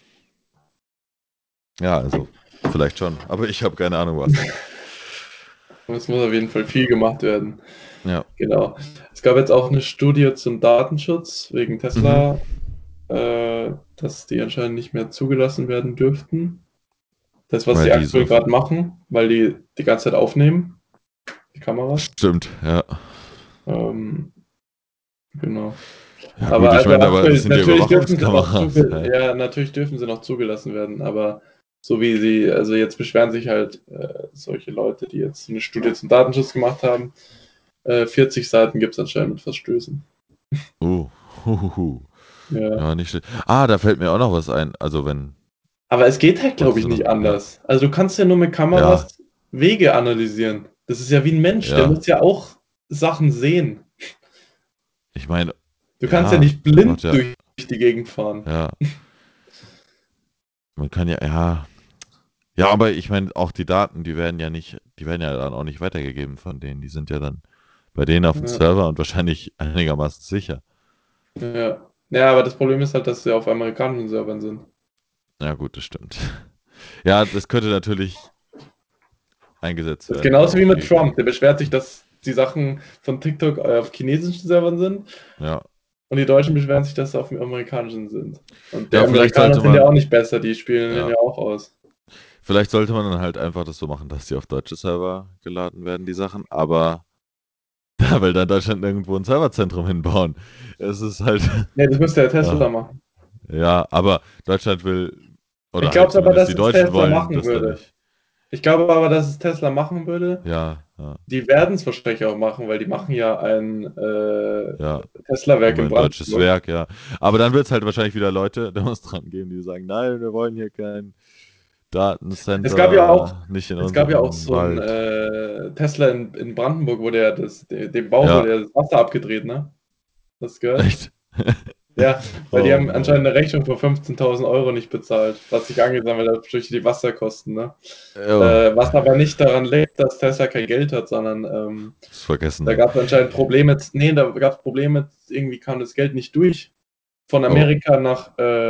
ja, also vielleicht schon, aber ich habe keine Ahnung was. Es muss auf jeden Fall viel gemacht werden. Ja, Genau. Es gab jetzt auch eine Studie zum Datenschutz wegen mhm. Tesla, dass die anscheinend nicht mehr zugelassen werden dürften. Das, was Weil die die aktuell so, gerade machen, weil die die ganze Zeit aufnehmen, die Kameras. stimmt, ja. Ähm, genau. Ja Aber gut, ich also meine, aber das aktuell, sind ja Überwachungskameras. Ja, ja, natürlich dürfen sie noch zugelassen werden, aber so wie sie, also jetzt beschweren sich halt solche Leute, die jetzt eine Studie zum Datenschutz gemacht haben. 40 Seiten gibt es anscheinend mit Verstößen. uh, huhuhu. Ja. Ja, nicht schlecht. Ah, da fällt mir auch noch was ein. Also wenn, Aber es geht halt, glaube wolltest ich, du nicht noch? Ja, anders. Also du kannst ja nur mit ja, Kameras Wege analysieren. Das ist ja wie ein Mensch, der ja. muss ja auch Sachen sehen. Ich meine, Du kannst ja ja, nicht das macht blind ja, durch die Gegend fahren. ja, man kann ja, ja, ja, aber ich meine, auch die Daten, die werden ja dann auch nicht weitergegeben von denen. Die sind ja dann bei denen auf dem Ja, Server und wahrscheinlich einigermaßen sicher. ja. Ja, aber das Problem ist halt, dass sie auf amerikanischen Servern sind. Ja, gut, das stimmt. Ja, das könnte natürlich eingesetzt Das ist werden genauso wie auch mit Trump. gegen, Der beschwert sich, dass die Sachen von TikTok auf chinesischen Servern sind ja. und die Deutschen beschweren sich, dass sie auf dem amerikanischen sind. Und die Ja, vielleicht Amerikaner sollte sind ja auch man, nicht besser, die spielen den ja, ja auch aus. vielleicht sollte man dann halt einfach das so machen, dass die auf deutsche Server geladen werden, die Sachen, aber da will dann Deutschland irgendwo ein Serverzentrum hinbauen. Es ist halt, Ja, das müsste ja Tesla ah, machen. ja, aber Deutschland will, Ich oder halt glaube aber, zumindest dass die es Deutschen Tesla wollen machen das da würde. nicht. Ich glaube aber, dass es Tesla machen würde. Ja, ja, Die werden es wahrscheinlich auch machen, weil die machen ja ein ja. Die Tesla-Werk in wollen ein deutsches Brandenburg. Werk, ja. Aber dann wird es halt wahrscheinlich wieder Leute, Demonstranten geben, die sagen, nein, wir wollen hier kein Es gab ja auch, Datencenter, nicht in es gab ja auch unserem so ein Wald. Tesla in Brandenburg, wo dem Bau Ja, wurde ja das Wasser abgedreht, ne? Hast du gehört? echt. Ja, weil die Oh haben Mann. anscheinend eine Rechnung von 15.000 Euro nicht bezahlt, was sich angesammelt hat durch die Wasserkosten, ne? Ja, Was aber nicht daran liegt, dass Tesla kein Geld hat, sondern das vergessen da dann. gab es anscheinend Probleme. Nee, da gab es Probleme, irgendwie kam das Geld nicht durch von Oh, Amerika nach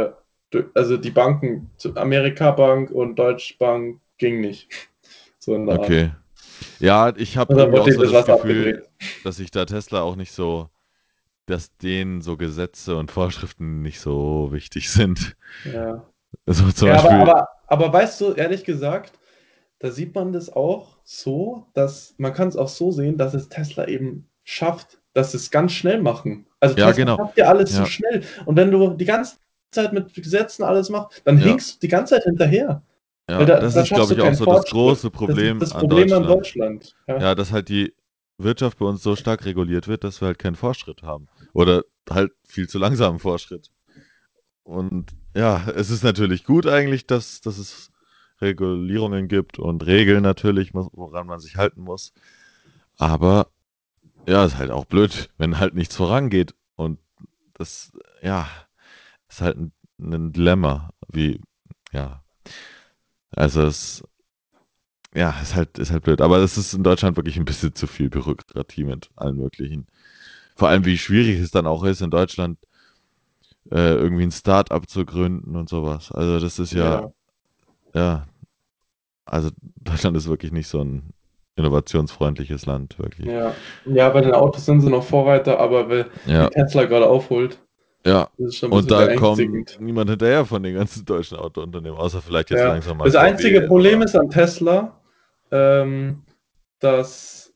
Also die Banken, Amerika-Bank und Deutsche Bank ging nicht. So in der Art. Okay. Ja, ich habe Und dann irgendwie auch wurde ihm so das das Wasser Gefühl, abgedreht. dass sich da Tesla auch nicht so, dass denen so Gesetze und Vorschriften nicht so wichtig sind. Ja. So zum Ja, Beispiel, aber weißt du, ehrlich gesagt, da sieht man das auch so, dass man kann es auch so sehen, dass es Tesla eben schafft, dass es ganz schnell machen. Also ja, Tesla genau. schafft ja alles so Ja, schnell. Und wenn du die ganze Zeit mit Gesetzen alles machst, dann ja, hinkst du die ganze Zeit hinterher. Weil ja. da, Das dann ist, schaffst glaube du ich, auch keinen so das Fortschritt. große Das ist Problem das an Problem an Deutschland. Deutschland. Ja, Ja, dass halt die Wirtschaft bei uns so stark reguliert wird, dass wir halt keinen Fortschritt haben. Oder halt viel zu langsamen Fortschritt. Und ja, es ist natürlich gut eigentlich, dass es Regulierungen gibt und Regeln natürlich, woran man sich halten muss. Aber ja, ist halt auch blöd, wenn halt nichts vorangeht. Und das, ja, ist halt ein Dilemma. Wie, ja, also es, ja, ist halt blöd. Aber es ist in Deutschland wirklich ein bisschen zu viel Bürokratie mit allen möglichen. Vor allem, wie schwierig es dann auch ist, in Deutschland irgendwie ein Start-up zu gründen und sowas. Also das ist ja, ja, ja, also Deutschland ist wirklich nicht so ein innovationsfreundliches Land, wirklich. ja. Ja, bei den Autos sind sie noch Vorreiter, aber wie Ja, Tesla gerade aufholt, ja. das ist schon ein Und bisschen da kommt beängstigend. niemand hinterher von den ganzen deutschen Autounternehmen, außer vielleicht jetzt Ja. langsam mal Das einzige VW, Problem aber ist an Tesla, ähm, dass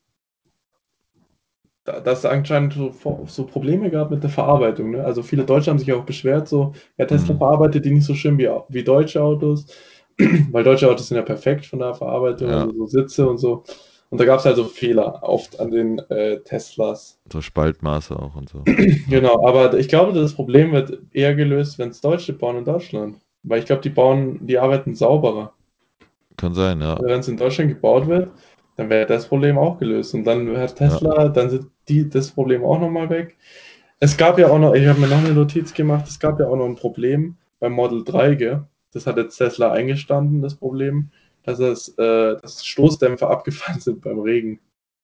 dass es anscheinend so Probleme gab mit der Verarbeitung. Ne? Also viele Deutsche haben sich auch beschwert, so, ja, Tesla hm, verarbeitet die nicht so schön wie deutsche Autos, weil deutsche Autos sind ja perfekt von der Verarbeitung, ja, also so Sitze und so. Und da gab es also Fehler oft an den Teslas. so Spaltmaße auch und so. Ja, Genau, aber ich glaube, das Problem wird eher gelöst, wenn es Deutsche bauen in Deutschland. Weil ich glaube, die arbeiten sauberer. kann sein, ja. Wenn es in Deutschland gebaut wird, dann wäre das Problem auch gelöst. Und dann hat Ja, Tesla, dann sind die das Problem auch nochmal weg. Es gab ja auch noch, ich habe mir noch eine Notiz gemacht, es gab ja auch noch ein Problem beim Model 3, gell? Das hat jetzt Tesla eingestanden, das Problem, dass Stoßdämpfer abgefallen sind beim Regen.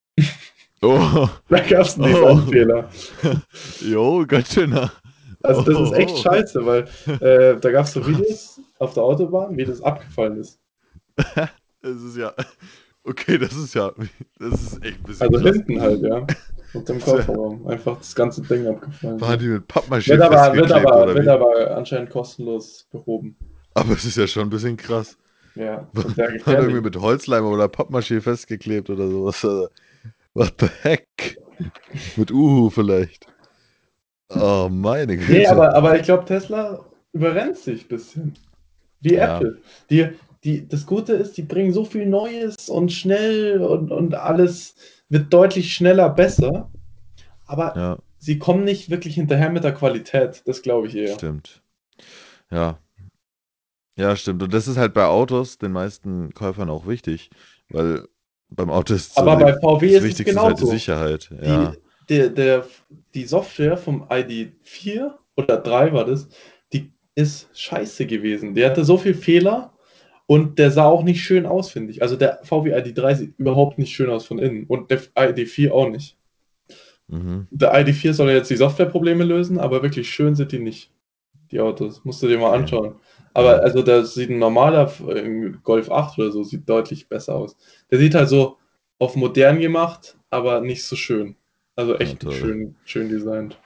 oh, Da gab es einen oh, Designfehler. jo, ganz schöner. Also das ist echt Oh, scheiße, weil da gab es so Videos auf der Autobahn, wie das abgefallen ist. es ist ja, okay, das ist echt ein bisschen Also krass. hinten halt, ja. Unter dem Ist ja, Kofferraum. Einfach das ganze Ding abgefallen. waren So. die mit Pappmaché festgeklebt oder Wird wie? aber anscheinend kostenlos behoben. Aber es ist ja schon ein bisschen krass. Ja, und sehr Waren irgendwie gefährlich. mit Holzleim oder Pappmaché festgeklebt oder sowas. Also, what the heck? Mit Uhu vielleicht. Oh, meine Nee, Güte. aber ich glaube, Tesla überrennt sich ein bisschen. Wie Ja, Apple. Das Gute ist, die bringen so viel Neues und schnell und alles wird deutlich schneller besser, aber ja, sie kommen nicht wirklich hinterher mit der Qualität. Das glaube ich eher. stimmt. Ja, ja, stimmt. Und das ist halt bei Autos den meisten Käufern auch wichtig, weil beim Auto ist so Aber bei VW das ist es Wichtigste ist halt die genauso. Sicherheit. Die, Ja. die Software vom ID.4 oder 3 war das, die ist scheiße gewesen. Der hatte so viele Fehler und der sah auch nicht schön aus, finde ich. Also der VW ID.3 sieht überhaupt nicht schön aus von innen und der ID.4 auch nicht. Mhm. Der ID.4 soll ja jetzt die Softwareprobleme lösen, aber wirklich schön sind die nicht, die Autos. Musst du dir mal Okay. anschauen. Aber Ja, also da sieht ein normaler Golf 8 oder so, sieht deutlich besser aus. Der sieht halt so auf modern gemacht, aber nicht so schön. Also ja, echt nicht toll. schön designt.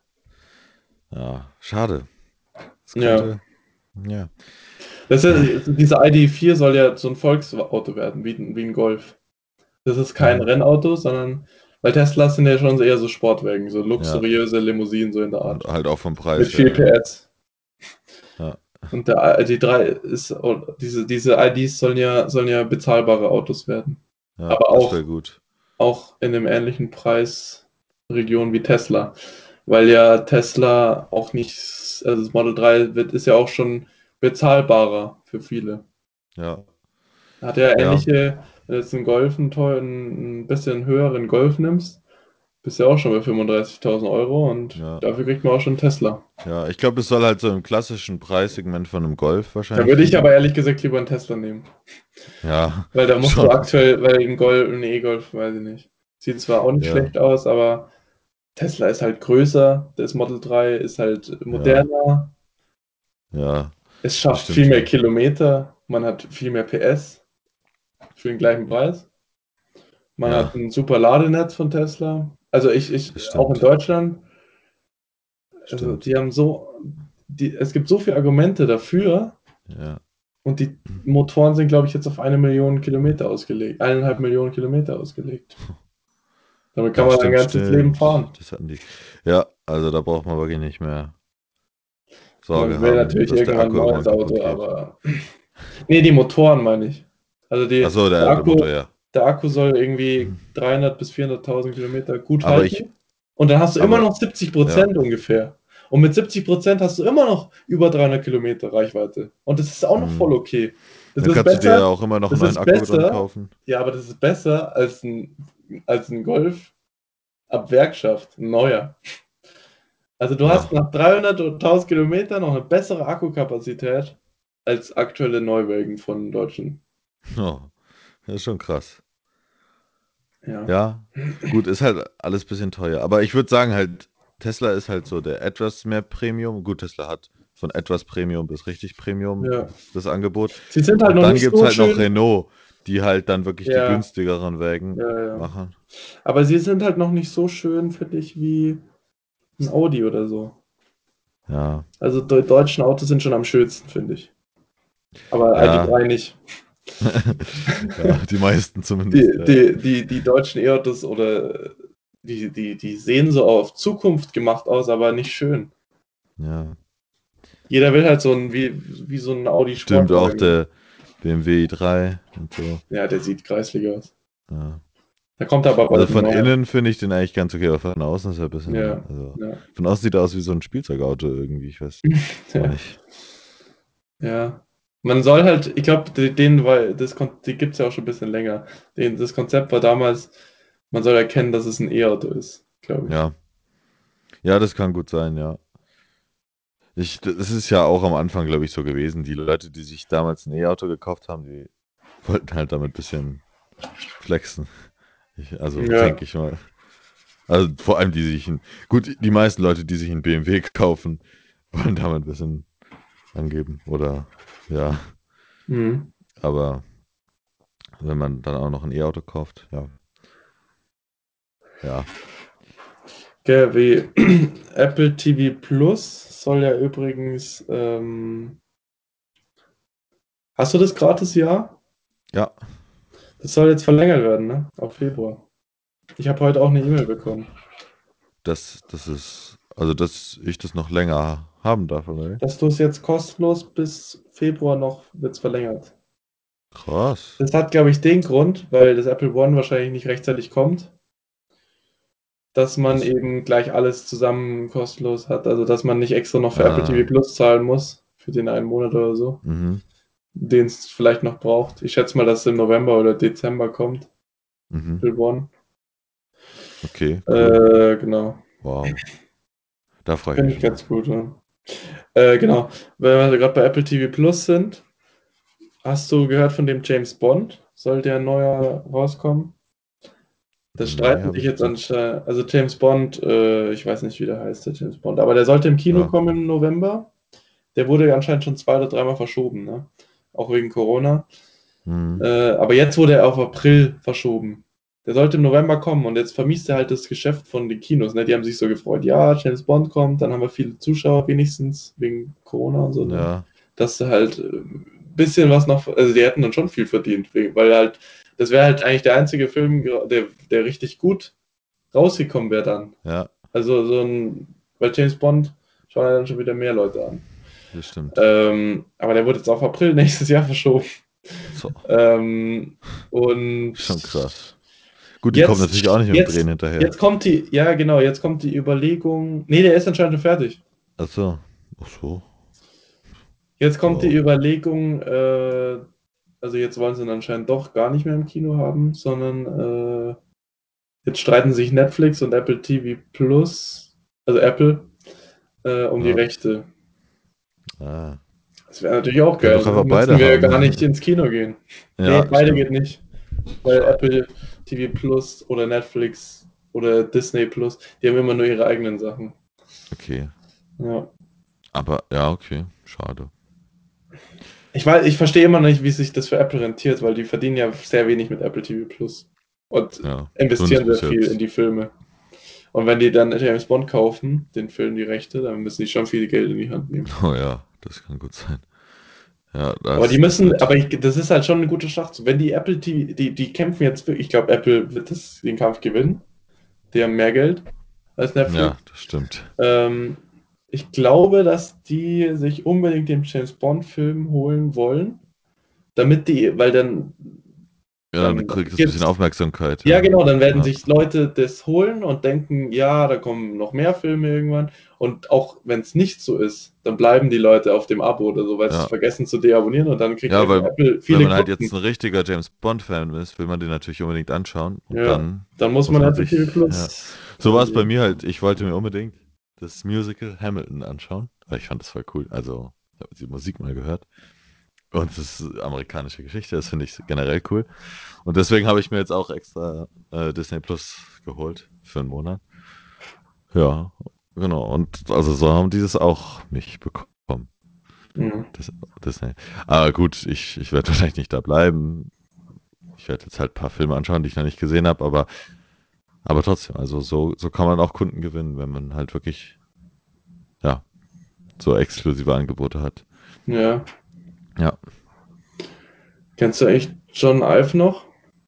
Ja, schade. Es Ja. könnte, ja. Dieser ID.4 soll ja so ein Volksauto werden, wie ein Golf. Das ist kein Mhm. Rennauto, sondern, weil Teslas sind ja schon eher so Sportwagen, so Ja, luxuriöse Limousinen, so in der und Art. halt auch vom Preis Mit viel her, PS. ja. Und der ID.3 ist, diese IDs sollen ja bezahlbare Autos werden. Ja, ja, Aber das wäre gut. auch in einem ähnlichen Preisregion wie Tesla. Weil ja Tesla auch nicht, also das Model 3 ist ja auch schon bezahlbarer für viele. Ja, Hat ja ja, ähnliche, wenn du jetzt einen Golf, ein bisschen höheren Golf nimmst, bist du ja auch schon bei 35.000 Euro und ja. dafür kriegt man auch schon einen Tesla. Ja, ich glaube, das soll halt so im klassischen Preissegment von einem Golf Da wahrscheinlich würde ich liegen. aber ehrlich gesagt lieber einen Tesla nehmen. Ja, Weil da musst du schon. aktuell, weil ein E-Golf, weiß ich nicht. Sieht zwar auch nicht Ja, schlecht aus, aber Tesla ist halt größer, das Model 3 ist halt ja, moderner. ja. Es Das schafft viel stimmt mehr schon. Kilometer, man hat viel mehr PS für den gleichen Preis. Man hat Ja, ein super Ladenetz von Tesla. Also das auch in stimmt. Deutschland, also Stimmt. die haben es gibt so viele Argumente dafür Ja. und die Motoren sind, glaube ich, jetzt auf 1 Million Kilometer ausgelegt, 1,5 Millionen Kilometer ausgelegt. Damit kann Ja, man ein stimmt, ganzes Leben stimmt. fahren. Das hatten die. Ja, also da braucht man wirklich nicht mehr Sorge Man will haben, natürlich dass der irgendwann ein Akku irgendwann neues kaputt Auto, geht. aber nee, die Motoren meine ich. Also Achso, der der Akku, Motor, ja. der Akku soll irgendwie 300 bis 400.000 Kilometer gut Aber ich, halten. Und dann hast du immer aber, noch siebzig ja, Prozent ungefähr. Und mit 70% hast du immer noch über 300 Kilometer Reichweite. Und das ist auch noch hm, voll okay. Das dann ist kannst du dir ja besser, auch immer noch einen das neuen ist Akku dran besser, kaufen. ja, aber das ist besser als ein Golf ab Werkschaft, ein neuer. Also du hast Ja, nach 300 oder 1000 Kilometern noch eine bessere Akkukapazität als aktuelle Neuwagen von Deutschen. oh, das ist schon krass. Ja. Ja, gut, ist halt alles ein bisschen teuer. Aber ich würde sagen, halt, Tesla ist halt so der etwas mehr Premium. Gut, Tesla hat von etwas Premium bis richtig Premium Ja. das Angebot. Sie sind halt Und noch dann nicht gibt es so halt noch schön. Renault, die halt dann wirklich die Ja, günstigeren Wägen ja, ja. machen. Aber sie sind halt noch nicht so schön, finde ich, wie ein Audi oder so. Ja, Also die deutschen Autos sind schon am schönsten, finde ich. Aber ja, ID.3 nicht. ja, die meisten zumindest, ja. Die deutschen E-Autos oder die sehen so auf Zukunft gemacht aus, aber nicht schön. Ja, Jeder will halt wie so ein Audi stimmt auch Sportwagen. der BMW i3 und so. Ja, der sieht kreislig aus. Ja. Da kommt aber Also bald ein von neuer. innen finde ich den eigentlich ganz okay, aber von außen ist er ein bisschen, Ja, also ja. von außen sieht er aus wie so ein Spielzeugauto irgendwie, ich weiß auch Ja, nicht. ja. Man soll halt, ich glaube, weil die gibt es ja auch schon ein bisschen länger. Das Konzept war damals, man soll erkennen, dass es ein E-Auto ist, glaube ich. Ja, ja, das kann gut sein, ja. Das ist ja auch am Anfang, glaube ich, so gewesen. Die Leute, die sich damals ein E-Auto gekauft haben, die wollten halt damit ein bisschen flexen. Also Ja. denke ich mal. Also vor allem gut, die meisten Leute, die sich einen BMW kaufen, wollen damit ein bisschen angeben. Oder ja, Mhm. aber wenn man dann auch noch ein E-Auto kauft, ja, ja, Gell, wie Apple TV Plus soll ja übrigens, hast du das Gratis-Jahr? ja, Das soll jetzt verlängert werden, ne? Auf Februar. Ich habe heute auch eine E-Mail bekommen. das ist, also dass ich das noch länger haben darf, oder? Dass du es jetzt kostenlos bis Februar noch wird's verlängert. Krass. Das hat, glaube ich, den Grund, weil das Apple One wahrscheinlich nicht rechtzeitig kommt, dass man Das, eben gleich alles zusammen kostenlos hat. Also, dass man nicht extra noch für Apple TV ah, Plus zahlen muss, für den einen Monat oder so, mhm, den es vielleicht noch braucht. Ich schätze mal, dass es im November oder Dezember kommt, mhm, Apple One. okay, cool. Genau. Wow, da freue ich Finde mich ich schon drauf. ganz gut, ja. Genau. Wenn wir gerade bei Apple TV Plus sind, hast du gehört von dem James Bond? Soll der neuer rauskommen? Das Nee, streiten habe sich ich jetzt bis jetzt. anscheinend, also James Bond, ich weiß nicht, wie der heißt, der James Bond, aber der sollte im Kino Ja, kommen im November. Der wurde ja anscheinend schon 2 oder 3 Mal verschoben, ne? Auch wegen Corona. mhm, Aber jetzt wurde er auf April verschoben. Der sollte im November kommen und jetzt vermisst er halt das Geschäft von den Kinos. Ne? Die haben sich so gefreut, ja, James Bond kommt, dann haben wir viele Zuschauer wenigstens wegen Corona und so. Ne? ja, Dass du halt ein bisschen was noch, also die hätten dann schon viel verdient, weil halt, das wäre halt eigentlich der einzige Film, der richtig gut rausgekommen wäre dann. ja, Also weil James Bond schauen ja dann schon wieder mehr Leute an. das stimmt. Aber der wurde jetzt auf April nächstes Jahr verschoben. So, Ähm, und schon krass. Gut, die kommen natürlich auch jetzt, nicht mit dem Drehen jetzt, hinterher. jetzt kommt ja genau, jetzt kommt die Überlegung. Nee, der ist anscheinend schon fertig. Ach so, ach so, Jetzt kommt die wow, Überlegung, also jetzt wollen sie ihn anscheinend doch gar nicht mehr im Kino haben, sondern jetzt streiten sich Netflix und Apple TV Plus, also Apple, um die ja, Rechte. ah, Das wäre natürlich auch können geil, doch ne? einfach Müssten beide wir gar haben. nicht ins Kino gehen. Nee, Ja, beide geht stimmt. nicht, weil Schade. Apple TV Plus oder Netflix oder Disney Plus, die haben immer nur ihre eigenen Sachen. Okay. Ja. Aber ja, okay, schade. Ich verstehe immer noch nicht, wie sich das für Apple rentiert, weil die verdienen ja sehr wenig mit Apple TV Plus und Ja, zumindest investieren sehr bis viel in jetzt. die Filme. Und wenn die dann James Bond kaufen, den Film, die Rechte, dann müssen die schon viel Geld in die Hand nehmen. Oh ja, das kann gut sein. Ja, Aber die das müssen, wird. das ist halt schon ein guter Schachzug. Wenn die Apple TV, die kämpfen jetzt wirklich, ich glaube, Apple wird den Kampf gewinnen. Die haben mehr Geld als Ja, Netflix. das stimmt. Ähm, Ich glaube, dass die sich unbedingt den James Bond-Film holen wollen, damit die, weil Ja, dann dann kriegt es ein bisschen gibt's, Aufmerksamkeit, ja ja. genau, dann werden Ja, sich Leute das holen und denken, ja, da kommen noch mehr Filme irgendwann. Und auch wenn es nicht so ist, dann bleiben die Leute auf dem Abo oder so, weil sie es ja. vergessen zu deabonnieren und dann kriegt Ja, weil Apple wenn viele man halt jetzt Kunden. ein richtiger James Bond-Fan ist, will man den natürlich unbedingt anschauen. Und Ja, dann dann muss muss man man Apple TV sich, ja. Plus So war es bei abonnieren. mir halt. Ich wollte mir unbedingt das Musical Hamilton anschauen, weil ich fand das voll cool. Also, ich habe die Musik mal gehört. Und das ist amerikanische Geschichte, das finde ich generell cool. Und deswegen habe ich mir jetzt auch extra Disney Plus geholt für einen Monat. Ja, genau. Und also so haben die das auch nicht bekommen. Mhm. Das, Disney. Aber gut, ich werde wahrscheinlich nicht da bleiben. Ich werde jetzt halt ein paar Filme anschauen, die ich noch nicht gesehen habe, aber trotzdem, also so kann man auch Kunden gewinnen, wenn man halt wirklich, ja, so exklusive Angebote hat. Ja. Ja, Kennst du echt John Ive noch?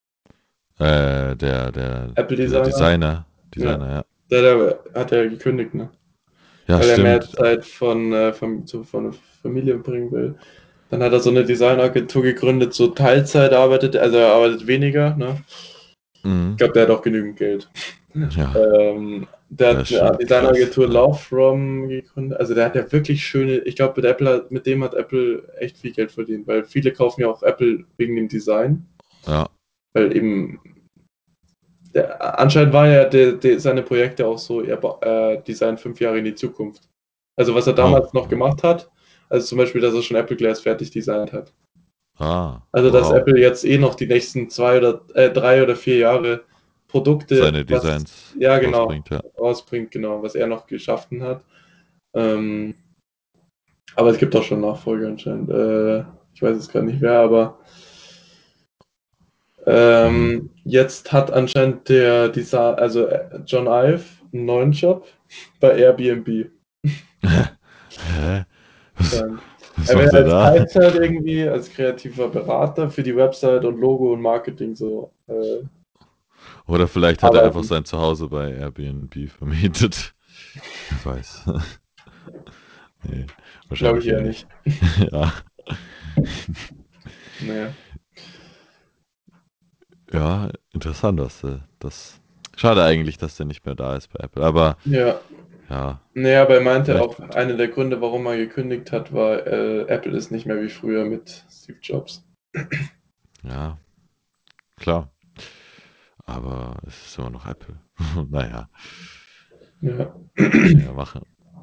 Apple dieser Designer? Ja. Designer, ja. Der hat ja gekündigt, ne? Ja, Weil er mehr stimmt. Zeit von der Familie bringen will. Dann hat er so eine Designagentur gegründet, so Teilzeit arbeitet, also er arbeitet weniger, ne? Ich Mhm. glaube, der hat auch genügend Geld. Ja, Der das hat ist eine schon krass. Designagentur Ja. Love From gegründet. Also der hat ja wirklich schöne, ich glaube, mit dem hat Apple echt viel Geld verdient, weil viele kaufen ja auch Apple wegen dem Design. Ja. Weil eben, anscheinend war ja seine Projekte auch so, er designt 5 Jahre in die Zukunft. Also was er Oh. damals noch gemacht hat, also zum Beispiel, dass er schon Apple Glass fertig designt hat. Ah, Also dass wow. Apple jetzt noch die nächsten 3 oder 4 Jahre Produkte, Seine was, Designs ja genau, rausbringt, ja. rausbringt, genau, was er noch geschaffen hat. Ähm, aber es gibt auch schon Nachfolger anscheinend. Ich weiß jetzt gerade nicht wer, aber Mhm. jetzt hat anscheinend John Ive einen neuen Job bei Airbnb. Hä? Was, Scheint. was Er will macht er als da? Teilzeit irgendwie als kreativer Berater für die Website und Logo und Marketing so Oder vielleicht hat er einfach arbeiten. sein Zuhause bei Airbnb vermietet. Wer weiß. Nee, Glaube ich wahrscheinlich eher eher nicht. nicht. Ja. Naja. Ja, interessant, das. Schade eigentlich, dass der nicht mehr da ist bei Apple. Aber Ja. ja, Naja, aber er meinte vielleicht. auch, einer der Gründe, warum er gekündigt hat, war, Apple ist nicht mehr wie früher mit Steve Jobs. Ja, klar. Aber es ist immer noch Apple. Naja, Ja. kann man ja machen.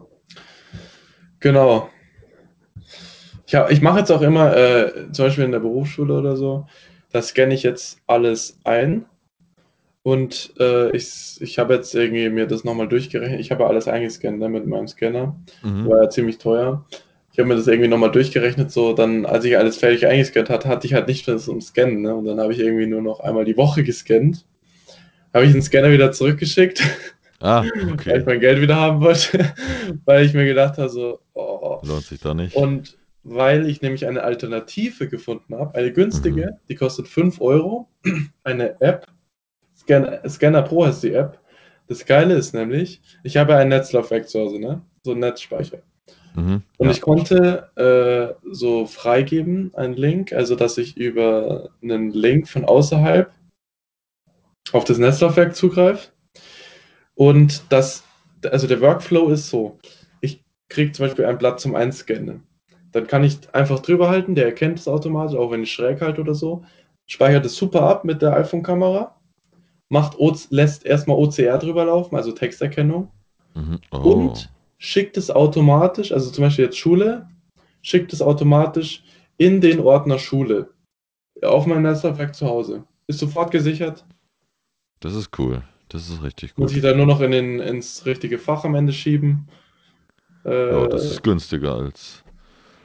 Genau. Ich mache jetzt auch immer, zum Beispiel in der Berufsschule oder so, da scanne ich jetzt alles ein und ich habe jetzt irgendwie mir das nochmal durchgerechnet. Ich habe ja alles eingescannt, ne, mit meinem Scanner. Mhm. War ja ziemlich teuer. Ich habe mir das irgendwie nochmal durchgerechnet, so dann, als ich alles fertig eingescannt hatte, hatte ich halt nicht mehr zum Scannen, ne? Und dann habe ich irgendwie nur noch einmal die Woche gescannt. Habe ich den Scanner wieder zurückgeschickt, Ah, weil ich okay. mein Geld wieder haben wollte, weil ich mir gedacht habe, so, oh. Lohnt sich doch nicht. Und weil ich nämlich eine Alternative gefunden habe, eine Mhm. günstige, die kostet 5 Euro, eine App, Scanner Pro heißt die App. Das Geile ist nämlich, ich habe ein Netzlaufwerk zu Hause, ne? So ein Netzspeicher. Mhm. Und Ja. ich konnte so freigeben, einen Link, also dass ich über einen Link von außerhalb auf das Netzlaufwerk zugreife. Und also der Workflow ist so, ich kriege zum Beispiel ein Blatt zum Einscannen. Dann kann ich einfach drüber halten, der erkennt es automatisch, auch wenn ich schräg halte oder so, speichert es super ab mit der iPhone-Kamera, lässt erstmal OCR drüber laufen, also Texterkennung, Mhm. Oh. und schickt es automatisch, also zum Beispiel jetzt Schule, schickt es automatisch in den Ordner Schule auf mein Netzlaufwerk zu Hause. Ist sofort gesichert, Das ist cool. Das ist richtig muss ich gut. dann nur noch ins richtige Fach am Ende schieben. Ja, das Äh, ist günstiger als.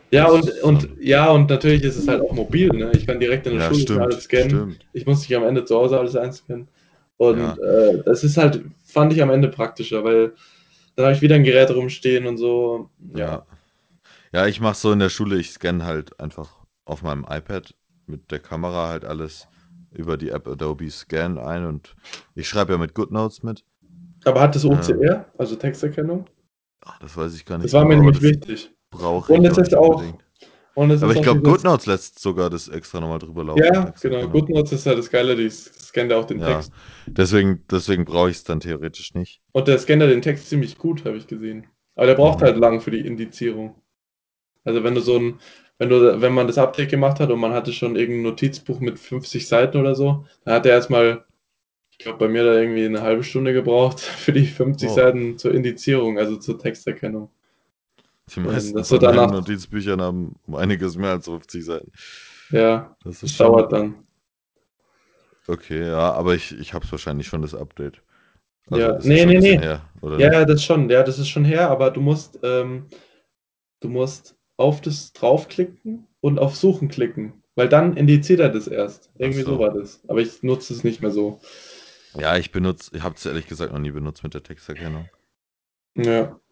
Ja, Das und, ist und schon. ja, und natürlich ist es halt auch mobil, ne? Ich kann direkt in der Ja, Schule schnell alles stimmt, scannen. stimmt. Ich muss nicht am Ende zu Hause alles einscannen. Und Ja. das ist halt, fand ich am Ende praktischer, weil dann habe ich wieder ein Gerät rumstehen und so. Ja. Ja. Ja, ich mache so in der Schule, ich scanne halt einfach auf meinem iPad mit der Kamera halt alles über die App Adobe Scan ein und ich schreibe ja mit GoodNotes mit. Aber hat das Ähm, OCR, also Texterkennung? Das weiß ich gar Das nicht war mir genau, aber nämlich das wichtig. brauche Und ich es auch ist nicht auch, unbedingt. und es Aber ist ich auch glaube, dieses, GoodNotes lässt sogar das extra nochmal drüber laufen mit ja, genau, Texterkennung. GoodNotes ist ja das Geile, die scannt ja auch den Ja, Text. deswegen brauche ich es dann theoretisch nicht. Und der scannt ja den Text ziemlich gut, habe ich gesehen. Aber der braucht Mhm. halt lang für die Indizierung. Also wenn du so ein, wenn man das Update gemacht hat und man hatte schon irgendein Notizbuch mit 50 Seiten oder so, dann hat er erstmal, ich glaube, bei mir da irgendwie eine halbe Stunde gebraucht für die 50 Oh, Seiten zur Indizierung, also zur Texterkennung. die Und meisten das so von meinen danach, Notizbüchern haben um einiges mehr als 50 Seiten. ja, Das ist das schon dauert dann. okay, ja, aber ich habe es wahrscheinlich schon das Update. Also Ja, ist ja nee, schon ein nee, bisschen nee. her, oder Ja, ja, nicht? das schon, ja, das ist schon her, aber du musst auf das draufklicken und auf Suchen klicken, weil dann indiziert er das erst. Ach Irgendwie so so. war das. Aber ich nutze es nicht mehr so. Ja, ich habe es ehrlich gesagt noch nie benutzt mit der Texterkennung. Ja.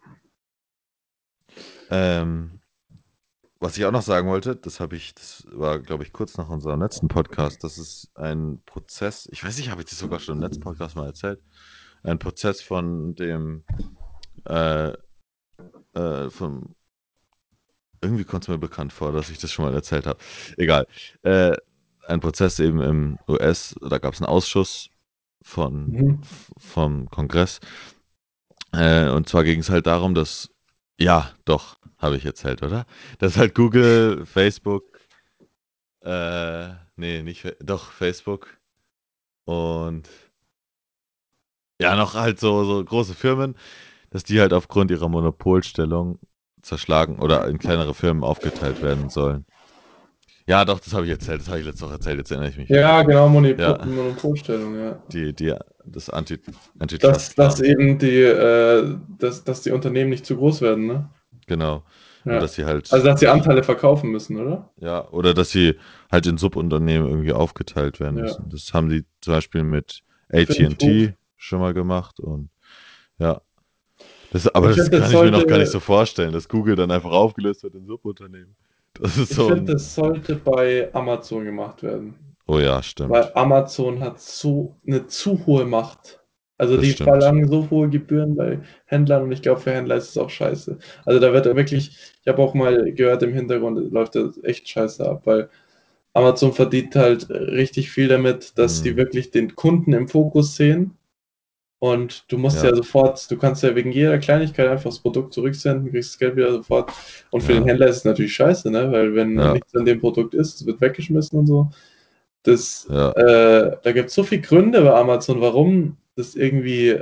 Ähm, Was ich auch noch sagen wollte, das war, glaube ich, kurz nach unserem letzten Podcast, das ist ein Prozess, ich weiß nicht, habe ich das sogar schon im letzten Podcast mal erzählt, ein Prozess von dem, äh, vom, irgendwie kommt es mir bekannt vor, dass ich das schon mal erzählt habe. Egal. Äh, ein Prozess eben im US, da gab es einen Ausschuss Mhm. vom Kongress. Und zwar ging es halt darum, dass, ja, doch, habe ich erzählt, oder? Dass halt Google, Facebook, nee, nicht, doch, Facebook und ja, noch halt so große Firmen, dass die halt aufgrund ihrer Monopolstellung zerschlagen oder in kleinere Firmen aufgeteilt werden sollen. Ja, doch, das habe ich erzählt, das habe ich letzte Woche erzählt, jetzt erinnere ich mich wieder. Ja, genau, Ja, Monopolstellung, ja. das Dass Antitrust-Verfahren, eben dass die Unternehmen nicht zu groß werden, ne? genau. Und dass Ja. sie Also, halt dass sie nicht, Anteile verkaufen müssen, oder? ja, oder dass sie halt in Subunternehmen irgendwie aufgeteilt werden Ja. müssen. Das haben die zum Beispiel mit Finde ich gut. AT&T schon mal gemacht und ja, aber Ich das finde, kann ich mir noch gar nicht so vorstellen, dass Google dann einfach aufgelöst wird in Subunternehmen. Das ist ich so finde, ein, das sollte bei Amazon gemacht werden. oh ja, Weil stimmt. Amazon hat so eine zu hohe Macht. Also Das die stimmt. verlangen so hohe Gebühren bei Händlern und ich glaube, für Händler ist es auch scheiße. Also da wird er wirklich, ich habe auch mal gehört, im Hintergrund läuft das echt scheiße ab, weil Amazon verdient halt richtig viel damit, dass die Hm, wirklich den Kunden im Fokus sehen und du musst ja ja, sofort, du kannst ja wegen jeder Kleinigkeit einfach das Produkt zurücksenden, kriegst das Geld wieder sofort. Und für den ja, Händler ist es natürlich scheiße, ne? Weil wenn ja, nichts an dem Produkt ist, es wird weggeschmissen und so. ja, Da gibt es so viele Gründe bei Amazon, warum das irgendwie,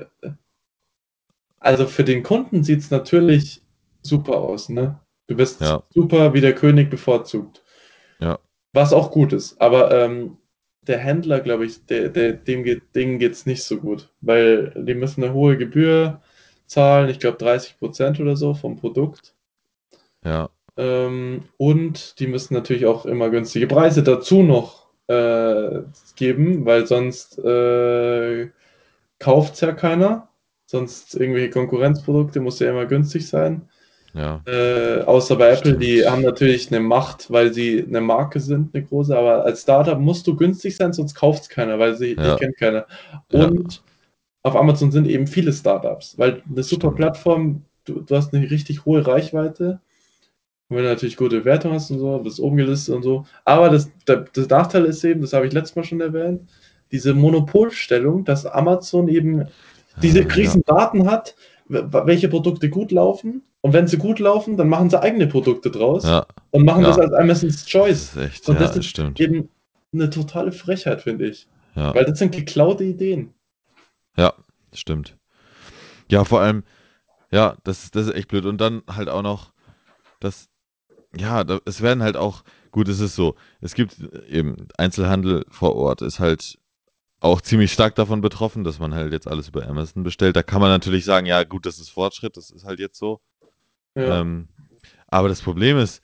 also für den Kunden sieht es natürlich super aus, ne? Du bist ja, super wie der König bevorzugt, ja, was auch gut ist. Aber der Händler, glaube ich, denen geht es nicht so gut, weil die müssen eine hohe Gebühr zahlen, ich glaube 30% oder so vom Produkt. ja, Und die müssen natürlich auch immer günstige Preise dazu noch geben, weil sonst kauft es ja keiner. Sonst irgendwelche Konkurrenzprodukte muss ja immer günstig sein. ja, Außer bei Apple, die haben stimmt. natürlich eine Macht, weil sie eine Marke sind, eine große, aber als Startup musst du günstig sein, sonst kauft es keiner, weil dich Ja, kennt keiner. ja, Und auf Amazon sind eben viele Startups, weil eine super stimmt. Plattform, du hast eine richtig hohe Reichweite. Und wenn du natürlich gute Wertung hast und so, bist oben gelistet und so. Aber das Nachteil ist eben, das habe ich letztes Mal schon erwähnt, diese Monopolstellung, dass Amazon eben diese Ja, Krisendaten hat, welche Produkte gut laufen. Und wenn sie gut laufen, dann machen sie eigene Produkte draus ja, und machen das ja, als Amazon's das Choice. ist echt, Und ja, das das ist stimmt. eben eine totale Frechheit, finde ich. Ja, Weil das sind geklaute Ideen. ja, das stimmt. Ja, vor allem, ja, das ist echt blöd. Und dann halt auch noch, dass ja, es werden halt auch, gut, es ist so, es gibt eben Einzelhandel vor Ort, ist halt auch ziemlich stark davon betroffen, dass man halt jetzt alles über Amazon bestellt. Da kann man natürlich sagen, ja, gut, das ist Fortschritt, das ist halt jetzt so. Ja. Ähm, aber das Problem ist,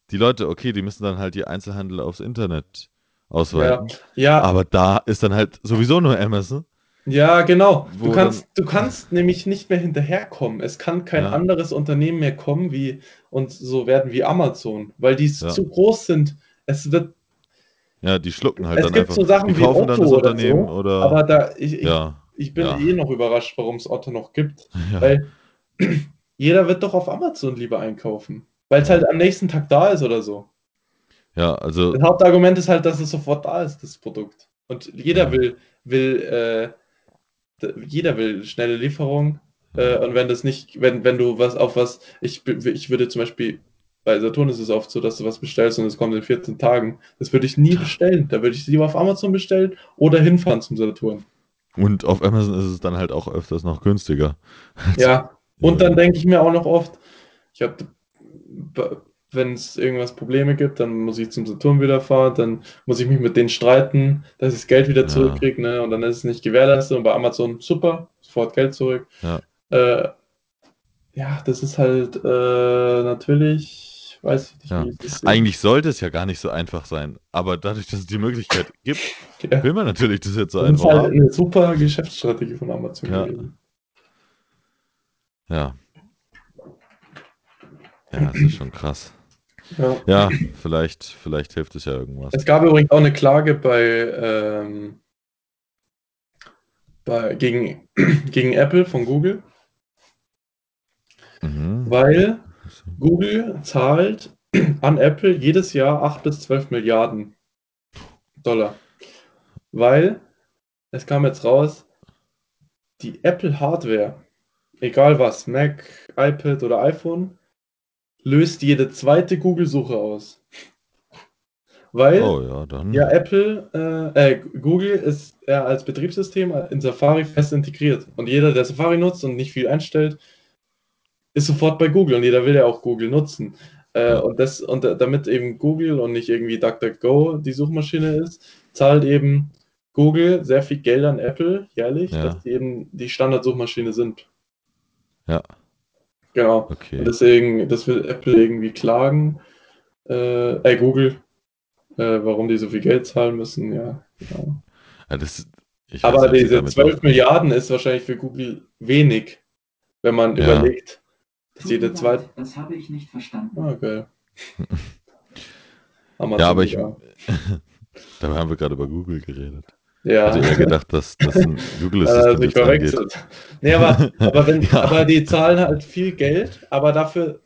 die Leute, okay, die müssen dann halt die Einzelhandel aufs Internet Ja, ausweiten. ja, Aber da ist dann halt sowieso nur Amazon, ja, genau. Du wo dann, kannst, du kannst nämlich nicht mehr hinterherkommen. Es kann kein ja, anderes Unternehmen mehr kommen wie und so werden wie Amazon, weil die ja, zu groß sind. Es wird, ja, die schlucken halt es dann gibt so einfach, die Sachen wie kaufen dann Otto das oder Unternehmen so, aber oder, ja, ich bin ja, eh noch überrascht, warum es Otto noch gibt, ja, weil jeder wird doch auf Amazon lieber einkaufen, weil es halt ja, am nächsten Tag da ist oder so. ja, also, Das Hauptargument ist halt, dass es sofort da ist, das Produkt. Und ja, will jeder will schnelle Lieferung. ja. Und wenn das nicht, wenn du ich würde zum Beispiel, bei Saturn ist es oft so, dass du was bestellst und es kommt in 14 Tagen. Das würde ich nie bestellen. Da würde ich es lieber auf Amazon bestellen oder hinfahren zum Saturn. Und auf Amazon ist es dann halt auch öfters noch günstiger. Als, Ja. Und dann denke ich mir auch noch oft, ich habe, wenn es irgendwas Probleme gibt, dann muss ich zum Saturn wieder fahren, dann muss ich mich mit denen streiten, dass ich das Geld wieder ja, zurückkriege, ne? Und dann ist es nicht gewährleistet. Und bei Amazon super, sofort Geld zurück. ja. Äh, Ja, das ist halt natürlich, weiß ich nicht, wie Ja, ich das sehe. eigentlich sollte es ja gar nicht so einfach sein, aber dadurch, dass es die Möglichkeit gibt, Ja, will man natürlich das jetzt so das ist einfach halt haben. eine super Geschäftsstrategie von Amazon Ja, gewesen. ja, ja, es ist schon krass. Ja. Ja, vielleicht hilft es ja irgendwas. Es gab übrigens auch eine Klage gegen, gegen Apple von Google, Mhm. weil Google zahlt an Apple jedes Jahr 8 bis 12 Milliarden Dollar. Weil es kam jetzt raus, die Apple Hardware, egal was, Mac, iPad oder iPhone, löst jede zweite Google-Suche aus. Weil Oh ja, dann. ja Google ist ja als Betriebssystem in Safari fest integriert. Und jeder, der Safari nutzt und nicht viel einstellt, ist sofort bei Google und jeder will ja auch Google nutzen. Ja, Damit eben Google und nicht irgendwie DuckDuckGo die Suchmaschine ist, zahlt eben Google sehr viel Geld an Apple jährlich, dass ja, die eben die Standardsuchmaschine sind. ja, Genau. Und okay. deswegen, das will Apple irgendwie klagen, Google, warum die so viel Geld zahlen müssen, ja, genau. Ja, das, ich weiß Aber nicht, ob sie diese damit noch. 12 Milliarden ist wahrscheinlich für Google wenig, wenn man Ja, überlegt, dass Tut mir jede leid, zweite. das habe ich nicht verstanden. Ah, geil. ja, Amazon aber ich. wieder. Dabei haben wir gerade über Google geredet. Ich Ja, hätte eher gedacht, dass das ein Google dann hat er Assistant sich jetzt angeht. verwechselt. Nee, aber Ja, die zahlen halt viel Geld, aber dafür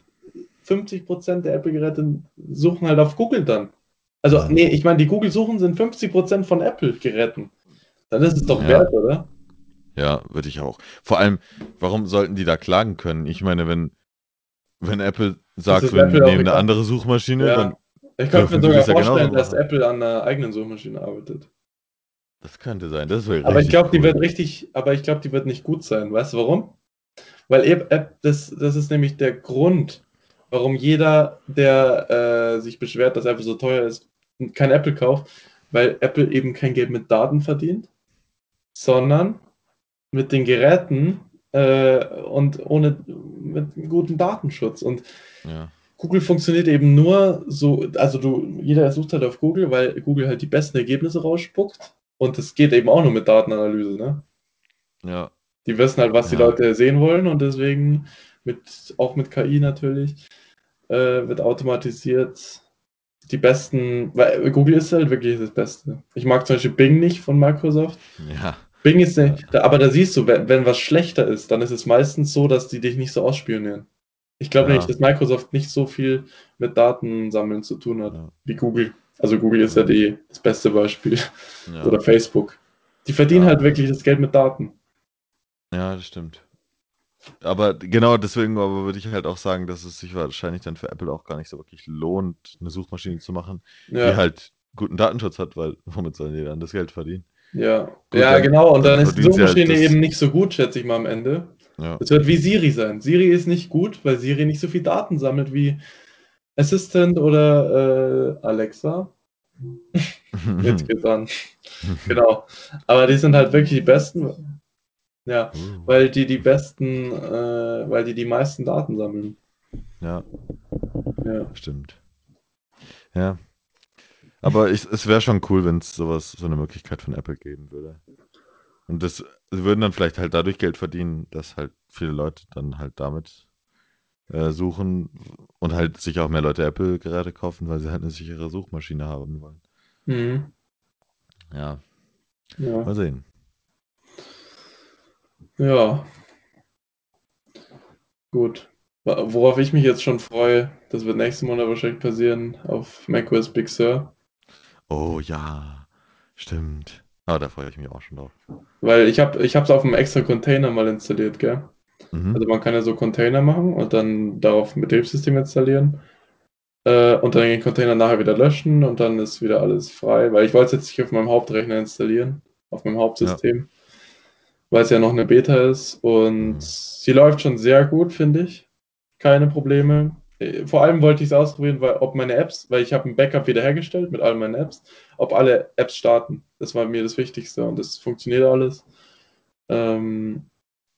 50% der Apple-Geräte suchen halt auf Google dann. Also, ja, nee, ich meine, die Google-Suchen sind 50% von Apple-Geräten. Dann ist es doch ja, wert, oder? ja, würde ich auch. Vor allem, warum sollten die da klagen können? Ich meine, wenn Apple Das sagt, ist wir Apple auch nehmen eine egal. andere Suchmaschine, Ja. dann Ich könnte mir dürfen die sogar das ja genauso vorstellen, dass machen. Apple an einer eigenen Suchmaschine arbeitet. Das könnte sein, das wäre richtig cool. Aber ich glaube, die wird nicht gut sein. Weißt du warum? Weil das ist nämlich der Grund, warum jeder, der sich beschwert, dass Apple so teuer ist, kein Apple kauft, weil Apple eben kein Geld mit Daten verdient, sondern mit den Geräten und mit gutem Datenschutz. Und Ja, Google funktioniert eben nur so, also jeder sucht halt auf Google, weil Google halt die besten Ergebnisse rausspuckt. Und es geht eben auch nur mit Datenanalyse, ne? ja, Die wissen halt, was die ja, Leute sehen wollen und deswegen auch mit KI natürlich, wird automatisiert die besten, weil Google ist halt wirklich das Beste. Ich mag zum Beispiel Bing nicht von Microsoft. ja, Bing ist ja, nicht, aber da siehst du, wenn was schlechter ist, dann ist es meistens so, dass die dich nicht so ausspionieren. Ich glaube nämlich, ja, dass Microsoft nicht so viel mit Datensammeln zu tun hat ja, wie Google. Also Google ist ja ja, das beste Beispiel. ja, Oder Facebook. Die verdienen ja, halt wirklich das Geld mit Daten. ja, das stimmt. Aber genau deswegen aber würde ich halt auch sagen, dass es sich wahrscheinlich dann für Apple auch gar nicht so wirklich lohnt, eine Suchmaschine zu machen, die Ja, halt guten Datenschutz hat, weil womit sollen die dann das Geld verdienen? ja. Gut, Ja, genau. Und dann dann ist die verdienen sie halt Suchmaschine das. eben nicht so gut, schätze ich mal am Ende. Ja. Es wird wie Siri sein. Siri ist nicht gut, weil Siri nicht so viel Daten sammelt wie Assistant oder Alexa. Jetzt geht's an. Genau. Aber die sind halt wirklich die besten. Ja, weil die die meisten Daten sammeln. Ja, Ja. stimmt. Ja. Aber es wäre schon cool, wenn es sowas, so eine Möglichkeit von Apple geben würde. Und das sie würden dann vielleicht halt dadurch Geld verdienen, dass halt viele Leute dann halt damit suchen und halt sich auch mehr Leute Apple-Geräte kaufen, weil sie halt eine sichere Suchmaschine haben wollen. Mhm. Ja, Ja. mal sehen. Ja, gut. Worauf ich mich jetzt schon freue, das wird nächsten Monat wahrscheinlich passieren, auf macOS Big Sur. Oh ja, stimmt. Ah, da freue ich mich auch schon drauf. Weil ich habe es auf einem extra Container mal installiert, gell? Mhm. Also man kann ja so Container machen und dann darauf ein Betriebssystem installieren. Und dann den Container nachher wieder löschen und dann ist wieder alles frei. Weil ich wollte es jetzt nicht auf meinem Hauptrechner installieren, auf meinem Ja. Hauptsystem, weil es ja noch eine Beta ist. Und Mhm. sie läuft schon sehr gut, finde ich. Keine Probleme. Vor allem wollte ich es ausprobieren, weil ob meine Apps, weil ich habe ein Backup wiederhergestellt mit all meinen Apps, ob alle Apps starten. Das war mir das Wichtigste und das funktioniert alles. Ähm,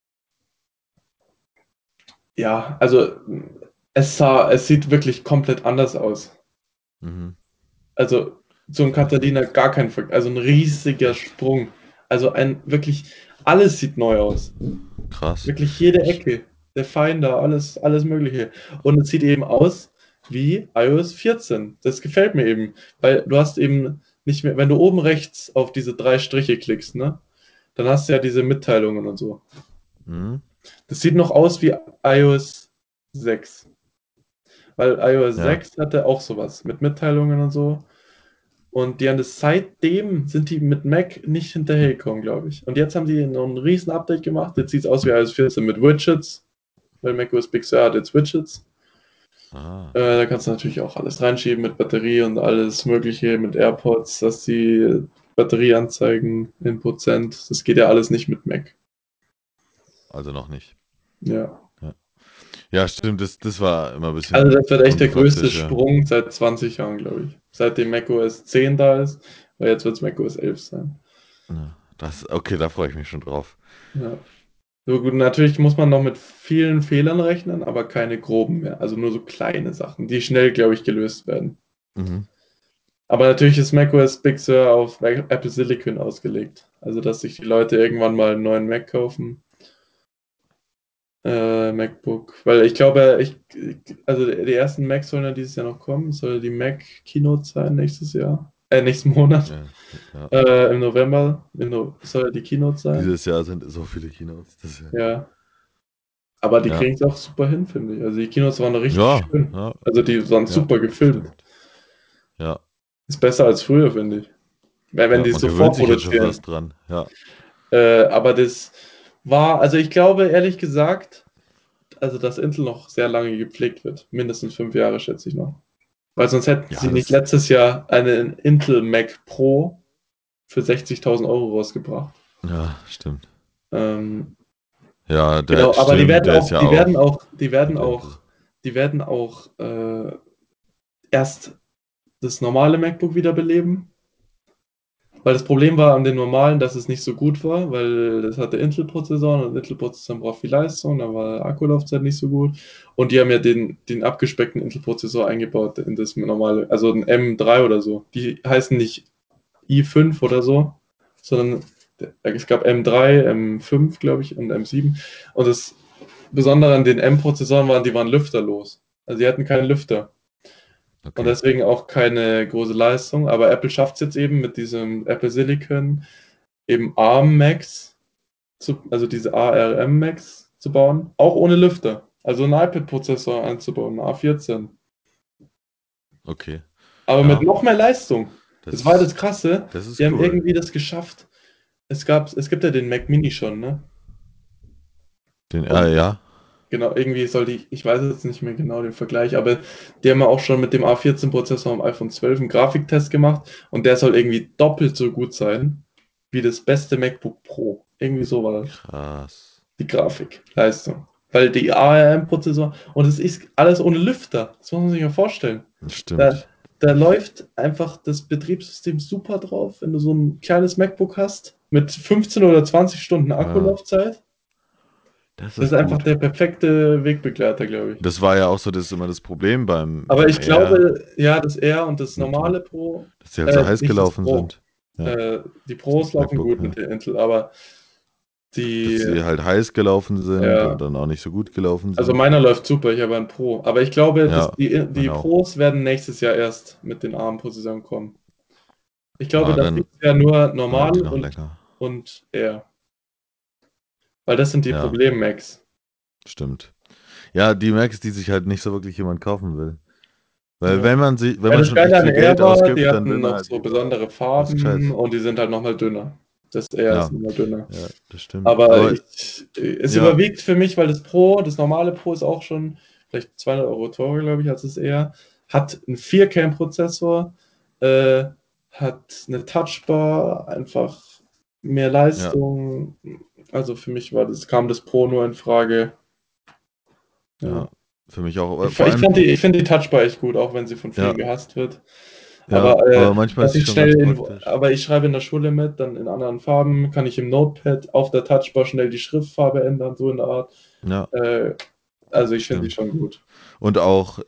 ja, also es sieht wirklich komplett anders aus. Mhm. Also zum Catalina gar kein Vergleich, also ein riesiger Sprung. Also ein wirklich, alles sieht neu aus. Krass. Wirklich jede Ich, Ecke, der Finder, alles Mögliche. Und es sieht eben aus wie iOS 14. Das gefällt mir eben, weil du hast eben nicht mehr, wenn du oben rechts auf diese drei Striche klickst, ne, dann hast du ja diese Mitteilungen und so. mhm. Das sieht noch aus wie iOS 6, weil iOS Ja. 6 hatte auch sowas mit Mitteilungen und so. Und die haben das seitdem sind die mit Mac nicht hinterhergekommen, glaube ich. Und jetzt haben die noch ein riesen Update gemacht. Jetzt sieht es aus wie iOS 14 mit Widgets, weil macOS Big Sur hat jetzt Widgets. Ah. Da kannst du natürlich auch alles reinschieben mit Batterie und alles Mögliche mit AirPods, dass die Batterie anzeigen in Prozent. Das geht ja alles nicht mit Mac. Also noch nicht. Ja. Ja, ja stimmt, das war immer ein Also bisschen das wird echt der größte unpraktisch, ja. Sprung seit 20 Jahren, glaube ich. Seitdem macOS 10 da ist, weil jetzt wird es macOS 11 sein. Ja. Okay, da freue ich mich schon drauf. Ja. So gut, natürlich muss man noch mit vielen Fehlern rechnen, aber keine groben mehr. Also nur so kleine Sachen, die schnell, glaube ich, gelöst werden. Mhm. Aber natürlich ist macOS Big Sur auf Apple Silicon ausgelegt. Also, dass sich die Leute irgendwann mal einen neuen Mac kaufen, MacBook. Weil ich glaube, also die ersten Macs sollen ja dieses Jahr noch kommen. Es soll die Mac Keynote sein nächstes Jahr. Nächsten Monat. Ja, ja. Im November soll ja die Keynote sein. Dieses Jahr sind so viele Kinos. Das ist ja, Ja. Aber die ja, kriegen es auch super hin, finde ich. Also die Keynotes waren richtig ja, schön. ja, Also die waren ja, super gefilmt. stimmt. Ja, Ist besser als früher, finde ich. Weil wenn ja, die es man so gewöhnt sich jetzt schon vorproduzieren. fast dran. Ja, Aber das war, also ich glaube, ehrlich gesagt, also dass Intel noch sehr lange gepflegt wird. Mindestens 5 Jahre, schätze ich noch. Weil sonst hätten ja, sie nicht letztes Jahr einen Intel Mac Pro für 60.000 Euro rausgebracht. ja, stimmt. Ähm, Ja, genau, aber die stimmt, werden der ist auch, ja die werden auch auch, die werden mit Intel. auch, die werden auch erst das normale MacBook wiederbeleben. Weil das Problem war an den normalen, dass es nicht so gut war, weil das hatte Intel-Prozessoren und Intel-Prozessoren braucht viel Leistung, da war die Akkulaufzeit nicht so gut. Und die haben ja den abgespeckten Intel-Prozessor eingebaut in das normale, also ein M3 oder so. Die heißen nicht i5 oder so, sondern es gab M3, M5, glaube ich, und M7. Und das Besondere an den M-Prozessoren waren, die waren lüfterlos. Also die hatten keinen Lüfter und Okay, deswegen auch keine große Leistung. Aber Apple schafft es jetzt eben mit diesem Apple Silicon eben ARM Macs, also diese ARM Macs zu bauen, auch ohne Lüfter. Also einen iPad-Prozessor einzubauen, einen A14. okay. Aber mit Ja, noch mehr Leistung. Das war das, das Krasse. das Die ist haben cool. irgendwie das geschafft. Es gibt ja den Mac Mini schon, ne? Und Ja, genau, irgendwie soll ich weiß jetzt nicht mehr genau den Vergleich, aber die haben ja auch schon mit dem A14-Prozessor am iPhone 12 einen Grafiktest gemacht und der soll irgendwie doppelt so gut sein wie das beste MacBook Pro. Irgendwie so war das. krass. Die Grafikleistung. Weil die ARM-Prozessor und es ist alles ohne Lüfter. Das muss man sich ja vorstellen. Da, Stimmt. da läuft einfach das Betriebssystem super drauf, wenn du so ein kleines MacBook hast mit 15 oder 20 Stunden Ja, Akkulaufzeit. Das Das ist ist einfach gut. der perfekte Wegbegleiter, glaube ich. Das war ja auch so immer das Problem Aber beim ich Air glaube, ja, das R und das mit dem, normale Pro, dass die halt so heiß nicht das gelaufen Pro. sind. Ja, Die das Pros laufen MacBook, gut mit ja. der Intel, aber Dass die, sie halt heiß gelaufen sind ja, und dann auch nicht so gut gelaufen also sind. meiner läuft super, ich habe einen Pro. Aber ich glaube, dass Ja, die meine auch. Pros werden nächstes Jahr erst mit den ARM-Prozessoren kommen. Ich glaube, Ja, dass dann dieses Jahr nur halten normal die noch länger. und R. Weil das sind die Ja, Problem-Macs. stimmt. Ja, die Macs, die sich halt nicht so wirklich jemand kaufen will. Weil Ja. wenn Ja, man das schon Geile echt an viel R Geld war, die ausgibt, dann will hatten man noch halt so lieber besondere was Farben Gescheites. und die sind halt nochmal dünner. Das R ist Ja, nochmal dünner. ja, das stimmt. Aber Aber es ja, überwiegt für mich, weil das Pro, das normale Pro ist auch schon vielleicht 200 Euro teurer, glaube ich, als das R. Hat einen 4-Kern-Prozessor, äh, hat eine Touchbar, einfach mehr ja, Leistung. Also für mich kam das Pro nur in Frage. Ja. ja, für mich auch. Aber Ich, vor allem, ich finde die Touchbar echt gut, auch wenn sie von ja, vielen gehasst wird. ja, Aber aber manchmal ist sie schon ganz praktisch. aber ich schreibe in der Schule mit, dann in anderen Farben, kann ich im Notepad auf der Touchbar schnell die Schriftfarbe ändern, so in der Art. Ja, Äh, also ich finde die stimmt. schon gut. Und auch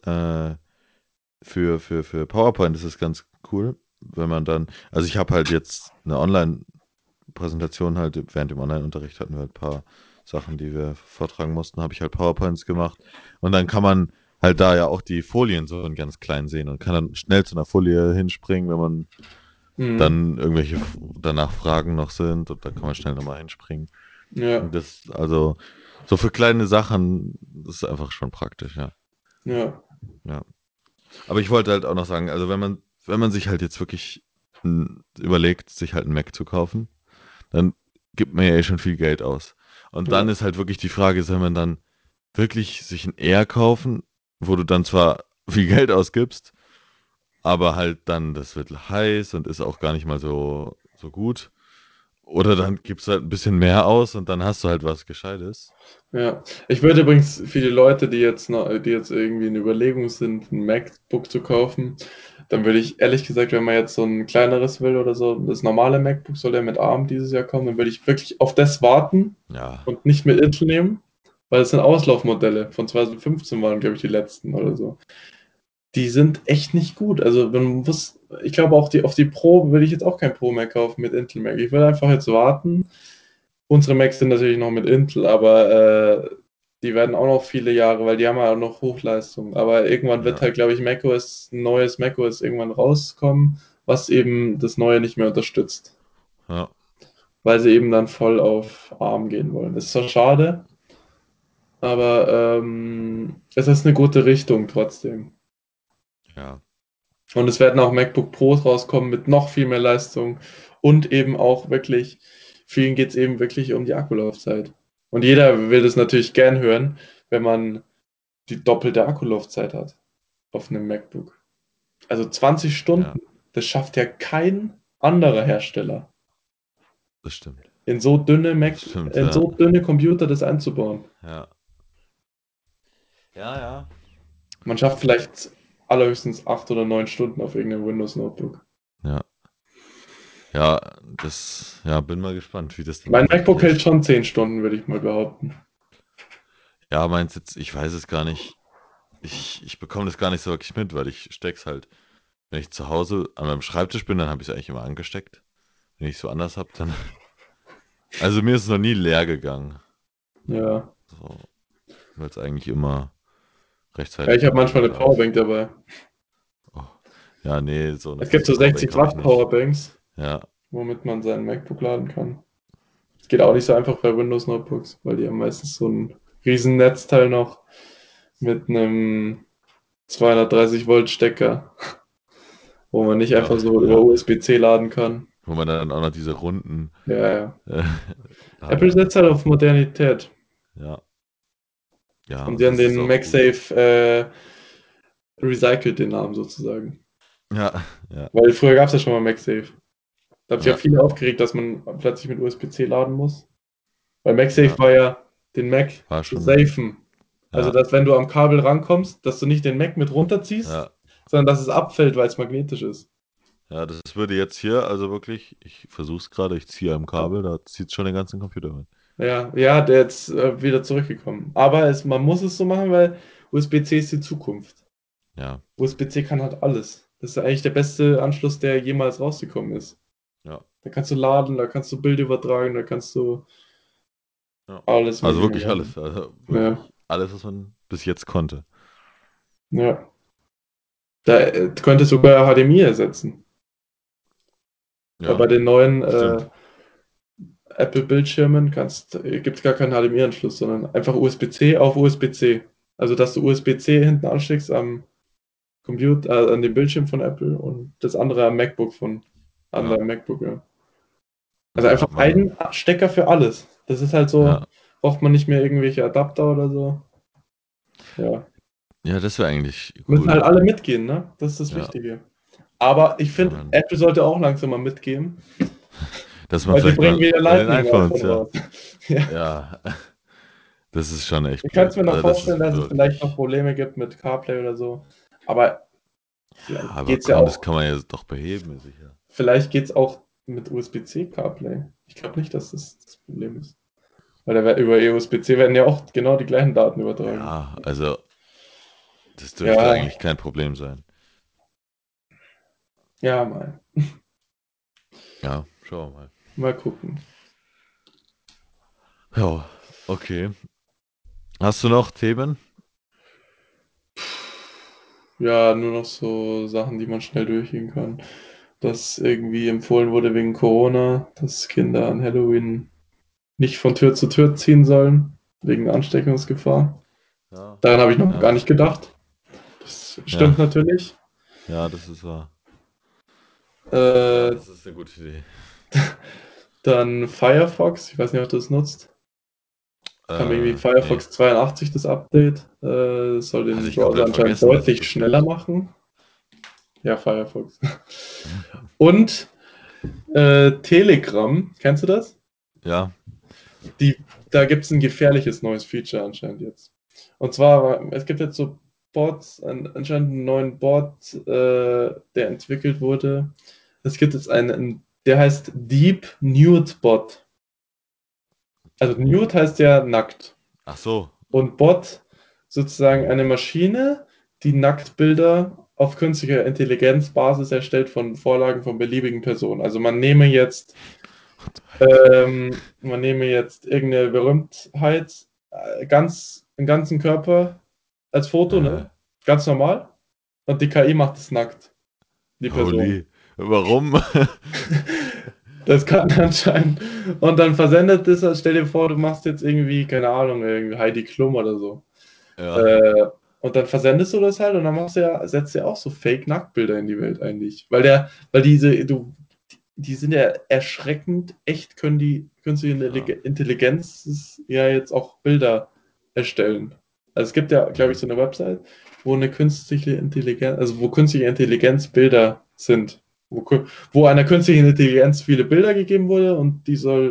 für PowerPoint ist es ganz cool, wenn man dann, also ich habe halt jetzt eine Online-Präsentation halt, während dem Online-Unterricht hatten wir halt ein paar Sachen, die wir vortragen mussten, habe ich halt PowerPoints gemacht. Und dann kann man halt da ja auch die Folien so in ganz klein sehen und kann dann schnell zu einer Folie hinspringen, wenn man Mhm. dann irgendwelche danach Fragen noch sind und da kann man schnell nochmal hinspringen. Ja, Und das, also, so für kleine Sachen, das ist einfach schon praktisch, ja. ja, Ja. Aber ich wollte halt auch noch sagen, also wenn man sich halt jetzt wirklich überlegt, sich halt einen Mac zu kaufen, dann gibt man ja eh schon viel Geld aus. Und dann ja, ist halt wirklich die Frage, soll man dann wirklich sich ein Air kaufen, wo du dann zwar viel Geld ausgibst, aber halt dann, das wird heiß und ist auch gar nicht mal so gut. Oder dann gibst du halt ein bisschen mehr aus und dann hast du halt was Gescheites. ja. Ich würde übrigens für die Leute, die jetzt irgendwie in Überlegung sind, ein MacBook zu kaufen, dann würde ich ehrlich gesagt, wenn man jetzt so ein kleineres will oder so, das normale MacBook soll ja mit ARM dieses Jahr kommen, dann würde ich wirklich auf das warten Ja, und nicht mit Intel nehmen, weil es sind Auslaufmodelle. Von 2015 waren, glaube ich, die letzten oder so. Die sind echt nicht gut. Also man muss, ich glaube auch auf die Pro würde ich jetzt auch kein Pro mehr kaufen mit Intel Mac. Ich will einfach jetzt warten. Unsere Macs sind natürlich noch mit Intel, aber die werden auch noch viele Jahre, weil die haben ja auch noch Hochleistung. Aber irgendwann wird ja, halt, glaube ich, ein neues macOS irgendwann rauskommen, was eben das neue nicht mehr unterstützt, ja, weil sie eben dann voll auf ARM gehen wollen. Das ist zwar schade, aber es ist eine gute Richtung trotzdem. ja, Und es werden auch MacBook Pros rauskommen mit noch viel mehr Leistung und eben auch wirklich, vielen geht es eben wirklich um die Akkulaufzeit. Und jeder will das natürlich gern hören, wenn man die doppelte Akkulaufzeit hat auf einem MacBook. Also 20 ja, Stunden, das schafft ja kein anderer Hersteller, das stimmt. Das stimmt, in ja. so dünne Computer das einzubauen. Ja, ja, ja. Man schafft vielleicht allerhöchstens 8 oder 9 Stunden auf irgendeinem Windows Notebook. Ja, ja, ja, bin mal gespannt, wie das dann Mein auch wirklich MacBook hält ist. schon 10 Stunden, würde ich mal behaupten. Ja, meins jetzt, ich weiß es gar nicht. Ich bekomme das gar nicht so wirklich mit, weil ich steck's halt, wenn ich zu Hause an meinem Schreibtisch bin, dann habe ich es eigentlich immer angesteckt. Wenn ich es so anders habe, dann. Also mir ist es noch nie leer gegangen. Ja. So, weil es eigentlich immer Ja, rechtzeitig ich habe genug manchmal immer eine da ist. Powerbank dabei. Oh. Ja, nee, so eine Es gibt feste so Powerbank 60 habe ich Watt nicht. Powerbanks, Ja, womit man seinen MacBook laden kann. Das geht auch nicht so einfach bei Windows Notebooks, weil die haben meistens so ein riesen Netzteil noch mit einem 230 Volt Stecker, wo man nicht ja, einfach so über ja. USB-C laden kann. Wo man dann auch noch diese runden Ja, ja. äh, Apple setzt halt Ladeanschlüsse auf hat. Modernität Ja, ja, und die und haben das ist den auch gut. MagSafe recycelt, den Namen sozusagen. Ja, ja, Weil früher gab es ja schon mal MagSafe. Da haben sich ja ja, viele aufgeregt, dass man plötzlich mit USB-C laden muss. Weil MagSafe ja, war ja, den Mac war zu schon, safen. Also, ja, dass wenn du am Kabel rankommst, dass du nicht den Mac mit runterziehst, ja, sondern dass es abfällt, weil es magnetisch ist. ja, das würde jetzt hier, also wirklich, ich versuche es gerade, ich ziehe am Kabel, da zieht schon den ganzen Computer mit. Ja, der ist wieder zurückgekommen. Aber man muss es so machen, weil USB-C ist die Zukunft. Ja, USB-C kann halt alles. Das ist eigentlich der beste Anschluss, der jemals rausgekommen ist. ja, Da kannst du laden, da kannst du Bild übertragen, da kannst du ja. alles Also Mögliche wirklich machen. alles. Also Ja, wirklich alles, was man bis jetzt konnte. ja. Da könnte sogar HDMI ersetzen. Weil Ja, bei den neuen stimmt. Apple-Bildschirmen gibt es gar keinen HDMI-Anschluss, sondern einfach USB-C auf USB-C. Also, dass du USB-C hinten ansteckst am Computer, an dem Bildschirm von Apple und das andere am MacBook an Ja, deinem MacBook, ja. Also und dann einfach hat man, einen Stecker für alles. Das ist halt ja, so, braucht man nicht mehr irgendwelche Adapter oder so. Ja. ja, das wäre eigentlich Müssen halt cool. alle mitgehen, ne? Das ist das Ja, Wichtige. Aber ich wenn finde, man, Apple sollte auch langsam mal mitgehen, dass man weil sie vielleicht bringen mal wieder bei den Lightning iPhones, iPhone ja, raus. Ja. ja, das ist schon echt Ich kann es blöd. mir noch Also das vorstellen, ist dass es vielleicht noch wirklich, Probleme gibt mit CarPlay oder so. Aber ja, vielleicht aber geht es ja komm, das auch, kann man ja doch beheben, ist sicher. vielleicht geht's auch mit USB-C CarPlay. Ich glaube nicht, dass das das Problem ist. Weil über USB-C werden ja auch genau die gleichen Daten übertragen. Ja, also das dürfte Ja, eigentlich kein Problem sein. ja, mal. Ja, schauen wir mal. Mal gucken. Ja, okay. Hast du noch Themen? Ja, nur noch so Sachen, die man schnell durchgehen kann. Dass irgendwie empfohlen wurde wegen Corona, dass Kinder an Halloween nicht von Tür zu Tür ziehen sollen, wegen Ansteckungsgefahr. Ja, Daran habe ich noch ja, gar nicht gedacht. Das ja, stimmt natürlich. ja, das ist wahr. Ja, Äh, das ist eine gute Idee. Dann Firefox, ich weiß nicht, ob du das nutzt. Kam irgendwie Nee. Firefox 82 das Update. Das soll Hatte den ich Browser komplett anscheinend vergessen, dass es deutlich das schneller gibt. machen. Ja, Firefox. Und Telegram, kennst du das? Ja, Die, da gibt es ein gefährliches neues Feature anscheinend jetzt. Und zwar, es gibt jetzt so Bots, anscheinend einen neuen Bot, der entwickelt wurde. Es gibt jetzt der heißt Deep Nude Bot. Also Nude heißt ja nackt. ach so. Und Bot sozusagen Hm. eine Maschine, die Nacktbilder auf künstlicher Intelligenzbasis erstellt von Vorlagen von beliebigen Personen. Also man nehme jetzt irgendeine Berühmtheit, im ganzen Körper als Foto, Äh, ne? Ganz normal. Und die KI macht es nackt, die Person. holy. Warum? Das kann anscheinend. Und dann versendet es, stell dir vor, du machst jetzt irgendwie, keine Ahnung, irgendwie Heidi Klum oder so. Ja, Äh, und dann versendest du das halt und dann setzt du ja auch so Fake-Nacktbilder in die Welt eigentlich. Weil die sind ja erschreckend echt, können die künstliche ja. Intelligenz ja jetzt auch Bilder erstellen. Also es gibt ja, glaube ich, Mhm. so eine Website, wo eine künstliche Intelligenz, also wo künstliche Intelligenz Bilder sind. Wo einer künstlichen Intelligenz viele Bilder gegeben wurde und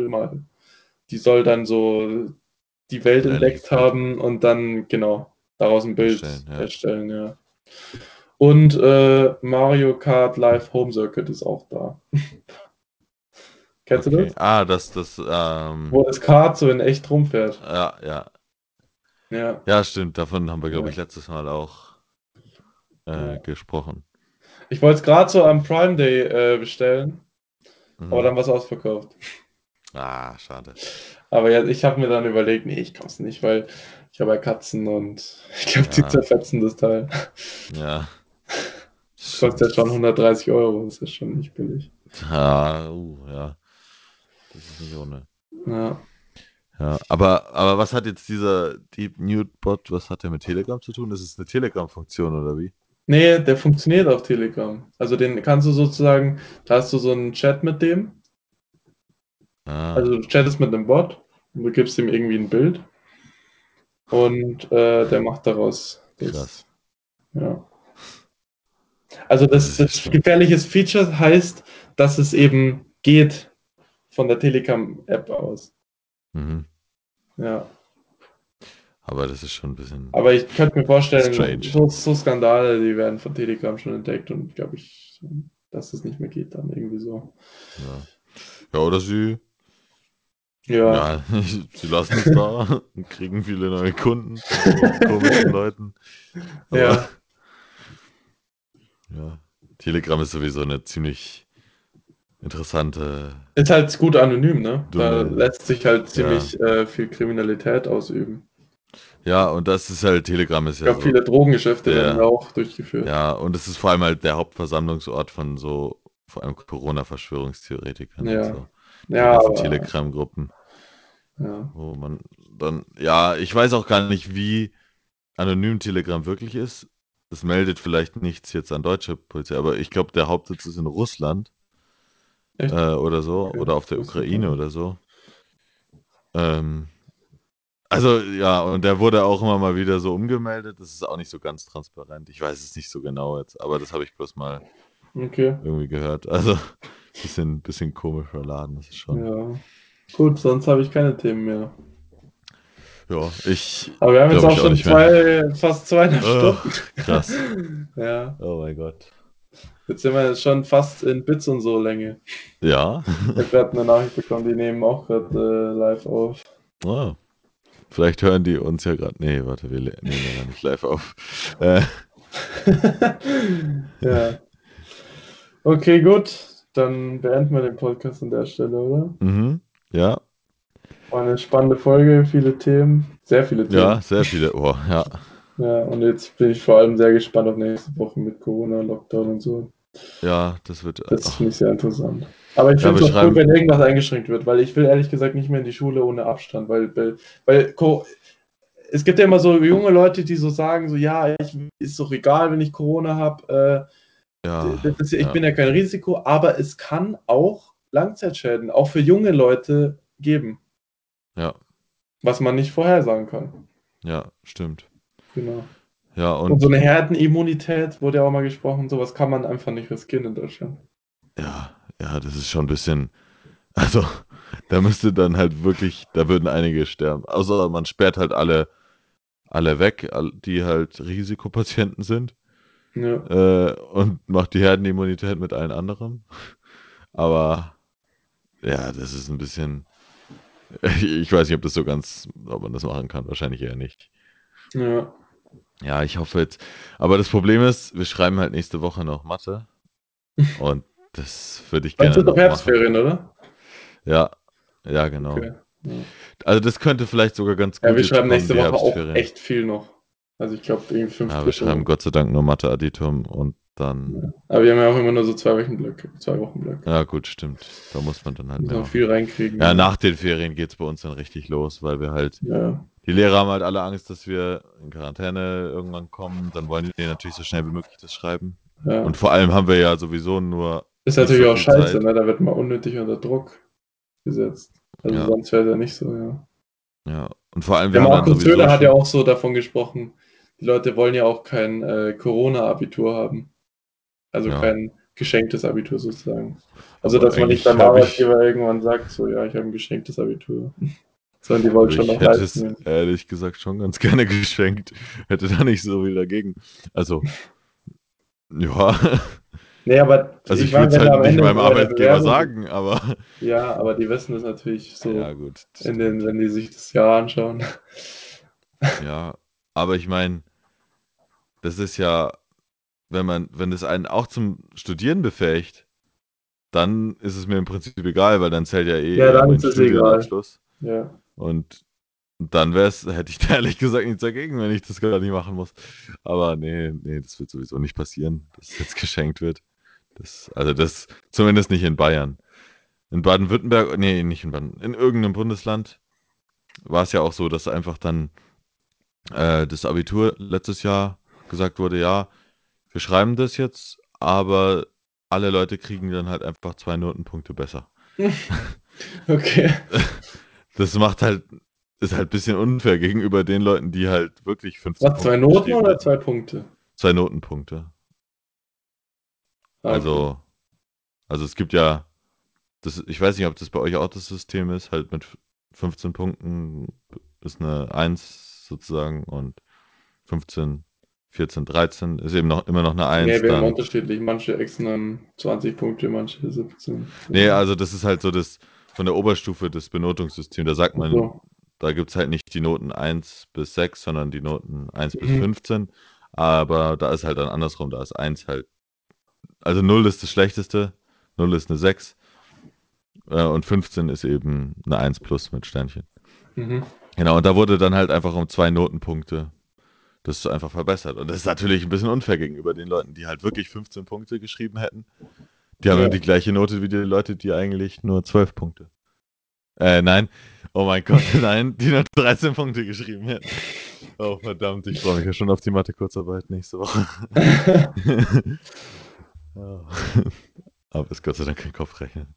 die soll dann so die Welt Ein ehrliches entdeckt Bild haben und dann, genau, daraus ein erstellen, Bild ja. erstellen, ja. Und Mario Kart Live Home Circuit ist auch da. Kennst du Okay. das? Ah, Wo das Kart so in echt rumfährt. ja, ja. Ja, Ja, stimmt. Davon haben wir, glaube ja, ich, letztes Mal auch ja. gesprochen. Ich wollte es gerade so am Prime Day bestellen, aber Mhm. dann war es ausverkauft. Ah, schade. Aber ja, ich habe mir dann überlegt, nee, ich kauf's nicht, weil ich habe ja Katzen und ich glaube, die Ja, zerfetzen das Teil. ja. Das kostet ja Stimmt. schon 130 Euro, das ist schon nicht billig. Ja. Das ist nicht ohne. Ja. Ja, aber was hat jetzt dieser Deep Nude Bot, was hat der mit Telegram zu tun? Ist es eine Telegram-Funktion oder wie? Nee, der funktioniert auf Telegram. Also den kannst du sozusagen, da hast du so einen Chat mit dem. Also Ah, du chattest mit einem Bot und du gibst ihm irgendwie ein Bild und der macht daraus das. krass. Ja. Also Das das, ist ja das schon. gefährliche Feature heißt, dass es eben geht von der Telegram-App aus. Mhm. Ja. Aber das ist schon ein bisschen Aber ich könnte mir vorstellen, strange. so Skandale, die werden von Telegram schon entdeckt und glaube ich, dass es nicht mehr geht dann irgendwie so. Ja. Ja, oder sie. Ja, Ja, sie lassen es da und kriegen viele neue Kunden von so komischen Leuten. Aber ja. ja, Telegram ist sowieso eine ziemlich interessante Ist halt gut anonym, ne? Da Domain. lässt sich halt Ja. ziemlich viel Kriminalität ausüben. Ja, und das ist halt, Telegram ist Ich ja glaube, so viele Drogengeschäfte werden da der, auch durchgeführt. ja, und es ist vor allem halt der Hauptversammlungsort von so, vor allem Corona-Verschwörungstheoretikern und Ja. so. Die Ja, ganzen aber Telegram-Gruppen, ja. wo man dann, ja, ich weiß auch gar nicht, wie anonym Telegram wirklich ist. Es meldet vielleicht nichts jetzt an deutsche Polizei, aber ich glaube, der Hauptsitz ist in Russland Echt? oder so, Okay. oder auf Das der wusste ich Ukraine gar oder so. Ähm, also ja, und der wurde auch immer mal wieder so umgemeldet. Das ist auch nicht so ganz transparent. Ich weiß es nicht so genau jetzt, aber das habe ich bloß mal nicht. Okay. irgendwie gehört. Also bisschen komischer Laden, das ist schon. Ja. Gut, sonst habe ich keine Themen mehr. Ja, ich Aber wir haben jetzt glaube auch ich auch schon nicht mehr. fast 2,5 Oh, Stunden. krass. Ja. Oh mein Gott. Jetzt sind wir jetzt schon fast in Bits und so Länge. Ja. Ich habe gerade eine Nachricht bekommen, die nehmen auch gerade live auf. Oh, vielleicht hören die uns ja gerade. Nee, warte, nehmen ja gar nicht live auf. Äh, Ja. Okay, gut. Dann beenden wir den Podcast an der Stelle, oder? mhm. Ja, War eine spannende Folge, viele Themen, sehr viele ja, Themen. sehr viele. Oh, ja. Ja, und jetzt bin ich vor allem sehr gespannt auf nächste Woche mit Corona, Lockdown und so. Ja, das wird. Das Oh. finde ich sehr interessant. Aber ich Ja, finde wir es auch cool, schreiben. wenn irgendwas eingeschränkt wird, weil ich will ehrlich gesagt nicht mehr in die Schule ohne Abstand, weil es gibt ja immer so junge Leute, die so sagen, so ja, ist doch egal, wenn ich Corona habe, Ja, ich ja, bin ja kein Risiko, aber es kann auch Langzeitschäden, auch für junge Leute geben, ja, was man nicht vorhersagen kann. ja, stimmt. Genau. Ja, Und so und eine Herdenimmunität wurde ja auch mal gesprochen, sowas kann man einfach nicht riskieren in Deutschland. ja, ja, das ist schon ein bisschen. Also, da müsste dann halt wirklich, da würden einige sterben. Außer man sperrt halt alle weg, die halt Risikopatienten sind. Ja, Und macht die Herdenimmunität mit allen anderen. Aber ja, das ist ein bisschen. Ich weiß nicht, ob das so ganz, ob man das machen kann. Wahrscheinlich eher nicht. ja. Ja, ich hoffe jetzt. Aber das Problem ist, wir schreiben halt nächste Woche noch Mathe. Und das würde ich Dann gerne sind doch noch machen. Herbstferien, oder? Ja, ja, genau. Okay. Ja. Also das könnte vielleicht sogar ganz Ja, gut wir jetzt schreiben kommen, nächste die Woche auch Herbstferien. echt viel noch. Also ich glaube irgendwie 5 Ja, wir schreiben Prüfungen. Gott sei Dank nur Mathe-Additum und dann. Ja. Aber wir haben ja auch immer nur so 2 Wochenblöcke, 2 Wochenblöcke. Ja, gut, stimmt. Da muss man dann halt Muss mehr man viel machen. reinkriegen, Ja, ja. nach den Ferien geht es bei uns dann richtig los, weil wir halt. Ja, Die Lehrer haben halt alle Angst, dass wir in Quarantäne irgendwann kommen. Dann wollen die natürlich so schnell wie möglich das schreiben. Und ja. vor allem haben wir ja sowieso nur Ist nicht so natürlich auch viel scheiße, Zeit. ne? Da wird man unnötig unter Druck gesetzt. Also Ja, sonst wäre es ja nicht so, ja. ja. Und vor allem, wir Der haben dann Markus sowieso Söder hat ja schon. auch so davon gesprochen, die Leute wollen ja auch kein Corona-Abitur haben. Also Ja, kein geschenktes Abitur sozusagen. Also aber dass man nicht eigentlich beim habe ich. Arbeitgeber irgendwann sagt, so ja, ich habe ein geschenktes Abitur. Sondern die wollen Aber schon ich noch hätte es Leistungen. ehrlich gesagt schon ganz gerne geschenkt. Hätte da nicht so viel dagegen. Also, ja. Nee, aber Also ich ich würde meine, es wenn halt da am nicht Ende meinem bei der Arbeitgeber Bewerbung, sagen, aber. ja, aber die wissen das natürlich Ja, so gut, das stimmt. wenn die sich das Jahr anschauen. Ja, aber ich meine, das ist ja, wenn es einen auch zum Studieren befähigt, dann ist es mir im Prinzip egal, weil dann zählt ja Ja, eher dann mein ist es egal. Studienabschluss. Ja, Und dann hätte ich da ehrlich gesagt nichts dagegen, wenn ich das gar nicht machen muss. Aber nee, nee, das wird sowieso nicht passieren, dass es jetzt geschenkt wird. Also das, zumindest nicht in Bayern. In Baden-Württemberg, nee, nicht in Baden, in irgendeinem Bundesland war es ja auch so, dass einfach dann das Abitur letztes Jahr gesagt wurde, ja, wir schreiben das jetzt, aber alle Leute kriegen dann halt einfach 2 Notenpunkte besser. okay. Das ist halt ein bisschen unfair gegenüber den Leuten, die halt wirklich 15 Was, zwei Punkte Noten geschrieben oder hätten. 2 Punkte? 2 Notenpunkte. Ah, okay. Also, also es gibt ja, ich weiß nicht, ob das bei euch auch das System ist, halt mit 15 Punkten ist eine Eins sozusagen und 15, 14, 13 ist eben noch immer noch eine Nee, Eins. wir haben Dann. unterschiedlich. Manche Exen haben 20 Punkte, manche 17. Nee, Ja. also das ist halt so das. von der Oberstufe des Benotungssystems. Da sagt man, So. da gibt es halt nicht die Noten 1 bis 6, sondern die Noten 1 bis Mhm. 15. Aber da ist halt dann andersrum, da ist 1 halt, also 0 ist das Schlechteste, 0 ist eine 6 und 15 ist eben eine 1 plus mit Sternchen. Mhm. Genau, und da wurde dann halt einfach um 2 Notenpunkte das einfach verbessert. Und das ist natürlich ein bisschen unfair gegenüber den Leuten, die halt wirklich 15 Punkte geschrieben hätten. Die haben Ja. dann die gleiche Note wie die Leute, die eigentlich nur 12 Punkte. Nein. Oh mein Gott, nein, die nur 13 Punkte geschrieben hätten. Oh verdammt, ich freue mich ja schon auf die Mathe-Kurzarbeit nächste Woche. Ja. Aber ist Gott sei Dank kein Kopfrechnen.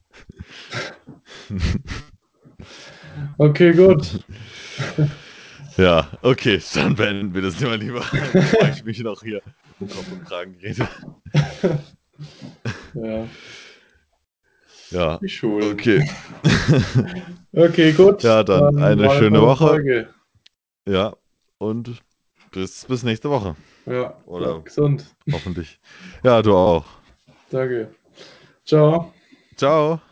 Okay, gut. Ja, okay, dann beenden wir das Thema lieber, bevor ich mich noch hier um Kopf und Kragen rede. Ja, Ja, die Schulen. okay. Okay, gut. Ja, dann Dann eine war eine schöne tolle Woche. Folge. Ja, und bis nächste Woche. Ja, Oder bleibt gesund. hoffentlich. Ja, du auch. Danke. Ciao. Ciao.